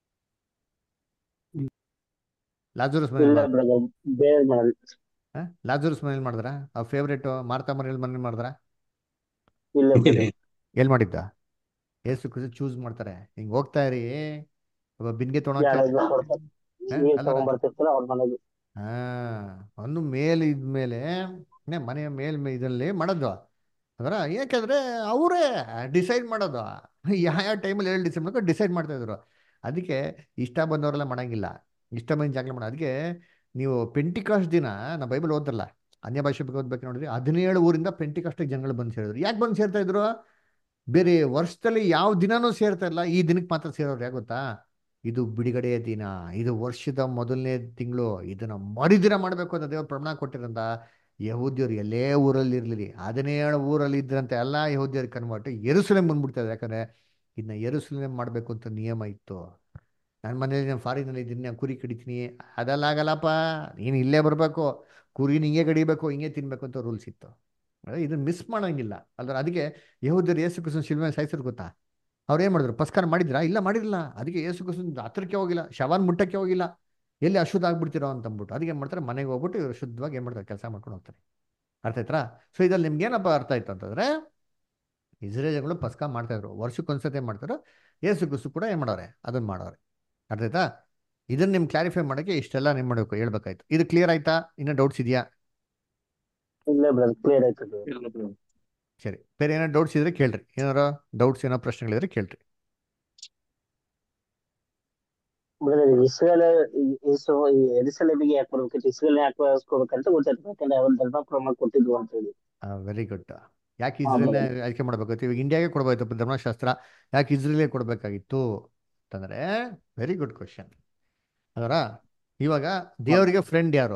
ಲಾಜರಸ್ ಮನೇಲಿ ಇಲ್ಲ ಮಾಡಿದ್ರ? ಬ್ರದರ್, ಬೇರೆ ಮಾಡಲ್. ಲಾಜರಸ್ ಮನೇಲಿ ಮಾಡಿದ್ರ? ಆ ಫೇವ್ರೇಟ್ ಮಾರ್ತಾ ಮನೇಲಿ ಮನೇಲಿ ಮಾಡಿದ್ರ? ಇಲ್ಲ ಬ್ರದರ್. ಎಲ್ಲಿ ಮಾಡಿದ್ದ? ಯೇಸು ಕ್ರಿಸ್ತು ಚೂಸ್ ಮಾಡ್ತಾರೆ, ಹಿಂಗೆ ಹೋಗ್ತಾ ಇರಿ, ಒಬ್ಬ ಬಿನ್ಗೆ ತೊಗೊಳಕ್ಕೆ ಯಾರಾದ್ರೂ ಕೊಡ್ತಾರೆ, ನೀವ್ ಅಲ್ಲರ ತಗೊಂಡ್ಬರ್ತಿರ್ತಾರ ಅವ್ರ ಮನೆಗೆ. ಹಾ, ಒಂದು ಮೇಲ್ ಇದ್ಮೇಲೆ ಮನೆಯ ಮೇಲ್ ಮೇ- ಇದಲ್ಲಿ ಮಾಡೋದು ಅದರ. ಯಾಕೆಂದ್ರೆ ಅವರೇ ಡಿಸೈಡ್ ಮಾಡೋದು ಯಾವ ಯಾವ ಟೈಮಲ್ಲಿ ಹೇಳಿ ಡಿಸೈಡ್ ಮಾಡ್ಕೊಂಡು ಡಿಸೈಡ್ ಮಾಡ್ತಾ ಇದ್ರು. ಅದಕ್ಕೆ ಇಷ್ಟ ಬಂದವರೆಲ್ಲ ಮಾಡಂಗಿಲ್ಲ, ಇಷ್ಟ ಬಂದ ಜಾಗಲಿ ಮಾಡೋ. ಅದಕ್ಕೆ ನೀವು ಪೆಂಟಿಕಾಸ್ಟ್ ದಿನ ನಾ ಬೈಬಲ್ ಓದಲ್ಲ, ಅನ್ಯ ಭಾಷೆ ಬಗ್ಗೆ ಓದ್ಬೇಕು ನೋಡಿದ್ರಿ, ಹದಿನೇಳು ಊರಿಂದ ಪೆಂಟಿಕಾಸ್ಟಿಗೆ ಜನಗಳು ಬಂದು ಸೇರಿದ್ರು. ಯಾಕೆ ಬಂದು ಸೇರ್ತಾ ಇದ್ರು? ಬೇರೆ ವರ್ಷದಲ್ಲಿ ಯಾವ ದಿನಾನೂ ಸೇರ್ತಾ ಇಲ್ಲ, ಈ ದಿನಕ್ಕೆ ಮಾತ್ರ ಸೇರೋರು. ಯಾಕೆ ಗೊತ್ತಾ? ಇದು ಬಿಡುಗಡೆಯ ದಿನ, ಇದು ವರ್ಷದ ಮೊದಲನೇ ತಿಂಗಳು, ಇದನ್ನ ಮರುದಿನ ಮಾಡಬೇಕು ಅಂತ ದೇವ್ರು ಪ್ರಮಾಣ ಕೊಟ್ಟಿರಂತ. ಯಹೂದ್ಯರು ಎಲ್ಲೇ ಊರಲ್ಲಿ ಇರ್ಲಿ, ಹದಿನೇಳು ಊರಲ್ಲಿ ಇದ್ರಂತೆ ಎಲ್ಲ ಯಹೂದ್ಯರಿಗೆ ಕನ್ವರ್ಟ್ ಯೆರೂಸಲೇಮ್ ಬಂದ್ಬಿಡ್ತಾರೆ. ಯಾಕಂದ್ರೆ ಇದನ್ನ ಯೆರೂಸಲೇಮ್ ಮಾಡಬೇಕು ಅಂತ ನಿಯಮ ಇತ್ತು. ನನ್ನ ಮನೇಲಿ ನಾನು ಫಾರಿನಲ್ಲಿ ಇದ್ದೀನಿ, ನಾನು ಕುರಿ ಕಡಿತೀನಿ, ಅದೆಲ್ಲ ಆಗಲ್ಲಪ್ಪ, ನೀನು ಇಲ್ಲೇ ಬರಬೇಕು, ಕುರಿ ಹಿಂಗೆ ಕಡಿಬೇಕು, ಹಿಂಗೆ ತಿನ್ಬೇಕು ಅಂತ ರೂಲ್ಸ್ ಇತ್ತು. ಇದನ್ನ ಮಿಸ್ ಮಾಡಂಗಿಲ್ಲ ಅಲ್ವ. ಅದಕ್ಕೆ ಯಹೂದ್ಯರು ಯೇಸು ಕ್ರಿಸ್ತನ ಶಿಲುಬೆ ಸಾಯಿಸಿದ್ರು ಗೊತ್ತಾ? ಅವ್ರು ಏನು ಮಾಡಿದ್ರು? ಪಸ್ಕಾರ ಮಾಡಿದ್ರಾ? ಇಲ್ಲ, ಮಾಡಿರಲಿಲ್ಲ. ಅದಕ್ಕೆ ಯೇಸು ಕ್ರಿಸ್ತನ ಹತ್ರಕ್ಕೆ ಹೋಗಿಲ್ಲ, ಶವಾನ್ ಮುಟ್ಟಕ್ಕೆ ಹೋಗಿಲ್ಲ, ಎಲ್ಲಿ ಅಶುದ್ಧ ಆಗ್ಬಿಡ್ತಿರೋ ಅಂತ ಅಂದ್ಬಿಟ್ಟು. ಅದಕ್ಕೆ ಏನು ಮಾಡ್ತಾರೆ? ಮನೆಗೆ ಹೋಗ್ಬಿಟ್ಟು ಇವರು ಶುದ್ಧವಾಗಿ ಏನು ಮಾಡ್ತಾರೆ? ಕೆಲಸ ಮಾಡ್ಕೊಂಡು ಹೋಗ್ತಾರೆ. ಅರ್ಥ ಆಯ್ತಾ? ಸೊ ಇದ್ರಲ್ಲಿ ನಿಮ್ಗೆ ಏನಪ್ಪ ಅರ್ಥ ಆಯ್ತು ಅಂತಂದ್ರೆ, ಇಸ್ರೇಲ್ಗಳು ಪಸ್ಕ ಮಾಡ್ತಾ ಇದ್ರು, ವರ್ಷಕ್ಕೊಂದ್ಸತಿ ಮಾಡ್ತಾರೋ. ಯೇಸು ಕ್ರಿಸ್ತು ಕೂಡ ಏನು ಮಾಡೋರೆ? ಅದನ್ನ ಮಾಡೋರೆ. ಅರ್ಥ ಆಯ್ತಾ? ಇದನ್ನ ನಿಮ್ಗೆ ಕ್ಲಾರಿಫೈ ಮಾಡೋಕ್ಕೆ ಇಷ್ಟೆಲ್ಲ ನಿಮ್ಮ ಮಾಡಬೇಕು ಹೇಳ್ಬೇಕಾಯ್ತು. ಇದು ಕ್ಲಿಯರ್ ಆಯ್ತಾ? ಇನ್ನೂ ಡೌಟ್ಸ್ ಇದೆಯಾ? ಇಲ್ಲ ಬ್ರದರ್, ಕ್ಲಿಯರ್ ಆಯ್ತು brother. ಸರಿ, ಬೇರೆ ಏನೋ ಡೌಟ್ಸ್ ಇದ್ರೆ ಕೇಳ್ರಿ, ಏನಾರ ಡೌಟ್ಸ್ ಏನೋ ಪ್ರಶ್ನೆಗಳಿದ್ರೆ ಕೇಳ್ರಿ. ಬ್ರದರ್, ಇಸ್ರೇಲ್ ಇಸು ಈ ಎರುಸಲೇಮಿಗೆ ಯಾಕೆ ಬರ್ಬೇಕಿತ್ತು? ಇಸ್ರೇಲ್ ಯಾಕೆ ಬಳಸ್ಕೋಬೇಕಂತ ಗೊತ್ತಾಯ್ತು, ಯಾಕಂದ್ರೆ ಅವ್ರು ಧರ್ಮ ಪ್ರಮಾಣ ಕೊಟ್ಟಿದ್ವು ಅಂತ ಹೇಳಿ. Very good. ಯಾಕೆ ಹಾ ಇಸ್ರೇಲ್ನ brother. ಆಯ್ಕೆ ಮಾಡ್ಬೇಕಾಗಿತ್ತು? ಇವಾಗ ಇಂಡಿಯಾಗೆ ಕೊಡ್ಬೇಕಾಯ್ತು ಧರ್ಮಶಾಸ್ತ್ರ, ಯಾಕೆ ಇಸ್ರೇಲ್ಗೆ ಕೊಡಬೇಕಾಗಿತ್ತು ಅಂತಂದ್ರೆ, ವೆರಿ ಗುಡ್ ಕ್ವಶನ್. ಅದರ ಇವಾಗ ದೇವರಿಗೆ ಫ್ರೆಂಡ್ ಯಾರು?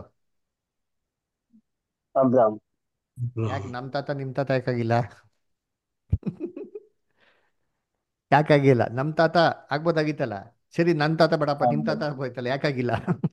ಅಬ್ರಾಮ್. ಯಾಕೆ ನಮ್ಮ ತಾತ ನಿಮ್ಮ ತಾತ ಯಾಕಾಗಿಲ್ಲ? ಯಾಕಾಗಿಲ್ಲ? ನಮ್ಮ ತಾತ ಆಗ್ಬೋದಾಗಿತ್ತಲ್ಲ. ಸರಿ, ನನ್ನ ತಾತ ಬೇಡಪ್ಪ, ಹಾ ನಿಮ್ಮ ತಾತ brother. ಆಗ್ಬೋಯ್ತಲ್ಲ, ಯಾಕಾಗಿಲ್ಲ?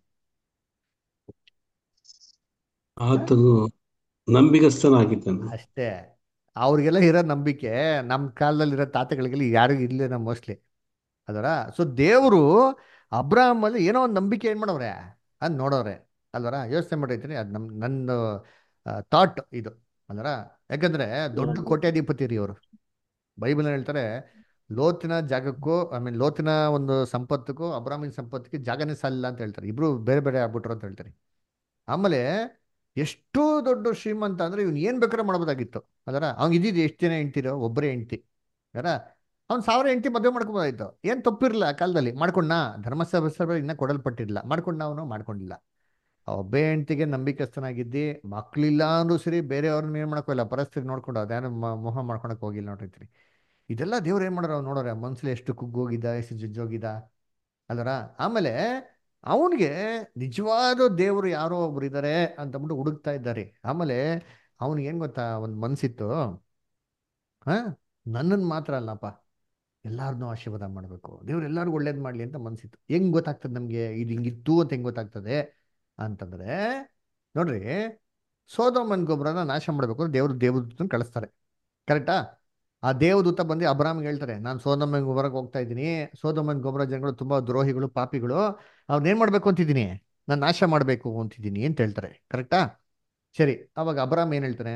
ಆತನು ನಂಬಿಗಸ್ತನಾಗಿದ್ದನು. ಅಷ್ಟೇ. ಅವ್ರಿಗೆಲ್ಲ ಇರೋ ನಂಬಿಕೆ ನಮ್ಮ ಕಾಲದಲ್ಲಿ ಇರೋ ತಾತಗಳಿಗೆಲ್ಲ ಯಾರಿಗೂ ಇರಲಿಲ್ಲ ನಮ್ಮ ಮೋಸ್ಟ್ಲಿ. ಅದರ ಸೊ ದೇವರು ಅಬ್ರಾಹಮಲ್ಲಿ ಏನೋ ಒಂದು ನಂಬಿಕೆ ಏನು ಮಾಡವ್ರೆ ಅದು ನೋಡೋರೆ ಅಲ್ವರ. ಯೋಚನೆ ಮಾಡಿರ್ತೀನಿ, ಅದು ನಮ್ಮ ನನ್ನ ಥಾಟ್ ಇದು ಅಲ್ವರ. ಯಾಕಂದ್ರೆ ದೊಡ್ಡ ಕೋಟ್ಯಾಧಿಪತಿ ರೀ ಅವರು. ಬೈಬಲ್ ಹೇಳ್ತಾರೆ, ಲೋತಿನ ಜಾಗಕ್ಕೂ ಐ ಮೀನ್ ಲೋತಿನ ಒಂದು ಸಂಪತ್ತಿಗೂ ಅಬ್ರಾಮಿನ ಸಂಪತ್ತಿಗೆ ಜಾಗನೇ ಸಾಲಿಲ್ಲ ಅಂತ ಹೇಳ್ತಾರೆ. ಇಬ್ರು ಬೇರೆ ಬೇರೆ ಆಗ್ಬಿಟ್ರು ಅಂತ ಹೇಳ್ತಾರೆ. ಆಮೇಲೆ ಎಷ್ಟು ದೊಡ್ಡ ಶ್ರೀಮಂತ ಅಂದ್ರೆ ಇವ್ನು ಏನ್ ಬೇಕಾದ್ರೆ ಮಾಡ್ಬೋದಾಗಿತ್ತು. ಅದರ ಅವ್ನಿಗೆ ಇದ್ದಿದ್ದು ಎಷ್ಟು ಜನ ಹೆಂಡ್ತಿರೋ? ಒಬ್ಬರೇ ಹೆಂಡ್ತಿ. ಯಾರ ಅವ್ನು ಸಾವಿರ ಹೆಂಡ್ತಿ ಮದುವೆ ಮಾಡ್ಕೋಬೋದಾಯ್ತು, ಏನ್ ತಪ್ಪಿರಲಿಲ್ಲ ಆ ಕಾಲದಲ್ಲಿ. ಮಾಡ್ಕೊಂಡ ಧರ್ಮಸಭೆ ಇನ್ನ ಕೊಡಲ್ಪಟ್ಟಿರಲಿಲ್ಲ, ಮಾಡ್ಕೊಂಡ ಅವನು ಮಾಡ್ಕೊಂಡಿಲ್ಲ. ಆ ಒಬ್ಬೇ ಹೆಂಡ್ತಿಗೆ ನಂಬಿಕಸ್ಥನಾಗಿದ್ದಿ, ಮಕ್ಳಿಲ್ಲ ಅಂದ್ರೂ ಸರಿ ಬೇರೆಯವ್ರನ್ನ ಏನ್ ಮಾಡ್ಕೋಲ್ಲ, ಪರಿಸ್ಥಿತಿ ನೋಡ್ಕೊಂಡು ಅದೇನು ಮೋಹ ಮಾಡ್ಕೊಳಕ್ ಹೋಗಿಲ್ಲ ನೋಡಿರ್ತೀರಿ. ಇದೆಲ್ಲ ದೇವ್ರು ಏನ್ ಮಾಡೋರು ನೋಡೋರೆ, ಮನ್ಸಲ್ಲಿ ಎಷ್ಟು ಕುಗ್ಗೋಗಿದ್ದ, ಎಷ್ಟು ಜಜ್ಜೋಗಿದ್ದ ಅಲ್ವರ. ಆಮೇಲೆ ಅವನಿಗೆ ನಿಜವಾದ ದೇವರು ಯಾರೋ ಒಬ್ರು ಇದ್ದಾರೆ ಅಂತಂದ್ಬಿಟ್ಟು ಹುಡುಕ್ತಾ ಇದ್ದಾರೆ. ಆಮೇಲೆ ಅವನಿಗೆ ಏನ್ ಗೊತ್ತಾ, ಒಂದು ಮನ್ಸಿತ್ತು, ಹಾ ನನ್ನನ್ನು ಮಾತ್ರ ಅಲ್ಲಪ್ಪ, ಎಲ್ಲಾರನ್ನೂ ಆಶೀರ್ವಾದ ಮಾಡಬೇಕು, ದೇವ್ರು ಎಲ್ಲರಿಗೂ ಒಳ್ಳೇದು ಮಾಡಲಿ ಅಂತ ಮನ್ಸಿತ್ತು. ಹೆಂಗ್ ಗೊತ್ತಾಗ್ತದೆ ನಮಗೆ ಇದು ಹಿಂಗಿತ್ತು ಅಂತ? ಹೆಂಗ್ ಗೊತ್ತಾಗ್ತದೆ ಅಂತಂದ್ರೆ ನೋಡ್ರಿ, ಸೋದೋಮನ್ ಗೊಬ್ಬರನ ನಾಶ ಮಾಡಬೇಕು ಅಂದ್ರೆ ದೇವ್ರು ದೇವದೂತನ ಕಳಿಸ್ತಾರೆ, ಕರೆಕ್ಟಾ? ಆ ದೇವದೂತ ಬಂದು ಅಬ್ರಾಮ್ಗೆ ಹೇಳ್ತಾರೆ, ನಾನು ಸೋದೋಮನ್ ಗೊಬ್ಬರಕ್ಕೆ ಹೋಗ್ತಾ ಇದ್ದೀನಿ, ಸೋದೋಮನ್ ಗೊಬ್ಬರ ಜನಗಳು ತುಂಬಾ ದ್ರೋಹಿಗಳು, ಪಾಪಿಗಳು, ಅವ್ರನ್ನೇನ್ ಮಾಡ್ಬೇಕು ಅಂತಿದ್ದೀನಿ, ನಾನು ನಾಶ ಮಾಡಬೇಕು ಅಂತಿದ್ದೀನಿ ಅಂತ ಹೇಳ್ತಾರೆ, ಕರೆಕ್ಟಾ? ಸರಿ, ಅವಾಗ ಅಬ್ರಾಮ್ ಏನ್ ಹೇಳ್ತಾನೆ?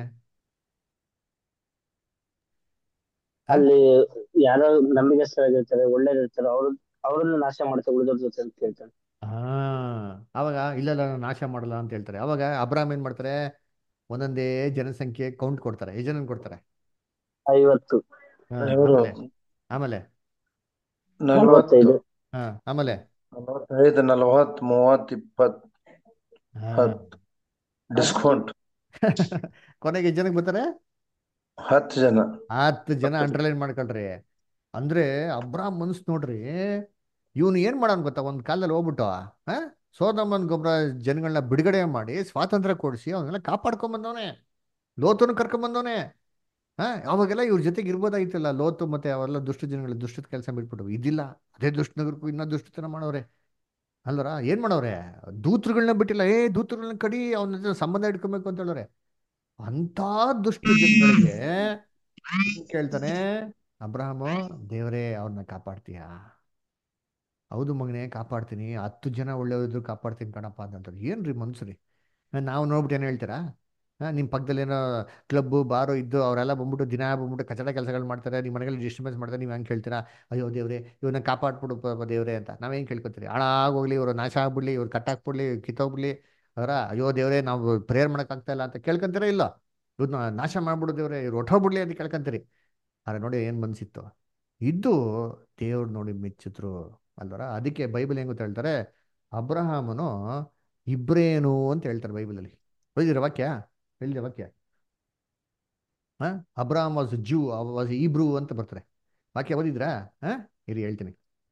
ಆ? ಅಲ್ಲಿ ಯಾರೋ ನಂಬಿಗಸ್ತರಾಗಿರ್ತಾರೆ, ಒಳ್ಳೇದಿರ್ತಾರೆ, ಅವ್ರು ಅವ್ರನ್ನ ನಾಶ ಮಾಡ್ತಾರೆ ಉಳಿದವ್ರ ಜೊತೆ ಅಂತ ಕೇಳ್ತಾರೆ. ಹಾ, ಅವಾಗ ಇಲ್ಲ ಇಲ್ಲ ನಾನು ನಾಶ ಮಾಡಲ್ಲ ಅಂತ ಹೇಳ್ತಾರೆ. ಅವಾಗ ಅಬ್ರಾಮ್ ಏನ್ ಮಾಡ್ತಾರೆ? ಒಂದೊಂದೇ ಜನಸಂಖ್ಯೆ ಕೌಂಟ್ ಕೊಡ್ತಾರೆ. ಎಷ್ಟು ಜನ ಕೊಡ್ತಾರೆ? ಐವತ್ತು, ಹಾ, ನೂರು, ಆಮೇಲೆ ಆಮೇಲೆ ನಲ್ವತ್ತು, ನಲವತ್ತೈದು, ಹಾ ಆಮೇಲೆ ನಲವತ್ತೈದು ನಲವತ್ತು ಮೂವತ್ತು ಇಪ್ಪತ್ತು ಹಾ ಹತ್ತು ಡಿಸ್ಕೌಂಟ್ ಕೊನೆಗೆ ಎಷ್ಟು ಜನಕ್ಕೆ ಬರ್ತಾರೆ? ಹತ್ತು ಜನ ಹತ್ತು ಜನ ಹತ್ತು ಜನ ಅಂಡರ್ಲೈನ್ ಮಾಡ್ಕೊಳ್ರಿ. ಅಂದ್ರೆ ಅಬ್ರಾಮ್ ಮನ್ಸ್ ನೋಡ್ರಿ, ಇವನು ಏನ್ ಮಾಡೋನ್ ಗೊತ್ತಾ, ಒಂದ್ ಕಾಲದಲ್ಲಿ ಹೋಗ್ಬಿಟ್ಟು ಆ ಸೋದಮನ್ ಗೊಬ್ಬರ ಜನಗಳನ್ನ ಬಿಡುಗಡೆ ಮಾಡಿ ಸ್ವಾತಂತ್ರ್ಯ ಕೊಡಿಸಿ ಅವನ್ನೆಲ್ಲ ಕಾಪಾಡ್ಕೊಂಡ್ ಬಂದವನೆ, ಲೋತನು ಕರ್ಕೊಂಡ್ ಬಂದವನೆ. ಹಾ ಅವಾಗೆಲ್ಲ ಇವ್ರ ಜೊತೆಗೆ ಇರ್ಬೋದಾಗಿತ್ತಲ್ಲ, ಲೋತು ಮತ್ತೆ ಅವೆಲ್ಲ ದುಷ್ಟ ಜನಗಳ ದುಷ್ಟದ ಕೆಲಸ ಬಿಟ್ಬಿಟ್ಟು ಇದಿಲ್ಲ, ಅದೇ ದುಷ್ಟ ನಗರಕ್ಕೂ ಇನ್ನೂ ದುಷ್ಟತನ ಮಾಡವ್ರೆ ಅಲ್ವರ. ಏನ್ ಮಾಡವ್ರೆ, ದೂತರುಗಳನ್ನ ಬಿಟ್ಟಿಲ್ಲ, ಏ ದೂತರುಗಳನ್ನ ಕಡಿ ಅವನ ಜೊತೆ ಸಂಬಂಧ ಇಟ್ಕೊಬೇಕು ಅಂತ ಹೇಳೋರೆ. ಅಂತ ದುಷ್ಟ ಜನಗಳಿಗೆ ಏನ್ ಕೇಳ್ತಾನೆ ಅಬ್ರಹಾಮು, ದೇವರೇ ಅವ್ರನ್ನ ಕಾಪಾಡ್ತೀಯಾ? ಹೌದು ಮಗನೇ ಕಾಪಾಡ್ತೀನಿ, ಹತ್ತು ಜನ ಒಳ್ಳೆಯವ್ರು ಕಾಪಾಡ್ತೀನಿ ಕಣಪ್ಪ ಅಂತಂತಾರೆ. ಏನ್ರಿ ಮನ್ಸ್ರಿ, ನಾವು ನೋಡ್ಬಿಟ್ಟು ಏನು ಹೇಳ್ತೀರಾ? ಹಾಂ ನಿಮ್ಮ ಪಕ್ಕದಲ್ಲಿ ಏನೋ ಕ್ಲಬ್ಬು ಬಾರು ಇದ್ದು ಅವರೆಲ್ಲ ಬಂದ್ಬಿಟ್ಟು ದಿನ ಬಂದ್ಬಿಟ್ಟು ಕಚಡ ಕೆಲಸಗಳು ಮಾಡ್ತಾರೆ, ನಿಮ್ಮ ಮನೆಯಲ್ಲಿ ಡಿಸ್ಟರ್ಬೆನ್ಸ್ ಮಾಡ್ತಾರೆ, ನೀವು ಹೆಂಗೆ ಕೇಳ್ತೀರಾ ಅಯ್ಯೋ ದೇವ್ರೆ ಇವ್ರನ್ನ ಕಾಪಾಡ್ಬಿಡು ಪ ದೇವ್ರೆ ಅಂತ? ನಾವೇನು ಕೇಳ್ಕೊತೀರಿ? ಹಾಳಾಗೋಗ್ಲಿ, ಇವರು ನಾಶ ಆಗ್ಬಿಡ್ಲಿ, ಇವ್ರು ಕಟ್ಟಾಕ್ಬಿಡ್ಲಿ, ಕಿತ್ತೋಗ್ಬಿಡ್ಲಿ ಅವರ, ಅಯ್ಯೋ ದೇವ್ರೆ ನಾವು ಪ್ರೇಯರ್ ಮಾಡೋಕ್ಕಾಗ್ತಾ ಇಲ್ಲ ಅಂತ ಕೇಳ್ಕೊಂತೀರಾ? ಇಲ್ಲ, ಇವ್ರನ್ನ ನಾಶ ಮಾಡ್ಬಿಡು ದೇವ್ರೆ, ಇವ್ರು ಹೊಟ್ಟೋಗ್ಬಿಡ್ಲಿ ಅಂತ ಕೇಳ್ಕೊಂತೀರಿ. ಆದರೆ ನೋಡಿ ಏನು ಮನ್ಸಿತ್ತು ಇದ್ದು ದೇವ್ರು ನೋಡಿ ಮೆಚ್ಚಿದ್ರು ಅಲ್ವರ. ಅದಕ್ಕೆ ಬೈಬಲ್ ಹೆಂಗ್ ಗೊತ್ತಾ ಹೇಳ್ತಾರೆ, ಅಬ್ರಹಾಮನು ಇಬ್ರೇನು ಅಂತ ಹೇಳ್ತಾರೆ ಬೈಬಲಲ್ಲಿ. ಓದಿದಿರ ವಾಕ್ಯ? ಹೇಳಿದ ವಾಕ್ಯ ಹಾ, ಅಬ್ರಹಾಮ್ ವಾಸ್ ಜೂ ವಾಸ್ ಇಬ್ರೂ ಅಂತ ಬರ್ತಾರೆ. ವಾಕ್ಯ ಓದಿದ್ರಾ? ಹಾ ಇರಿ ಹೇಳ್ತೀನಿ.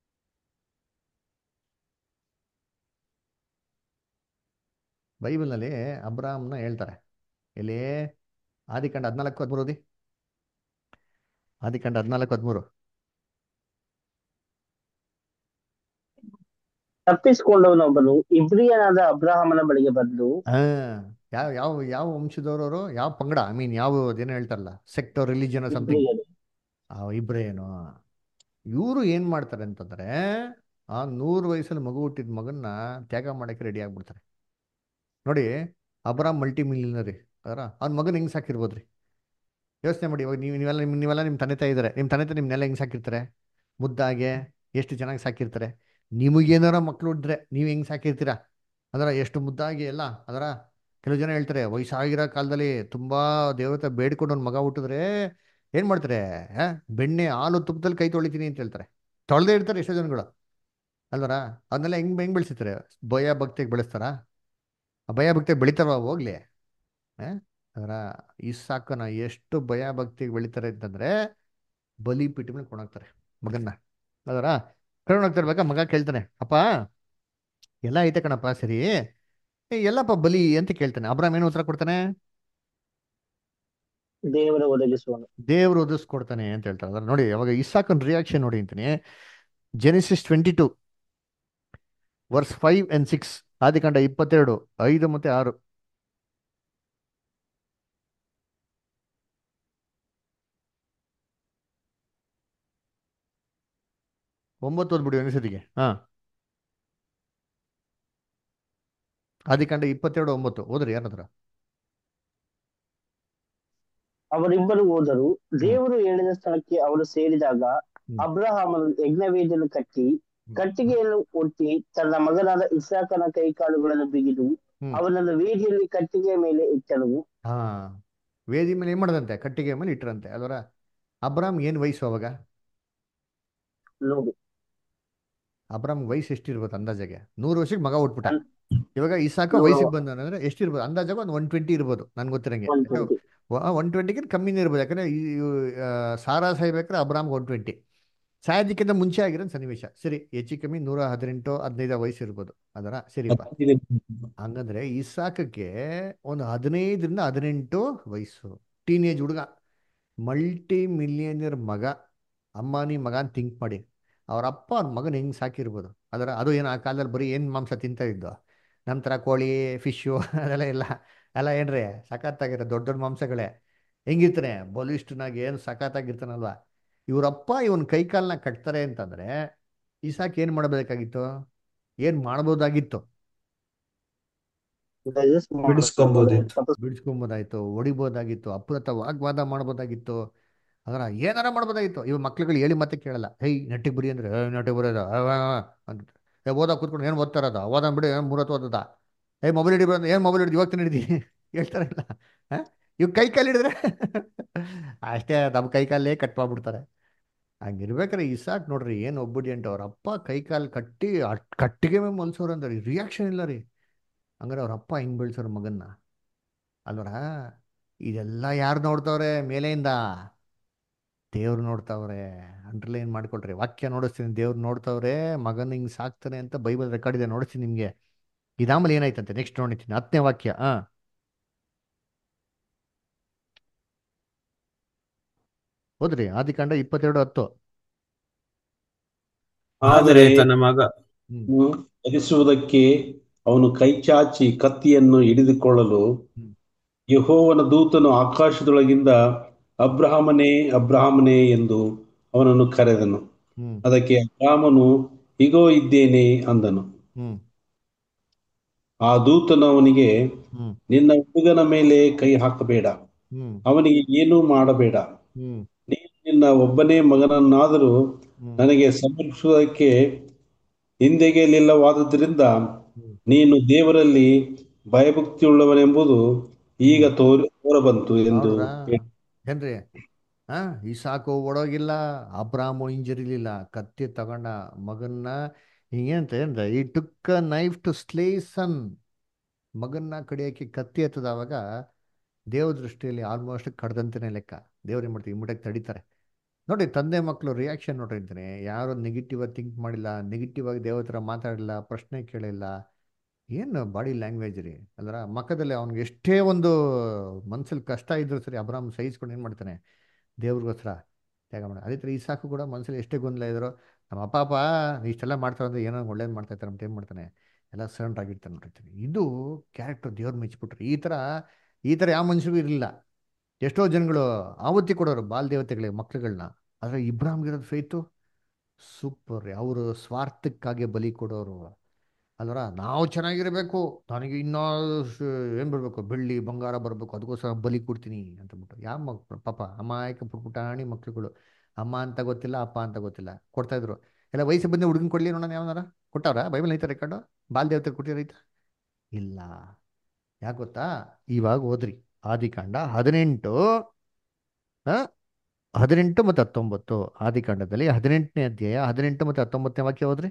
ಬೈಬಲ್ನಲ್ಲಿ ಅಬ್ರಹಾಮ್ನ ಹೇಳ್ತಾರೆ ಎಲ್ಲಿ? ಆದಿಕಾಂಡ ಹದಿನಾಲ್ಕು ಹದಿಮೂರು ಓದಿ. ಆದಿಕಾಂಡ ಹದಿನಾಲ್ಕು ಹದಿಮೂರು. ತಪ್ಪಿಸಿಕೊಂಡವನೊಬ್ಬನು ಇಬ್ರಿಯನಾದ ಅಬ್ರಹಾಮನ ಬಳಿಗೆ ಬಂದು, ಹಾ ಯಾವ ಯಾವ ಯಾವ ವಂಶದವ್ರವರು, ಯಾವ ಪಂಗಡ, ಐ ಮೀನ್ ಯಾವ ಅದೇನೋ ಹೇಳ್ತಾರಲ್ಲ, ಸೆಕ್ಟ್ ರಿಲಿಜಿಯನ್ ಸಮಥಿಂಗ್, ಇಬ್ರಿಯನು ಆ ಇಬ್ರೇನು. ಇವರು ಏನ್ ಮಾಡ್ತಾರೆ ಅಂತಂದ್ರೆ, ಆ ನೂರು ವಯಸ್ಸಲ್ಲಿ ಮಗು ಹುಟ್ಟಿದ ಮಗನ್ನ ತ್ಯಾಗ ಮಾಡಕ್ಕೆ ರೆಡಿ ಆಗ್ಬಿಡ್ತಾರೆ. ನೋಡಿ, ಅಬ್ರಾಮ್ ಮಲ್ಟಿ ಮಿಲಿಯನರಿ ಅದರ, ಅವ್ನ ಮಗನ ಹೆಂಗ್ ಸಾಕಿರ್ಬೋದ್ರಿ? ಯೋಚನೆ ಮಾಡಿ. ಇವಾಗ ನೀವು ನೀವೆಲ್ಲ ನಿಮ್ಮ ನೀವೆಲ್ಲ ನಿಮ್ಮ ತಂದೆ ತಾಯಿ ಇದ್ದಾರೆ, ನಿಮ್ಮ ತಂದೆ ತಾಯಿ ನಿಮ್ಮನ್ನೆಲ್ಲ ಹೆಂಗ್ ಸಾಕಿರ್ತಾರೆ? ಮುದ್ದಾಗೆ ಎಷ್ಟು ಚೆನ್ನಾಗಿ ಸಾಕಿರ್ತಾರೆ. ನಿಮಗೇನಾರ ಮಕ್ಳು ಹುಟ್ಟಿದ್ರೆ ನೀವು ಹೆಂಗ್ ಸಾಕಿರ್ತೀರಾ? ಅದರ ಎಷ್ಟು ಮುದ್ದಾಗಿ ಎಲ್ಲ ಅದರ. ಕೆಲವು ಜನ ಹೇಳ್ತಾರೆ ವಯಸ್ಸಾಗಿರೋ ಕಾಲದಲ್ಲಿ ತುಂಬಾ ದೇವತೆ ಬೇಡ್ಕೊಂಡು ಒಂದು ಮಗ ಹುಟ್ಟಿದ್ರೆ ಏನ್ ಮಾಡ್ತಾರೆ, ಹಾ ಬೆಣ್ಣೆ ಹಾಲು ತುಪ್ಪದಲ್ಲಿ ಕೈ ತೊಳಿತೀನಿ ಅಂತ ಹೇಳ್ತಾರೆ. ತೊಳೆದೇ ಇರ್ತಾರೆ ಎಷ್ಟೋ ಜನಗಳು ಅಲ್ವರ. ಅದನ್ನೆಲ್ಲ ಹೆಂಗ್ ಹೆಂಗ್ ಬೆಳೆಸಿರ್ತಾರೆ? ಭಯ ಭಕ್ತಿಗೆ ಬೆಳೆಸ್ತಾರ? ಆ ಭಯ ಭಕ್ತಿಗೆ ಬೆಳಿತಾರ ಹೋಗ್ಲಿ. ಆ? ಅದರ ಇಸಾಕನ ಎಷ್ಟು ಭಯ ಭಕ್ತಿಗೆ ಬೆಳಿತಾರೆ ಅಂತಂದ್ರೆ ಬಲಿ ಪೀಠ ಮೇಲೆ ಕೊಂಡೋಗ್ತಾರೆ ಮಗನ್ನ. ಅದರ ಕರ್ಕೊಂಡೋಗ್ತಿರ್ಬೇಕಾ ಮಗ ಕೇಳ್ತಾನೆ, ಅಪ್ಪ ಎಲ್ಲ ಐತೆ ಕಣಪ್ಪ ಸರಿ, ಏ, ಎಲ್ಲಪ್ಪ ಬಲಿ ಅಂತ ಕೇಳ್ತಾನೆ. ಅಬ್ರಾಮ್ ಏನು ಉತ್ತರ ಕೊಡ್ತಾನೆ? ದೇವರ ಒದಗಿಸುವನು. ದೇವ್ರು ಒದಿಸ್ಕೊಡ್ತಾನೆ ಅಂತ ಹೇಳ್ತಾರೆ. ಅದರ ನೋಡಿ, ಅವಾಗ ಇಸಾಕನ್ ರಿಯಾಕ್ಷನ್ ನೋಡಿ ಅಂತೀನಿ. Genesis twenty two verse five and six. ಆದಿಕಾಂಡ ಇಪ್ಪತ್ತೆರಡು ಐದು ಮತ್ತೆ ಆರು. ಒಂಬತ್ತು ಓದ್ಬಿಡಿ ಒಂದ್ಸತಿಗೆ. ಹಾ, ಆದಿಕಾಂಡ ಇಪ್ಪತ್ತೆರಡು ಒಂಬತ್ತು ಓದ್ರಿ ಯಾರತ್ರ. ಅವರಿಬ್ಬರು ಹೋದರು. ಹ್ಮ್ ದೇವರು ಹೇಳಿದ ಸ್ಥಳಕ್ಕೆ ಅವರು ಸೇರಿದಾಗ ಹ್ಮ್ ಅಬ್ರಹಾಮನು ಯಜ್ಞವೇದಿಯನ್ನು ಕಟ್ಟಿ ಹ್ಮ್ ಕಟ್ಟಿಗೆಯನ್ನು ಒತ್ತಿ ತನ್ನ ಮಗನಾದ ಇಸಾಕನ ಕೈಕಾಲುಗಳನ್ನು ಬಿಗಿದು ಹ್ಮ್ ಅವನನ್ನು ವೇದಿಯಲ್ಲಿ ಕಟ್ಟಿಗೆಯ ಮೇಲೆ ಇಟ್ಟನು. ಹಾ, ವೇದಿ ಮೇಲೆ ಏನ್ ಮಾಡದಂತೆ? ಕಟ್ಟಿಗೆ ಮೇಲೆ ಇಟ್ಟರಂತೆ ಅಲ್ವರ. ಅಬ್ರಾಮ್ ಏನ್ ವಯಸ್ಸು ಅವಾಗ? ನೋಡು, ಅಬ್ರಾಮ್ ವಯಸ್ಸು ಎಷ್ಟಿರ್ಬೋದು ಅಂದಾಜಾಗೆ? ನೂರು ವರ್ಷಕ್ಕೆ ಮಗ ಹುಟ್ಬಿಟ್ಟ. ಅನ್- ಇವಾಗ ಇಸಾಕ ನೋಡು ವಯಸ್ಸಿಗೆ ಬಂದಂದ್ರೆ ಎಷ್ಟಿರ್ಬೋದು ಅಂದಾಜಾಗ? ಒಂದು ಒನ್ ಟ್ವೆಂಟಿ ಇರ್ಬೋದು ನನ್ಗೆ ಗೊತ್ತಿರಂಗೆ. One twenty. ಒನ್ ಟ್ವೆಂಟಿಗಿಂತ ಕಮ್ಮಿನೇ ಇರ್ಬೋದು. ಯಾಕಂದ್ರೆ ಈ ಆ, ಸಾರಾ ಸಾಯ್ಬೇಕಾದ್ರೆ ಅಬ್ರಾಮ್ಗೆ ಒನ್ ಟ್ವೆಂಟಿ ಸಾಯೋದಕ್ಕಿಂತ ಮುಂಚೆ ಆಗಿರೋ ಸನ್ನಿವೇಶ. ಸರಿ, ಹೆಚ್ಚು ಕಮ್ಮಿ ನೂರ ಹದಿನೆಂಟು ಹದಿನೈದು ವಯಸ್ಸು ಇರ್ಬೋದು ಅದರ. ಸರಿಪ್ಪ, ಹಂಗಂದ್ರೆ ಇಸಾಕಕ್ಕೆ ಒಂದು ಹದಿನೈದರಿಂದ ಹದಿನೆಂಟು ವಯಸ್ಸು, ಟೀನೇಜ್ ಹುಡುಗ, ಮಲ್ಟಿ ಮಿಲಿಯನಿಯರ್ ಮಗ, ಅಮ್ಮಾನಿ ಮಗ ಅಂತ ಥಿಂಕ್ ಮಾಡಿ. ಅವ್ರ ಅಪ್ಪ ಅವ್ರ ಮಗನ ಹೆಂಗ್ ಸಾಕಿರ್ಬೋದು ಅದರ. ಅದು ಏನು ಆ ಕಾಲದಲ್ಲಿ ಬರೀ ಏನು ಮಾಂಸ ತಿಂತಾ ಇದ್ದು, ನಮ್ಮ ಥರ ಕೋಳಿ ಫಿಶ್ಶು ಅದೆಲ್ಲ ಇಲ್ಲ. ಎಲ್ಲ ಏನ್ರಿ ಸಖತ್ತಾಗಿರೋ ದೊಡ್ಡ ದೊಡ್ಡ ಮಾಂಸಗಳೇ. ಹೆಂಗಿರ್ತಾನೆ ಬಲಿಷ್ಠನಾಗಿ, ಏನು ಸಖತ್ತಾಗಿರ್ತಾನಲ್ವಾ. ಇವರಪ್ಪ ಇವನ್ ಕೈ ಕಾಲನ್ನ ಕಟ್ತಾರೆ ಅಂತಂದ್ರೆ ಇಸಾಕ್ ಏನ್ ಮಾಡಬೇಕಾಗಿತ್ತು? ಏನ್ ಮಾಡ್ಬೋದಾಗಿತ್ತು? ಡೈಜೆಸ್ಟ್ ಮಾಡ್ಬೋದು, ಬಿಡಿಸ್ಕೊಂಬೋದಿತ್ತು. ತಪಸ್ ಬಿಡಿಸ್ಕೊಬೋದಾಗಿತ್ತು, ಹೊಡಿಬೋದಾಗಿತ್ತು, ಅಪ್ರತ ವಾಗ್ವಾದ ಮಾಡ್ಬೋದಾಗಿತ್ತು, ಅದರ ಏನಾರ ಮಾಡ್ಬೋದಾಗಿತ್ತು. ಇವ್ ಮಕ್ಳುಗಳು ಹೇಳಿ ಮತ್ತೆ ಕೇಳಲ್ಲ. ಹೇ ನೆಟ್ಟಿಗೆ ಬರಿ ಅಂದ್ರೆ ನೆಟ್ಟಿಗೆ ಬರೋದ ಅಂತ. ಏ ಓದಾ ಕೂತ್ಕೊಂಡು ಏನು ಓದ್ತಾ ಇರೋದ? ಓದ ಬಿಡಿ, ಏನು ಮೂರತ್ತು ಓದದ? ಏ ಮೊಬೈಲ್ ಹಿಡಿ ಬಂದು ಏನು ಮೊಬೈಲ್ ಹಿಡಿದು ಇವಾಗ ಹಿಡಿದಿ ಹೇಳ್ತಾರಲ್ಲ. ಹಾಂ, ಇವ್ ಕೈ ಕಾಲು ಹಿಡಿದ್ರೆ ಅಷ್ಟೇ, ನಮ್ಮ ಕೈ ಕಾಲೇ ಕಟ್ ಮಾಡ್ಬಿಡ್ತಾರೆ ಹಂಗಿರ್ಬೇಕಾರೆ ಇಸಾಕ್ ನೋಡ್ರಿ ಏನು ಒಬ್ಬಿಡಿಯಂಟ್ ಅವ್ರ ಅಪ್ಪ ಕೈ ಕಾಲು ಕಟ್ಟಿ ಅಟ್ ಕಟ್ಟಿಗೆ ಮೇಲೆ ಮನ್ಸೋರು ಅಂದ್ರಿ ರಿಯಾಕ್ಷನ್ ಇಲ್ಲ ರೀ. ಹಂಗಾರೆ ಅವ್ರ ಅಪ್ಪ ಹಿಂಗ್ ಬೆಳ್ಸೋರು ಮಗನ್ನ ಅಲ್ವರ. ಇದೆಲ್ಲ ಯಾರು ನೋಡ್ತಾವ್ರೆ ಮೇಲೆಯಿಂದ? ದೇವ್ರು ನೋಡ್ತಾವ್ರೆ. ಅಂಡರ್ಲೈನ್ ಮಾಡ್ಕೊಳ್ರಿ, ವಾಕ್ಯ ನೋಡಿಸ್ತೀನಿ. ದೇವ್ರು ನೋಡ್ತಾವ್ರೆ, ಮಗನ ಹಿಂಗ್ ಸಾಕ್ತಾನೆ ಅಂತ ಬೈಬಲ್ ರೆಕಾರ್ಡ್ ಇದೆ, ನೋಡಿಸ್ತೀನಿ ನಿಮ್ಗೆ. ಇದಾಮಲ್ಲಿ ಏನಾಯ್ತಂತೆ ನೆಕ್ಸ್ಟ್ ನೋಡಿತೀನಿ, ಹತ್ತನೇ ವಾಕ್ಯ. ಹಾ ಹೋದ್ರಿ ಆದಿಕಾಂಡ ಇಪ್ಪತ್ತೆರಡು ಹತ್ತು. ಆದರೆ ಆದರೆ ತನ್ನ ಮಗ ಹ್ಮ್ ವಧಿಸುವುದಕ್ಕೆ ಅವನು ಕೈಚಾಚಿ ಕತ್ತಿಯನ್ನು ಹಿಡಿದುಕೊಳ್ಳಲು ಹ್ಮ್ ಯೆಹೋವನ ದೂತನು ಆಕಾಶದೊಳಗಿಂದ ಅಬ್ರಹಾಮನೇ ಅಬ್ರಹಾಮನೇ ಎಂದು ಅವನನ್ನು ಕರೆದನು. ಹ್ಮ್ ಅದಕ್ಕೆ ಅಬ್ರಹಾಮನು ಇಗೋ ಇದ್ದೇನೆ ಅಂದನು. ಹ್ಮ್ ಆ ದೂತನು ಅವನಿಗೆ, ಹ್ಮ್ ನಿನ್ನ ಹುಡುಗನ ಮೇಲೆ ಕೈ ಹಾಕಬೇಡ, ಹ್ಮ್ ಅವನಿಗೆ ಏನೂ ಮಾಡಬೇಡ. ಹ್ಮ್ ನೀನು ನಿನ್ನ ಒಬ್ಬನೇ ಮಗನನ್ನಾದರೂ ಹ್ಮ್ ನನಗೆ ಸಮರ್ಪಿಸುವುದಕ್ಕೆ ಹಿಂದೆಗೆಯಲಿಲ್ಲವಾದುದರಿಂದ ಹ್ಮ್ ನೀನು ದೇವರಲ್ಲಿ ಭಯಭಕ್ತಿಯುಳ್ಳವನೆಂಬುದು ಈಗ ಹ್ಮ್ ತೋರಿ ತೋರಬಂತು ಎಂದು ನೋಡ್ರಾ ಹೇಳಿ. ಏನ್ರಿ? ಹಾ ಇಸಾಕು ಓಡೋಗಿಲ್ಲ, ಅಬ್ರಾಮು ಹಿಂಜರಿಲಿಲ್ಲ, ಕತ್ತಿ ತಗೊಂಡ ಮಗನ್ನ ಹಿಂಗೇಂತ ಏನ್ರ ಈ took knife to slay son. ಮಗನ್ನ ಕಡಿಯೋಕೆ ಕತ್ತಿ ಎತ್ತದ ಅವಾಗ ದೇವ್ರ ದೃಷ್ಟಿಯಲ್ಲಿ ಆಲ್ಮೋಸ್ಟ್ ಕಡ್ದಂತೆನೇ ಲೆಕ್ಕ. ದೇವ್ರು ಏನ್ ಮಾಡ್ತೀವಿ ಇಮ್ಮಡಿಯಾಗಿ ತಡೀತಾರೆ. ನೋಡಿ ತಂದೆ ಮಕ್ಕಳು ರಿಯಾಕ್ಷನ್ ನೋಡಿರ್ತೀನಿ, ಯಾರು ನೆಗೆಟಿವ್ ಆಗಿ ಥಿಂಕ್ ಮಾಡಿಲ್ಲ, ನೆಗೆಟಿವ್ ಆಗಿ ದೇವ್ರ ಹತ್ರ ಮಾತಾಡಿಲ್ಲ, ಪ್ರಶ್ನೆ ಕೇಳಿಲ್ಲ. ಏನು ಬಾಡಿ ಲ್ಯಾಂಗ್ವೇಜ್ ರೀ ಅಲ್ರ. ಮಕ್ಕದಲ್ಲಿ ಅವ್ನಿಗೆ ಎಷ್ಟೇ ಒಂದು ಮನ್ಸಲ್ಲಿ ಕಷ್ಟ ಇದ್ರು ಸರಿ ಅಬ್ರಾಮ್ ಸಹಿಸ್ಕೊಂಡು ಏನು ಮಾಡ್ತಾನೆ ದೇವ್ರಿಗೋಸ್ಕರ ತ್ಯಾಗ ಮಾಡಿ. ಅದೇ ಥರ ಇಸಾಕು ಕೂಡ ಮನಸ್ಸಲ್ಲಿ ಎಷ್ಟೇ ಗೊಂದಲ ಇದ್ರು, ನಮ್ಮ ಅಪ್ಪ ಅಪ್ಪ ಇಷ್ಟೆಲ್ಲ ಮಾಡ್ತಾರೆ ಅಂದ್ರೆ ಏನೋ ಒಳ್ಳೇದು ಮಾಡ್ತಾ ಇರ್ತಾರೆ ಅಂತ ಏನು ಮಾಡ್ತಾನೆ ಎಲ್ಲ ಸರೆಂಡರ್ ಆಗಿರ್ತಾನೆ ನೋಡಿರ್ತೀನಿ. ಇದು ಕ್ಯಾರೆಕ್ಟರ್ ದೇವ್ರು ಮೆಚ್ಚಿಬಿಟ್ರು. ಈ ಥರ ಈ ಥರ ಯಾವ ಮನುಷ್ಯರಿಗೂ ಇರಲಿಲ್ಲ. ಎಷ್ಟೋ ಜನಗಳು ಆವತ್ತಿ ಕೊಡೋರು ಬಾಲ್ ದೇವತೆಗಳಿಗೆ ಮಕ್ಳುಗಳನ್ನ. ಆದರೆ ಇಬ್ರಾಹಿಂಗಿರೋದು ಫೇತು ಸೂಪರ್ ರೀ. ಅವರು ಸ್ವಾರ್ಥಕ್ಕಾಗಿ ಬಲಿ ಕೊಡೋರು ಅಲ್ವರ. ನಾವು ಚೆನ್ನಾಗಿರಬೇಕು, ನನಗೆ ಇನ್ನೂ ಏನು ಬರಬೇಕು, ಬೆಳ್ಳಿ ಬಂಗಾರ ಬರಬೇಕು, ಅದಕ್ಕೋಸ್ಕರ ಬಲಿ ಕೊಡ್ತೀನಿ ಅಂತಬಿಟ್ಟು. ಯಾವ ಮಕ್ಕಳು ಪಾಪ ಅಮಾಯಕ ಪುಟಾಣಿ ಮಕ್ಳುಗಳು, ಅಮ್ಮ ಅಂತ ಗೊತ್ತಿಲ್ಲ, ಅಪ್ಪ ಅಂತ ಗೊತ್ತಿಲ್ಲ, ಕೊಡ್ತಾ ಇದ್ರು. ಎಲ್ಲ ವಯಸ್ಸು ಬಂದು ಹುಡುಗನ್ ಕೊಡ್ಲಿ ನೋಡೋಣ ಯಾವನಾರ ಕೊಟ್ಟವ್ರ? ಬೈಬಲ್ ಐತೆ ರೆಕಾರ್ಡು? ಬಾಲ್ ದೇವತೆ ಕೊಟ್ಟಿರೈತ? ಇಲ್ಲ. ಯಾಕೆ ಗೊತ್ತಾ? ಇವಾಗ ಓದ್ರಿ ಆದಿಕಾಂಡ ಹದಿನೆಂಟು ಆ ಹದಿನೆಂಟು ಮತ್ತು ಹತ್ತೊಂಬತ್ತು. ಆದಿಕಾಂಡದಲ್ಲಿ ಹದಿನೆಂಟನೇ ಅಧ್ಯಾಯ ಹದಿನೆಂಟು ಮತ್ತು ಹತ್ತೊಂಬತ್ತನೇ ವಾಕ್ಯ ಹೋದ್ರಿ.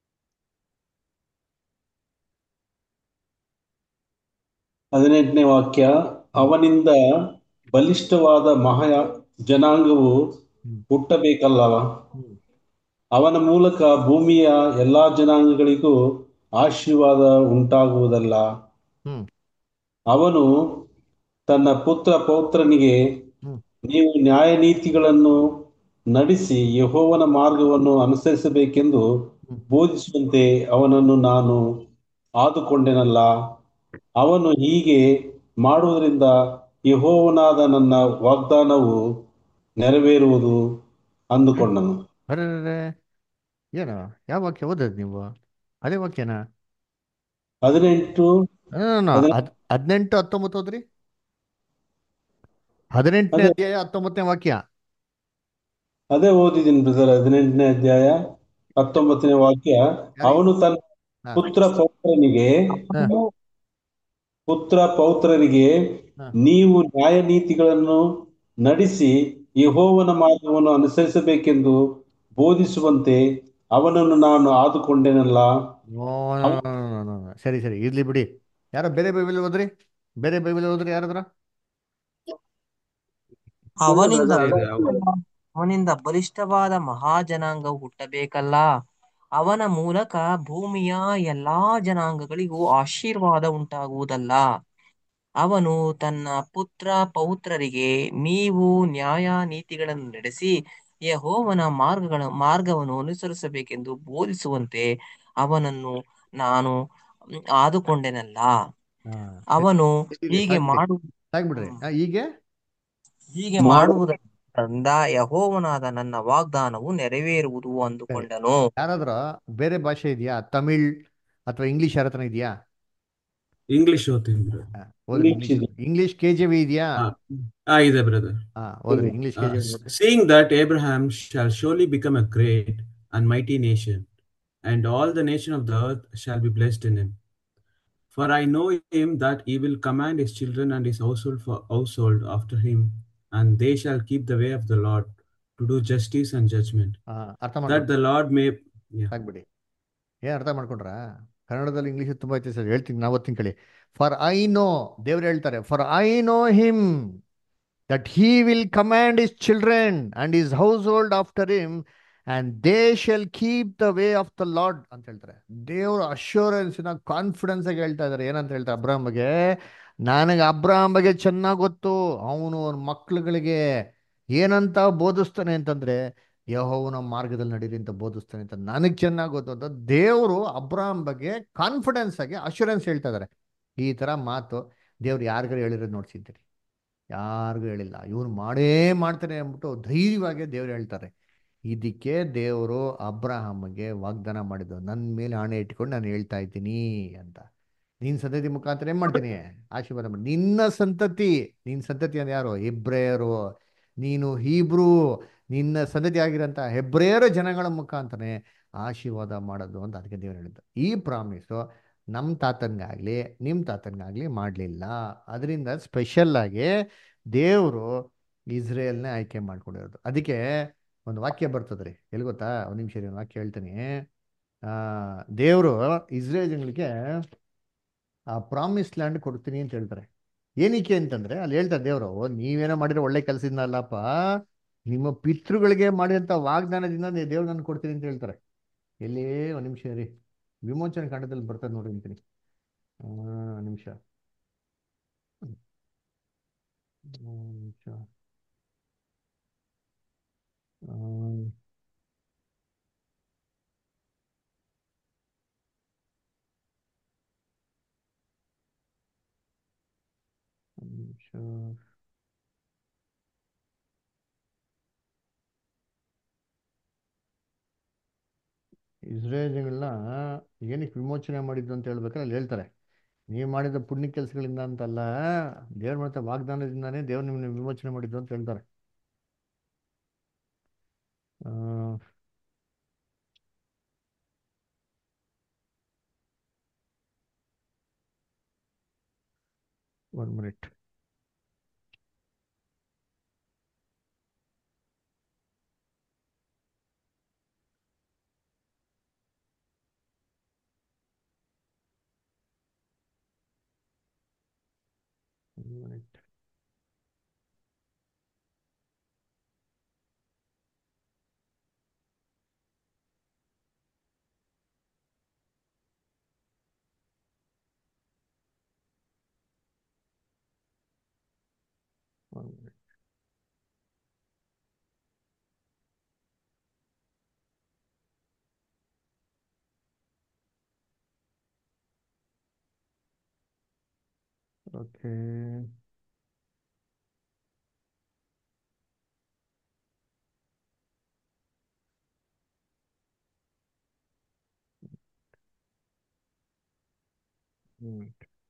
ಹದಿನೆಂಟನೇ ವಾಕ್ಯ. ಅವನಿಂದ ಬಲಿಷ್ಠವಾದ ಮಹಾ ಜನಾಂಗವು ಹ್ಮ್ ಹುಟ್ಟಬೇಕಲ್ಲವ. ಹ್ಮ್ ಅವನ ಮೂಲಕ ಭೂಮಿಯ ಎಲ್ಲಾ ಜನಾಂಗಗಳಿಗೂ ಆಶೀರ್ವಾದ ಉಂಟಾಗುವುದಲ್ಲ. ಹ್ಮ್ ಅವನು ತನ್ನ ಪುತ್ರ ಪೌತ್ರನಿಗೆ, ಹ್ಮ್ ನೀವು ನ್ಯಾಯ ನೀತಿಗಳನ್ನು ನಡೆಸಿ ಯೆಹೋವನ ಮಾರ್ಗವನ್ನು ಅನುಸರಿಸಬೇಕೆಂದು ಹ್ಮ್ ಬೋಧಿಸುವಂತೆ ಅವನನ್ನು ನಾನು ಆದುಕೊಂಡೆನಲ್ಲ. ಅವನು ಹೀಗೆ ಮಾಡುವುದರಿಂದ ಯೆಹೋವನಾದ ನನ್ನ ವಾಗ್ದಾನವು ನೆರವೇರುವುದು ಅಂದುಕೊಂಡನು. ಅರೆ ಏನು ಯಾವ ವಾಕ್ಯ ಓದೋದು ನೀವು? ಅದೇ ವಾಕ್ಯನಾ? ಹದಿನೆಂಟು ಹದಿನೆಂಟು ಹದ್ ಹದಿನೆಂಟು ಹತ್ತೊಂಬತ್ತು ಹೋದ್ರಿ. ಹದಿನೆಂಟನೇ ಅದೇ ಅಧ್ಯಾಯ ಹತ್ತೊಂಬತ್ತನೇ ವಾಕ್ಯ. ಅದೇ ಓದಿದ್ದೀನಿ ಬ್ರದರ್. ಹದಿನೆಂಟನೇ ಅಧ್ಯಾಯ ಹತ್ತೊಂಬತ್ತನೇ ವಾಕ್ಯ. ಯಾರು? ಅವನು ತನ್ನ ಹಾ ಪುತ್ರ ಪೌತ್ರನಿಗೆ ಹಾ ಪುತ್ರ ಪೌತ್ರರಿಗೆ ಹಾ ನೀವು ನ್ಯಾಯ ನೀತಿಗಳನ್ನು ನಡೆಸಿ ಯೆಹೋವನ ಮಾರ್ಗವನ್ನು ಅನುಸರಿಸಬೇಕೆಂದು ಬೋಧಿಸುವಂತೆ ಅವನನ್ನು ನಾನು ಆದುಕೊಂಡೆನಲ್ಲ. No, no, no, no, no, no. ಸರಿ ಸರಿ ಇರ್ಲಿ ಬಿಡಿ. ಯಾರೋ ಬೇರೆ ಬೈಬಲ್ ಓದ್ರಿ, ಬೇರೆ ಬೈಬಲ್ ಓದ್ರಿ ಯಾರಾದ್ರ? ಅವನಿಂದ ಇದೆ ಇದೆ ಅವ- ಬಲಿಷ್ಠ- ಅವನಿಂದ ಬಲಿಷ್ಠವಾದ ಮಹಾಜನಾಂಗವು ಹುಟ್ಟಬೇಕಲ್ಲ. ಅವನ ಮೂಲಕ ಭೂಮಿಯ ಎಲ್ಲಾ ಜನಾಂಗಗಳಿಗೂ ಆಶೀರ್ವಾದ ಉಂಟಾಗುವುದಲ್ಲ. ಅವನು ತನ್ನ ಪುತ್ರ ಪೌತ್ರರಿಗೆ ನೀವು ನ್ಯಾಯ ನೀತಿಗಳನ್ನು ನಡೆಸಿ ಯೆಹೋವನ ಮಾರ್ಗಗಳ ಮಾರ್ಗವನ್ನು ಅನುಸರಿಸಬೇಕೆಂದು ಬೋಧಿಸುವಂತೆ ಅವನನ್ನು ನಾನು ಮ್, ಆದುಕೊಂಡೆನಲ್ಲ. ಹಾ ಸರಿ ಅವನು ಸರಿ, ಹೀಗೆ ಸಾಕ್ಬಿಡಿ ಮಾಡು ಸಾಕ್ಬಿಡ್ರಿ. ಹ್ಮ್. ಹಾ, ಹೀಗೆ ಹೀಗೆ ಮಾಡು ಮಾಡುವುದರಿಂದ ಯೆಹೋವನಾದ ನನ್ನ ವಾಗ್ದಾನವು ನೆರವೇರುವುದು ಸರಿ. ಅಂದುಕೊಂಡನು. ಯಾರಾದ್ರ ಬೇರೆ ಭಾಷೆ ಇದೆಯಾ? ತಮಿಳ್ ಅಥವಾ ಇಂಗ್ಲಿಷ್ ಯಾರ ಹತ್ರ ಇದೆಯಾ? ಇಂಗ್ಲಿಷ್ ಓದ್ತೀನಿ ಬ್ರದರ್. ಹಾ, ಓದ್ರಿ ಇಂಗ್ಲಿಷ್ ಇಂಗ್ಲಿಷ್. ಇದೆ. ಇಂಗ್ಲಿಷ್ ಕೆ ಜೆ ವಿ ಇದೆಯಾ? Ah, ah, ಇದೆ brother. ಹಾ ಓದ್ರಿ English K Uh, J V s- ಓದ್ರಿ. seeing that Abraham shall surely become a great and mighty nation, and all the nation of the earth shall be blessed in him. For I know him that he will command his children and his household for household after him, and they shall keep the way of the Lord to do justice and judgment, ಹಾ ಅರ್ಥ that ಮಾಡ್ಕೊಂಡ್ರ the Lord may. Yeah. ಸಾಕ್ಬಿಡಿ. ಏನ್ ಅರ್ಥ ಮಾಡ್ಕೊಂಡ್ರ? ಕನ್ನಡದಲ್ಲಿ English ತುಂಬಾ ಐತೆ sir, ಹೇಳ್ತೀನಿ ನಾವು ಓದ್ತೀನಿ ಕೇಳಿ. ಫಾರ್ ಐ ನೋ, ದೇವ್ರು ಹೇಳ್ತಾರೆ, for I know him that he will command his children and his household after him, and they shall keep the way of the Lord ಅಂತ ಹೇಳ್ತಾರೆ. ದೇವರು ಅಶ್ಯೂರೆನ್ಸಿನ ಕಾನ್ಫಿಡೆನ್ಸ್ ಆಗಿ ಹೇಳ್ತಾ ಇದ್ದಾರೆ. ಏನಂತ ಹೇಳ್ತಾರೆ ಅಬ್ರಾಹಂ ಬಗ್ಗೆ? ನನಗೆ ಅಬ್ರಾಹಂ ಬಗ್ಗೆ ಚೆನ್ನಾಗಿ ಗೊತ್ತು, ಅವನು ಅವನ ಮಕ್ಳುಗಳಿಗೆ ಏನಂತ ಬೋಧಿಸ್ತಾನೆ ಅಂತಂದ್ರೆ ಯೆಹೋವನ ಮಾರ್ಗದಲ್ಲಿ ನಡೀರಿ ಅಂತ ಬೋಧಿಸ್ತಾನೆ ಅಂತ ನನಗೆ ಚೆನ್ನಾಗಿ ಗೊತ್ತು ಅಂತ ದೇವರು ಅಬ್ರಾಹಂ ಬಗ್ಗೆ ಕಾನ್ಫಿಡೆನ್ಸ್ ಆಗಿ ಅಶ್ಯೂರೆನ್ಸ್ ಹೇಳ್ತಾ ಇದ್ದಾರೆ. ಈ ತರ ಮಾತು ದೇವ್ರು ಯಾರಿಗಾರು ಹೇಳಿರೋದು ನೋಡ್ಸಿದ್ದೀರಿ? ಯಾರಿಗೂ ಹೇಳಿಲ್ಲ. ಇವನು ಮಾಡೇ ಮಾಡ್ತಾನೆ ಅಂದ್ಬಿಟ್ಟು ಧೈರ್ಯವಾಗಿ ದೇವ್ರು ಹೇಳ್ತಾರೆ. ಇದಕ್ಕೆ ದೇವರು ಅಬ್ರಹಾಮಗೆ ವಾಗ್ದಾನ ಮಾಡಿದ್ದು, ನನ್ನ ಮೇಲೆ ಆಣೆ ಇಟ್ಕೊಂಡು ನಾನು ಹೇಳ್ತಾ ಇದ್ದೀನಿ ಅಂತ. ನಿನ್ನ ಸಂತತಿ ಮುಖಾಂತರ ಏನ್ ಮಾಡ್ತೀನಿ? ಆಶೀರ್ವಾದ ಮಾಡಿ. ನಿನ್ನ ಸಂತತಿ, ನಿನ್ನ ಸಂತತಿ ಅಂದ್ರೆ ಯಾರು? ಹೆಬ್ರೇಯರು. ನೀನು ಹೀಬ್ರೂ, ನಿನ್ನ ಸಂತತಿ ಆಗಿರೋಂಥ ಹೆಬ್ರೇಯರ ಜನಗಳ ಮುಖಾಂತರನೇ ಆಶೀರ್ವಾದ ಮಾಡೋದು ಅಂತ ಅದಕ್ಕೆ ದೇವ್ರು ಹೇಳಿದ್ದು. ಈ ಪ್ರಾಮಿಸು ನಮ್ಮ ತಾತನಿಗಾಗಲಿ ನಿಮ್ಮ ತಾತನಿಗಾಗಲಿ ಮಾಡಲಿಲ್ಲ. ಅದರಿಂದ ಸ್ಪೆಷಲ್ಲಾಗಿ ದೇವರು ಇಸ್ರೇಲ್ನೇ ಆಯ್ಕೆ ಮಾಡ್ಕೊಂಡಿರೋದು. ಅದಕ್ಕೆ ಒಂದು ವಾಕ್ಯ ಬರ್ತದ್ರಿ, ಎಲ್ಲಿ ಗೊತ್ತಾ? ಒಂದು ನಿಮಿಷ ಒಂದು ವಾಕ್ಯ ಹೇಳ್ತೀನಿ. ಆ ದೇವರು ಇಸ್ರೇಲ್ ಜನಗಳಿಗೆ ಆ ಪ್ರಾಮಿಸ್ ಲ್ಯಾಂಡ್ ಕೊಡ್ತೀನಿ ಅಂತ ಹೇಳ್ತಾರೆ. ಏನಕ್ಕೆ ಅಂತಂದ್ರೆ ಅಲ್ಲಿ ಹೇಳ್ತಾರೆ ದೇವರು, ನೀವೇನೋ ಮಾಡಿರೋ ಒಳ್ಳೆ ಕೆಲಸದಿಂದ ಅಲ್ಲಪ್ಪ, ನಿಮ್ಮ ಪಿತೃಗಳಿಗೆ ಮಾಡಿದಂಥ ವಾಗ್ದಾನದಿಂದ ದೇವ್ರು ನಾನು ಕೊಡ್ತೀನಿ ಅಂತ ಹೇಳ್ತಾರೆ. ಎಲ್ಲಿ ಒಂದು ನಿಮಿಷ ರೀ, ವಿಮೋಚನೆ ಕಾಂಡದಲ್ಲಿ ಬರ್ತದೆ ನೋಡಿ ಅಂತೀನಿ. ನಿಮಿಷ ನಿಮಿಷ ನಿಮಿಷ ಇಸ್ರೇಲ್ಗಳನ್ನ ಏನಕ್ಕೆ ವಿಮೋಚನೆ ಮಾಡಿದ್ದು ಅಂತ ಹೇಳ್ಬೇಕಾದ್ರೆ ಅಲ್ಲಿ ಹೇಳ್ತಾರೆ, ನೀವು ಮಾಡಿದ ಪುಣ್ಯ ಕೆಲಸಗಳಿಂದ ಅಂತಲ್ಲ, ದೇವ್ರ ಮಾಡಿದ ವಾಗ್ದಾನದಿಂದಾನೇ ದೇವ್ರು ನಿಮ್ಮನ್ನ ವಿಮೋಚನೆ ಮಾಡಿದ್ದು ಅಂತ ಹೇಳ್ತಾರೆ. ಆ one minute. Minute one minute okay. ಹ್ಮ್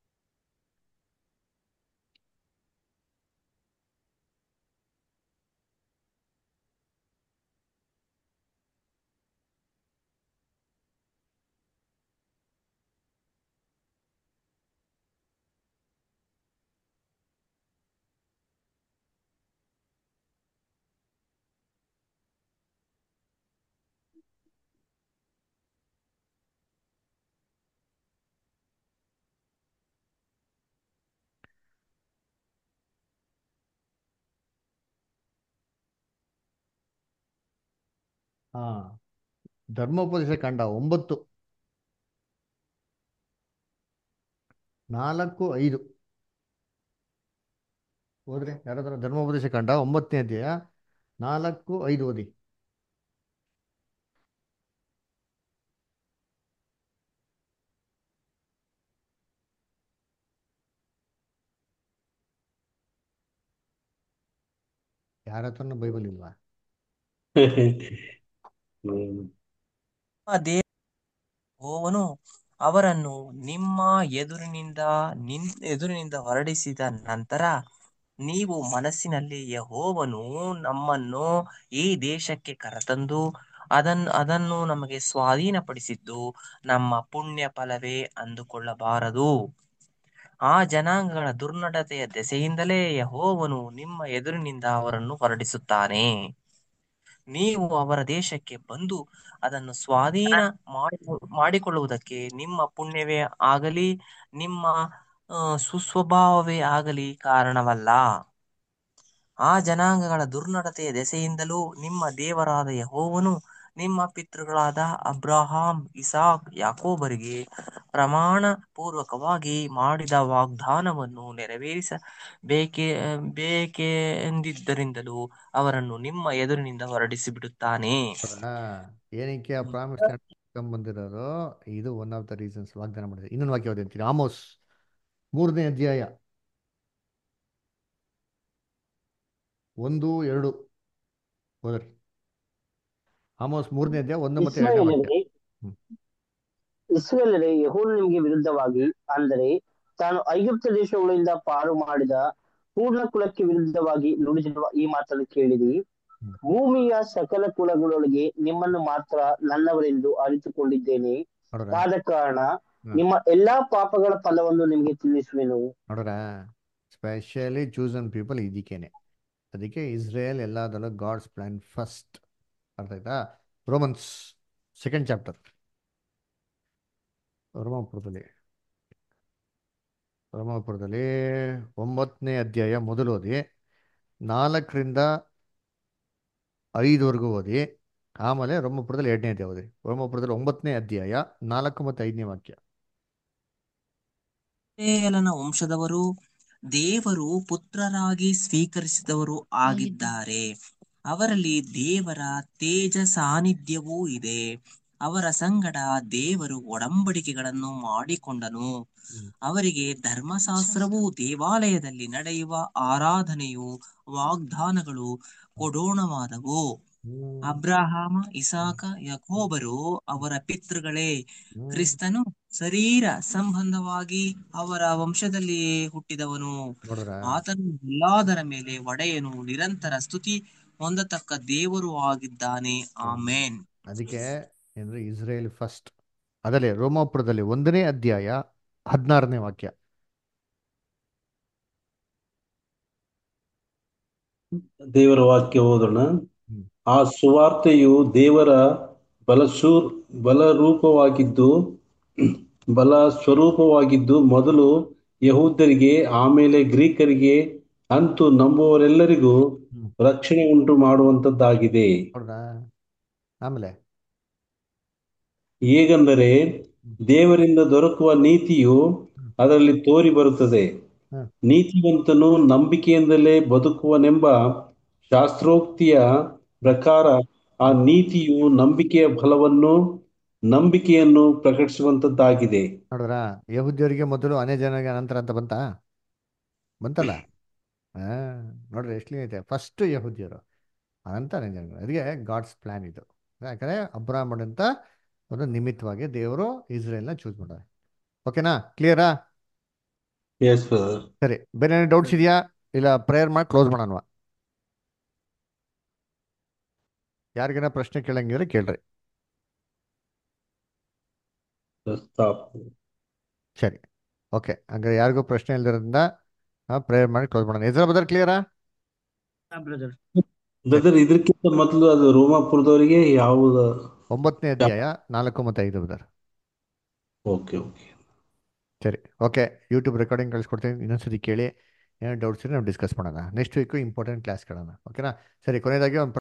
ಹಾ ಧರ್ಮೋಪದೇಶ ಕಾಂಡ ಒಂಬತ್ತು ನಾಲ್ಕು ಐದು ಹೋದ್ರೆ ಯಾರಾದ್ರೂ ಧರ್ಮೋಪದೇಶ ಕಾಂಡ ಒಂಬತ್ತನೇ ಅಧ್ಯಾಯ ನಾಲ್ಕು ಐದು ಓದಿ. ಯಾರ ಹತ್ರನೂ ಬೈಬಲ್ ಇಲ್ವಾ? ಹ್ಮ್. ದೇವನು ಅವರನ್ನು ನಿಮ್ಮ ಎದುರಿನಿಂದ ನಿನ್ ಎದುರಿನಿಂದ ಹೊರಡಿಸಿದ ನಂತರ ನೀವು ಮನಸ್ಸಿನಲ್ಲಿ ಯೆಹೋವನು ನಮ್ಮನ್ನು ಈ ದೇಶಕ್ಕೆ ಕರೆತಂದು ಅದನ್ನು ಅದನ್ನು ನಮಗೆ ಸ್ವಾಧೀನಪಡಿಸಿದ್ದು ನಮ್ಮ ಪುಣ್ಯ ಫಲವೇ ಅಂದುಕೊಳ್ಳಬಾರದು. ಆ ಜನಾಂಗಗಳ ದುರ್ನಡತೆಯ ದೆಸೆಯಿಂದಲೇ ಯೆಹೋವನು ನಿಮ್ಮ ಎದುರಿನಿಂದ ಅವರನ್ನು ಹೊರಡಿಸುತ್ತಾನೆ. ನೀವು ಅವರ ದೇಶಕ್ಕೆ ಬಂದು ಅದನ್ನು ಸ್ವಾಧೀನ ಮಾಡಿ ಮಾಡಿಕೊಳ್ಳುವುದಕ್ಕೆ ನಿಮ್ಮ ಪುಣ್ಯವೇ ಆಗಲಿ ನಿಮ್ಮ ಆ, ಸುಸ್ವಭಾವವೇ ಆಗಲಿ ಕಾರಣವಲ್ಲ. ಆ ಜನಾಂಗಗಳ ದುರ್ನಡತೆಯ ದೆಸೆಯಿಂದಲೂ ನಿಮ್ಮ ದೇವರಾದ ಯೆಹೋವನು ನಿಮ್ಮ ಪಿತೃಗಳಾದ ಅಬ್ರಹಾಂ ಇಸಾಕ್ ಯಾಕೋಬರಿಗೆ ಪ್ರಮಾಣ ಪೂರ್ವಕವಾಗಿ ಮಾಡಿದ ವಾಗ್ದಾನವನ್ನು ನೆರವೇರಿಸಬೇಕೆ ಬೇಕೆಂದಿದ್ದರಿಂದಲೂ ಅವರನ್ನು ನಿಮ್ಮ ಎದುರಿನಿಂದ ಹೊರಡಿಸಿ ಬಿಡುತ್ತಾನೆ. ಹೌದಾ? ಏನಕ್ಕೆ ಆ ಪ್ರಾಮಿಸ್ ಬಂದಿರೋದು? ಇದು ಒನ್ ಆಫ್ ದ ರೀಸನ್ಸ್. ವಾಗ್ದಾನ ಮಾಡಿದೆ. ಇನ್ನೊಂದು ವಾಕ್ಯ ಯಾವ್ದು ಅಂತೀನಿ? ಆಮೋಸ್ ಮೂರನೇ ಅಧ್ಯಾಯ ಒಂದು ಎರಡು ಹೋದ್ರಿ. ಆಮೋಸ್ ಮೂರನೇ ಅಧ್ಯಾಯ ಒಂದು ಮತ್ತೆ ಎರಡನೇ ವಾಕ್ಯ. ಇಸ್ರಾಯೇಲರೇ ಹ್ಮ್. ಇಸ್ರಾಯೇಲರೇ ಯೆಹೋವನು ನಿಮಗೆ ವಿರುದ್ಧವಾಗಿ ಅಂದರೆ ತಾನು ಐಗುಪ್ತ ದೇಶಗಳಿಂದ ಪಾರು ಮಾಡಿದ ಪೂರ್ಣ ಕುಲಕ್ಕೆ ವಿರುದ್ಧವಾಗಿ ನುಡಿದಿರುವ ಈ ಮಾತನ್ನು ಕೇಳಿರಿ. ಹ್ಮ್. ಭೂಮಿಯ ಸಕಲ ಕುಲಗಳೊಳಗೆ ನಿಮ್ಮನ್ನು ಮಾತ್ರ ನನ್ನವರೆಂದು ಅರಿತುಕೊಂಡಿದ್ದೇನೆ. ನೋಡ್ರ ಆದ ಕಾರಣ ಹ್ಮ್. ನಿಮ್ಮ ಎಲ್ಲಾ ಪಾಪಗಳ ಫಲವನ್ನು ನಿಮಗೆ ತಿಳಿಸುವೆನು. ನೋಡ್ರ ಸ್ಪೆಷಲಿ ಚೂಸನ್ ಪೀಪಲ್ ಇದಕ್ಕೇನೆ. ಅದಕ್ಕೆ ಇಸ್ರೇಲ್ ಎಲ್ಲದರಲ್ಲೂ ಗಾಡ್ಸ್ ಪ್ಲಾನ್ ಫಸ್ಟ್. ಅರ್ಥ ಆಯ್ತಾ? ರೋಮನ್ಸ್ ಸೆಕೆಂಡ್ ಚಾಪ್ಟರ್, ರೋಮಾಪುರದಲ್ಲಿ ರೋಮಾಪುರದಲ್ಲಿ ಒಂಬತ್ತನೇ ಅಧ್ಯಾಯ ಮೊದಲು ಓದಿ, ನಾಲ್ಕರಿಂದ ಐದವರೆಗೂ ಓದಿ, ಆಮೇಲೆ ರೋಮಾಪುರದಲ್ಲಿ ಎರಡನೇ ಅಧ್ಯಾಯ ಓದಿ. ರೋಮಾಪುರದಲ್ಲಿ ಒಂಬತ್ತನೇ ಅಧ್ಯಾಯ ನಾಲ್ಕು ಮತ್ತು ಐದನೇ ವಾಕ್ಯ. ಇಸ್ರಾಯೇಲನ ವಂಶದವರು ದೇವರು ಪುತ್ರರಾಗಿ ಸ್ವೀಕರಿಸಿದವರು ಆಗಿದ್ದಾರೆ. ಅವರಲ್ಲಿ ದೇವರ ತೇಜ ಸಾನ್ನಿಧ್ಯವೂ ಇದೆ. ಅವರ ಸಂಗಡ ದೇವರು ಒಡಂಬಡಿಕೆಗಳನ್ನು ಮಾಡಿಕೊಂಡನು. ಹ್ಮ್. ಅವರಿಗೆ ಧರ್ಮಶಾಸ್ತ್ರವು ದೇವಾಲಯದಲ್ಲಿ ನಡೆಯುವ ಆರಾಧನೆಯು ವಾಗ್ದಾನಗಳು ಕೊಡೋಣವಾದವು. ಹ್ಮ್. ಅಬ್ರಹಾಮ ಇಸಾಕ ಯಾಕೋಬರು ಅವರ ಪಿತೃಗಳೇ. ಹ್ಮ್. ಕ್ರಿಸ್ತನು ಶರೀರ ಸಂಬಂಧವಾಗಿ ಅವರ ವಂಶದಲ್ಲಿಯೇ ಹುಟ್ಟಿದವನು. ನೋಡ್ರ ಆತನು ಎಲ್ಲದರ ಮೇಲೆ ಒಡೆಯನು, ನಿರಂತರ ಸ್ತುತಿ ಹೊಂದತಕ್ಕ ದೇವರು ಆಗಿದ್ದಾನೆ. ಆಮೇನ್. ಅದಕ್ಕೆ ಏನ್ರಿ ಇಸ್ರೇಲ್ ಫಸ್ಟ್. ಅದರಲ್ಲಿ ರೋಮಾಪುರದಲ್ಲಿ ಒಂದನೇ ಅಧ್ಯಾಯ ಹದಿನಾರನೇ ವಾಕ್ಯ. ದೇವರ ವಾಕ್ಯ ಓದೋಣ. ಹ್ಮ್. ಆ ಸುವಾರ್ತೆಯು ದೇವರ ಬಲಸೂರ್ ಬಲರೂಪವಾಗಿದ್ದು ಬಲ ಸ್ವರೂಪವಾಗಿದ್ದು ಮೊದಲು ಯಹೂದ್ಯರಿಗೆ ಆಮೇಲೆ ಗ್ರೀಕರಿಗೆ ಅಂತೂ ನಂಬುವವರೆಲ್ಲರಿಗೂ ಹ್ಮ್. ರಕ್ಷಣೆ ಉಂಟು ಮಾಡುವಂತದ್ದಾಗಿದೆ. ನೋಡ್ರ ಆಮೇಲೆ ಹೇಗೆಂದರೆ ದೇವರಿಂದ ದೊರಕುವ ನೀತಿಯು ಹ್ಮ್. ಅದರಲ್ಲಿ ತೋರಿ ಬರುತ್ತದೆ. ಹ್ಮ್. ನೀತಿವಂತನು ನಂಬಿಕೆಯಿಂದಲೇ ಬದುಕುವನೆಂಬ ಶಾಸ್ತ್ರೋಕ್ತಿಯ ಪ್ರಕಾರ ಆ ನೀತಿಯು ನಂಬಿಕೆಯ ಫಲವನ್ನು ನಂಬಿಕೆಯನ್ನು ಪ್ರಕಟಿಸುವಂತದ್ದಾಗಿದೆ. ನೋಡ್ರ ಯಹೂದ್ಯರಿಗೆ ಮೊದಲು ಅನ್ಯ ಜನರಿಗೆ ಅನಂತರ ಅಂತ ಬಂತ ಬಂತಲ್ಲ. ಹಾ, ನೋಡ್ರಿ ಎಷ್ಟು ಐತೆ. ಫಸ್ಟ್ ಯಹೂದ್ಯರು ಅನಂತರ ಅನ್ಯ ಜನಗಳು. ಅದಕ್ಕೆ ಗಾಡ್ಸ್ ಪ್ಲಾನ್ ಇದು. ಯಾಕಂದ್ರೆ ಅಬ್ರಾಹ್ಮಣ ಅಂತ ಒಂದು ನಿಮಿತ್ತವಾಗಿ ದೇವರು ಇಸ್ರೇಲ್ನ ಚೂಸ್ ಮಾಡ್ತಾರೆ. ಓಕೆನಾ? ಕ್ಲಿಯರಾ? Yes brother. ಸರಿ, ಬೇರೆ ಏನೇ ಡೌಟ್ಸ್ ಇದೆಯಾ? ಇಲ್ಲ ಪ್ರೇಯರ್ ಮಾಡಿ ಕ್ಲೋಸ್ ಮಾಡೋಣ. ಯಾರಿಗೇನ ಪ್ರಶ್ನೆ ಕೇಳಂಗಿದ್ರೆ ಕೇಳ್ರಿ. ಸ್ಟಾಪ್. ಸರಿ, ಓಕೆ. ಹಂಗಾರೆ ಯಾರಿಗೂ ಪ್ರಶ್ನೆ ಇಲ್ದಿರೋದ್ರಿಂದ ಪ್ರೇಯರ್ ಮಾಡಿ ಕ್ಲೋಸ್ ಮಾಡೋಣ. ಎಜ್ರಾ ಬ್ರದರ್ ಕ್ಲಿಯರಾ? ಬ್ರದರ್ ಬ್ರದರ್ ಇದಕ್ಕಿಂತ ಮೊದಲು ಅದು ರೋಮಾಪುರದವರಿಗೆ ಯಾವುದು? ಒಂಬತ್ತನೇ ಅಧ್ಯಾಯ ನಾಲ್ಕು ಮತ್ತು ಐದು ಬ್ರದರ್. ಓಕೆ ಓಕೆ ಸರಿ, ಓಕೆ. ಯೂಟ್ಯೂಬ್ ರೆಕಾರ್ಡಿಂಗ್ ಕಳಿಸ್ಕೊಡ್ತೀನಿ, ಇನ್ನೊಂದ್ಸತಿ ಕೇಳಿ. ಏನೋ ಡೌಟ್ಸ್ ಇದ್ರೆ ನಾವು ಡಿಸ್ಕಸ್ ಮಾಡೋಣ. ನೆಕ್ಸ್ಟ್ ವೀಕು ಇಂಪಾರ್ಟೆಂಟ್ ಕ್ಲಾಸ್ ಕೇಳೋಣ. ಓಕೆನಾ? ಸರಿ, ಕೊನೆಯದಾಗಿ ಒಂದು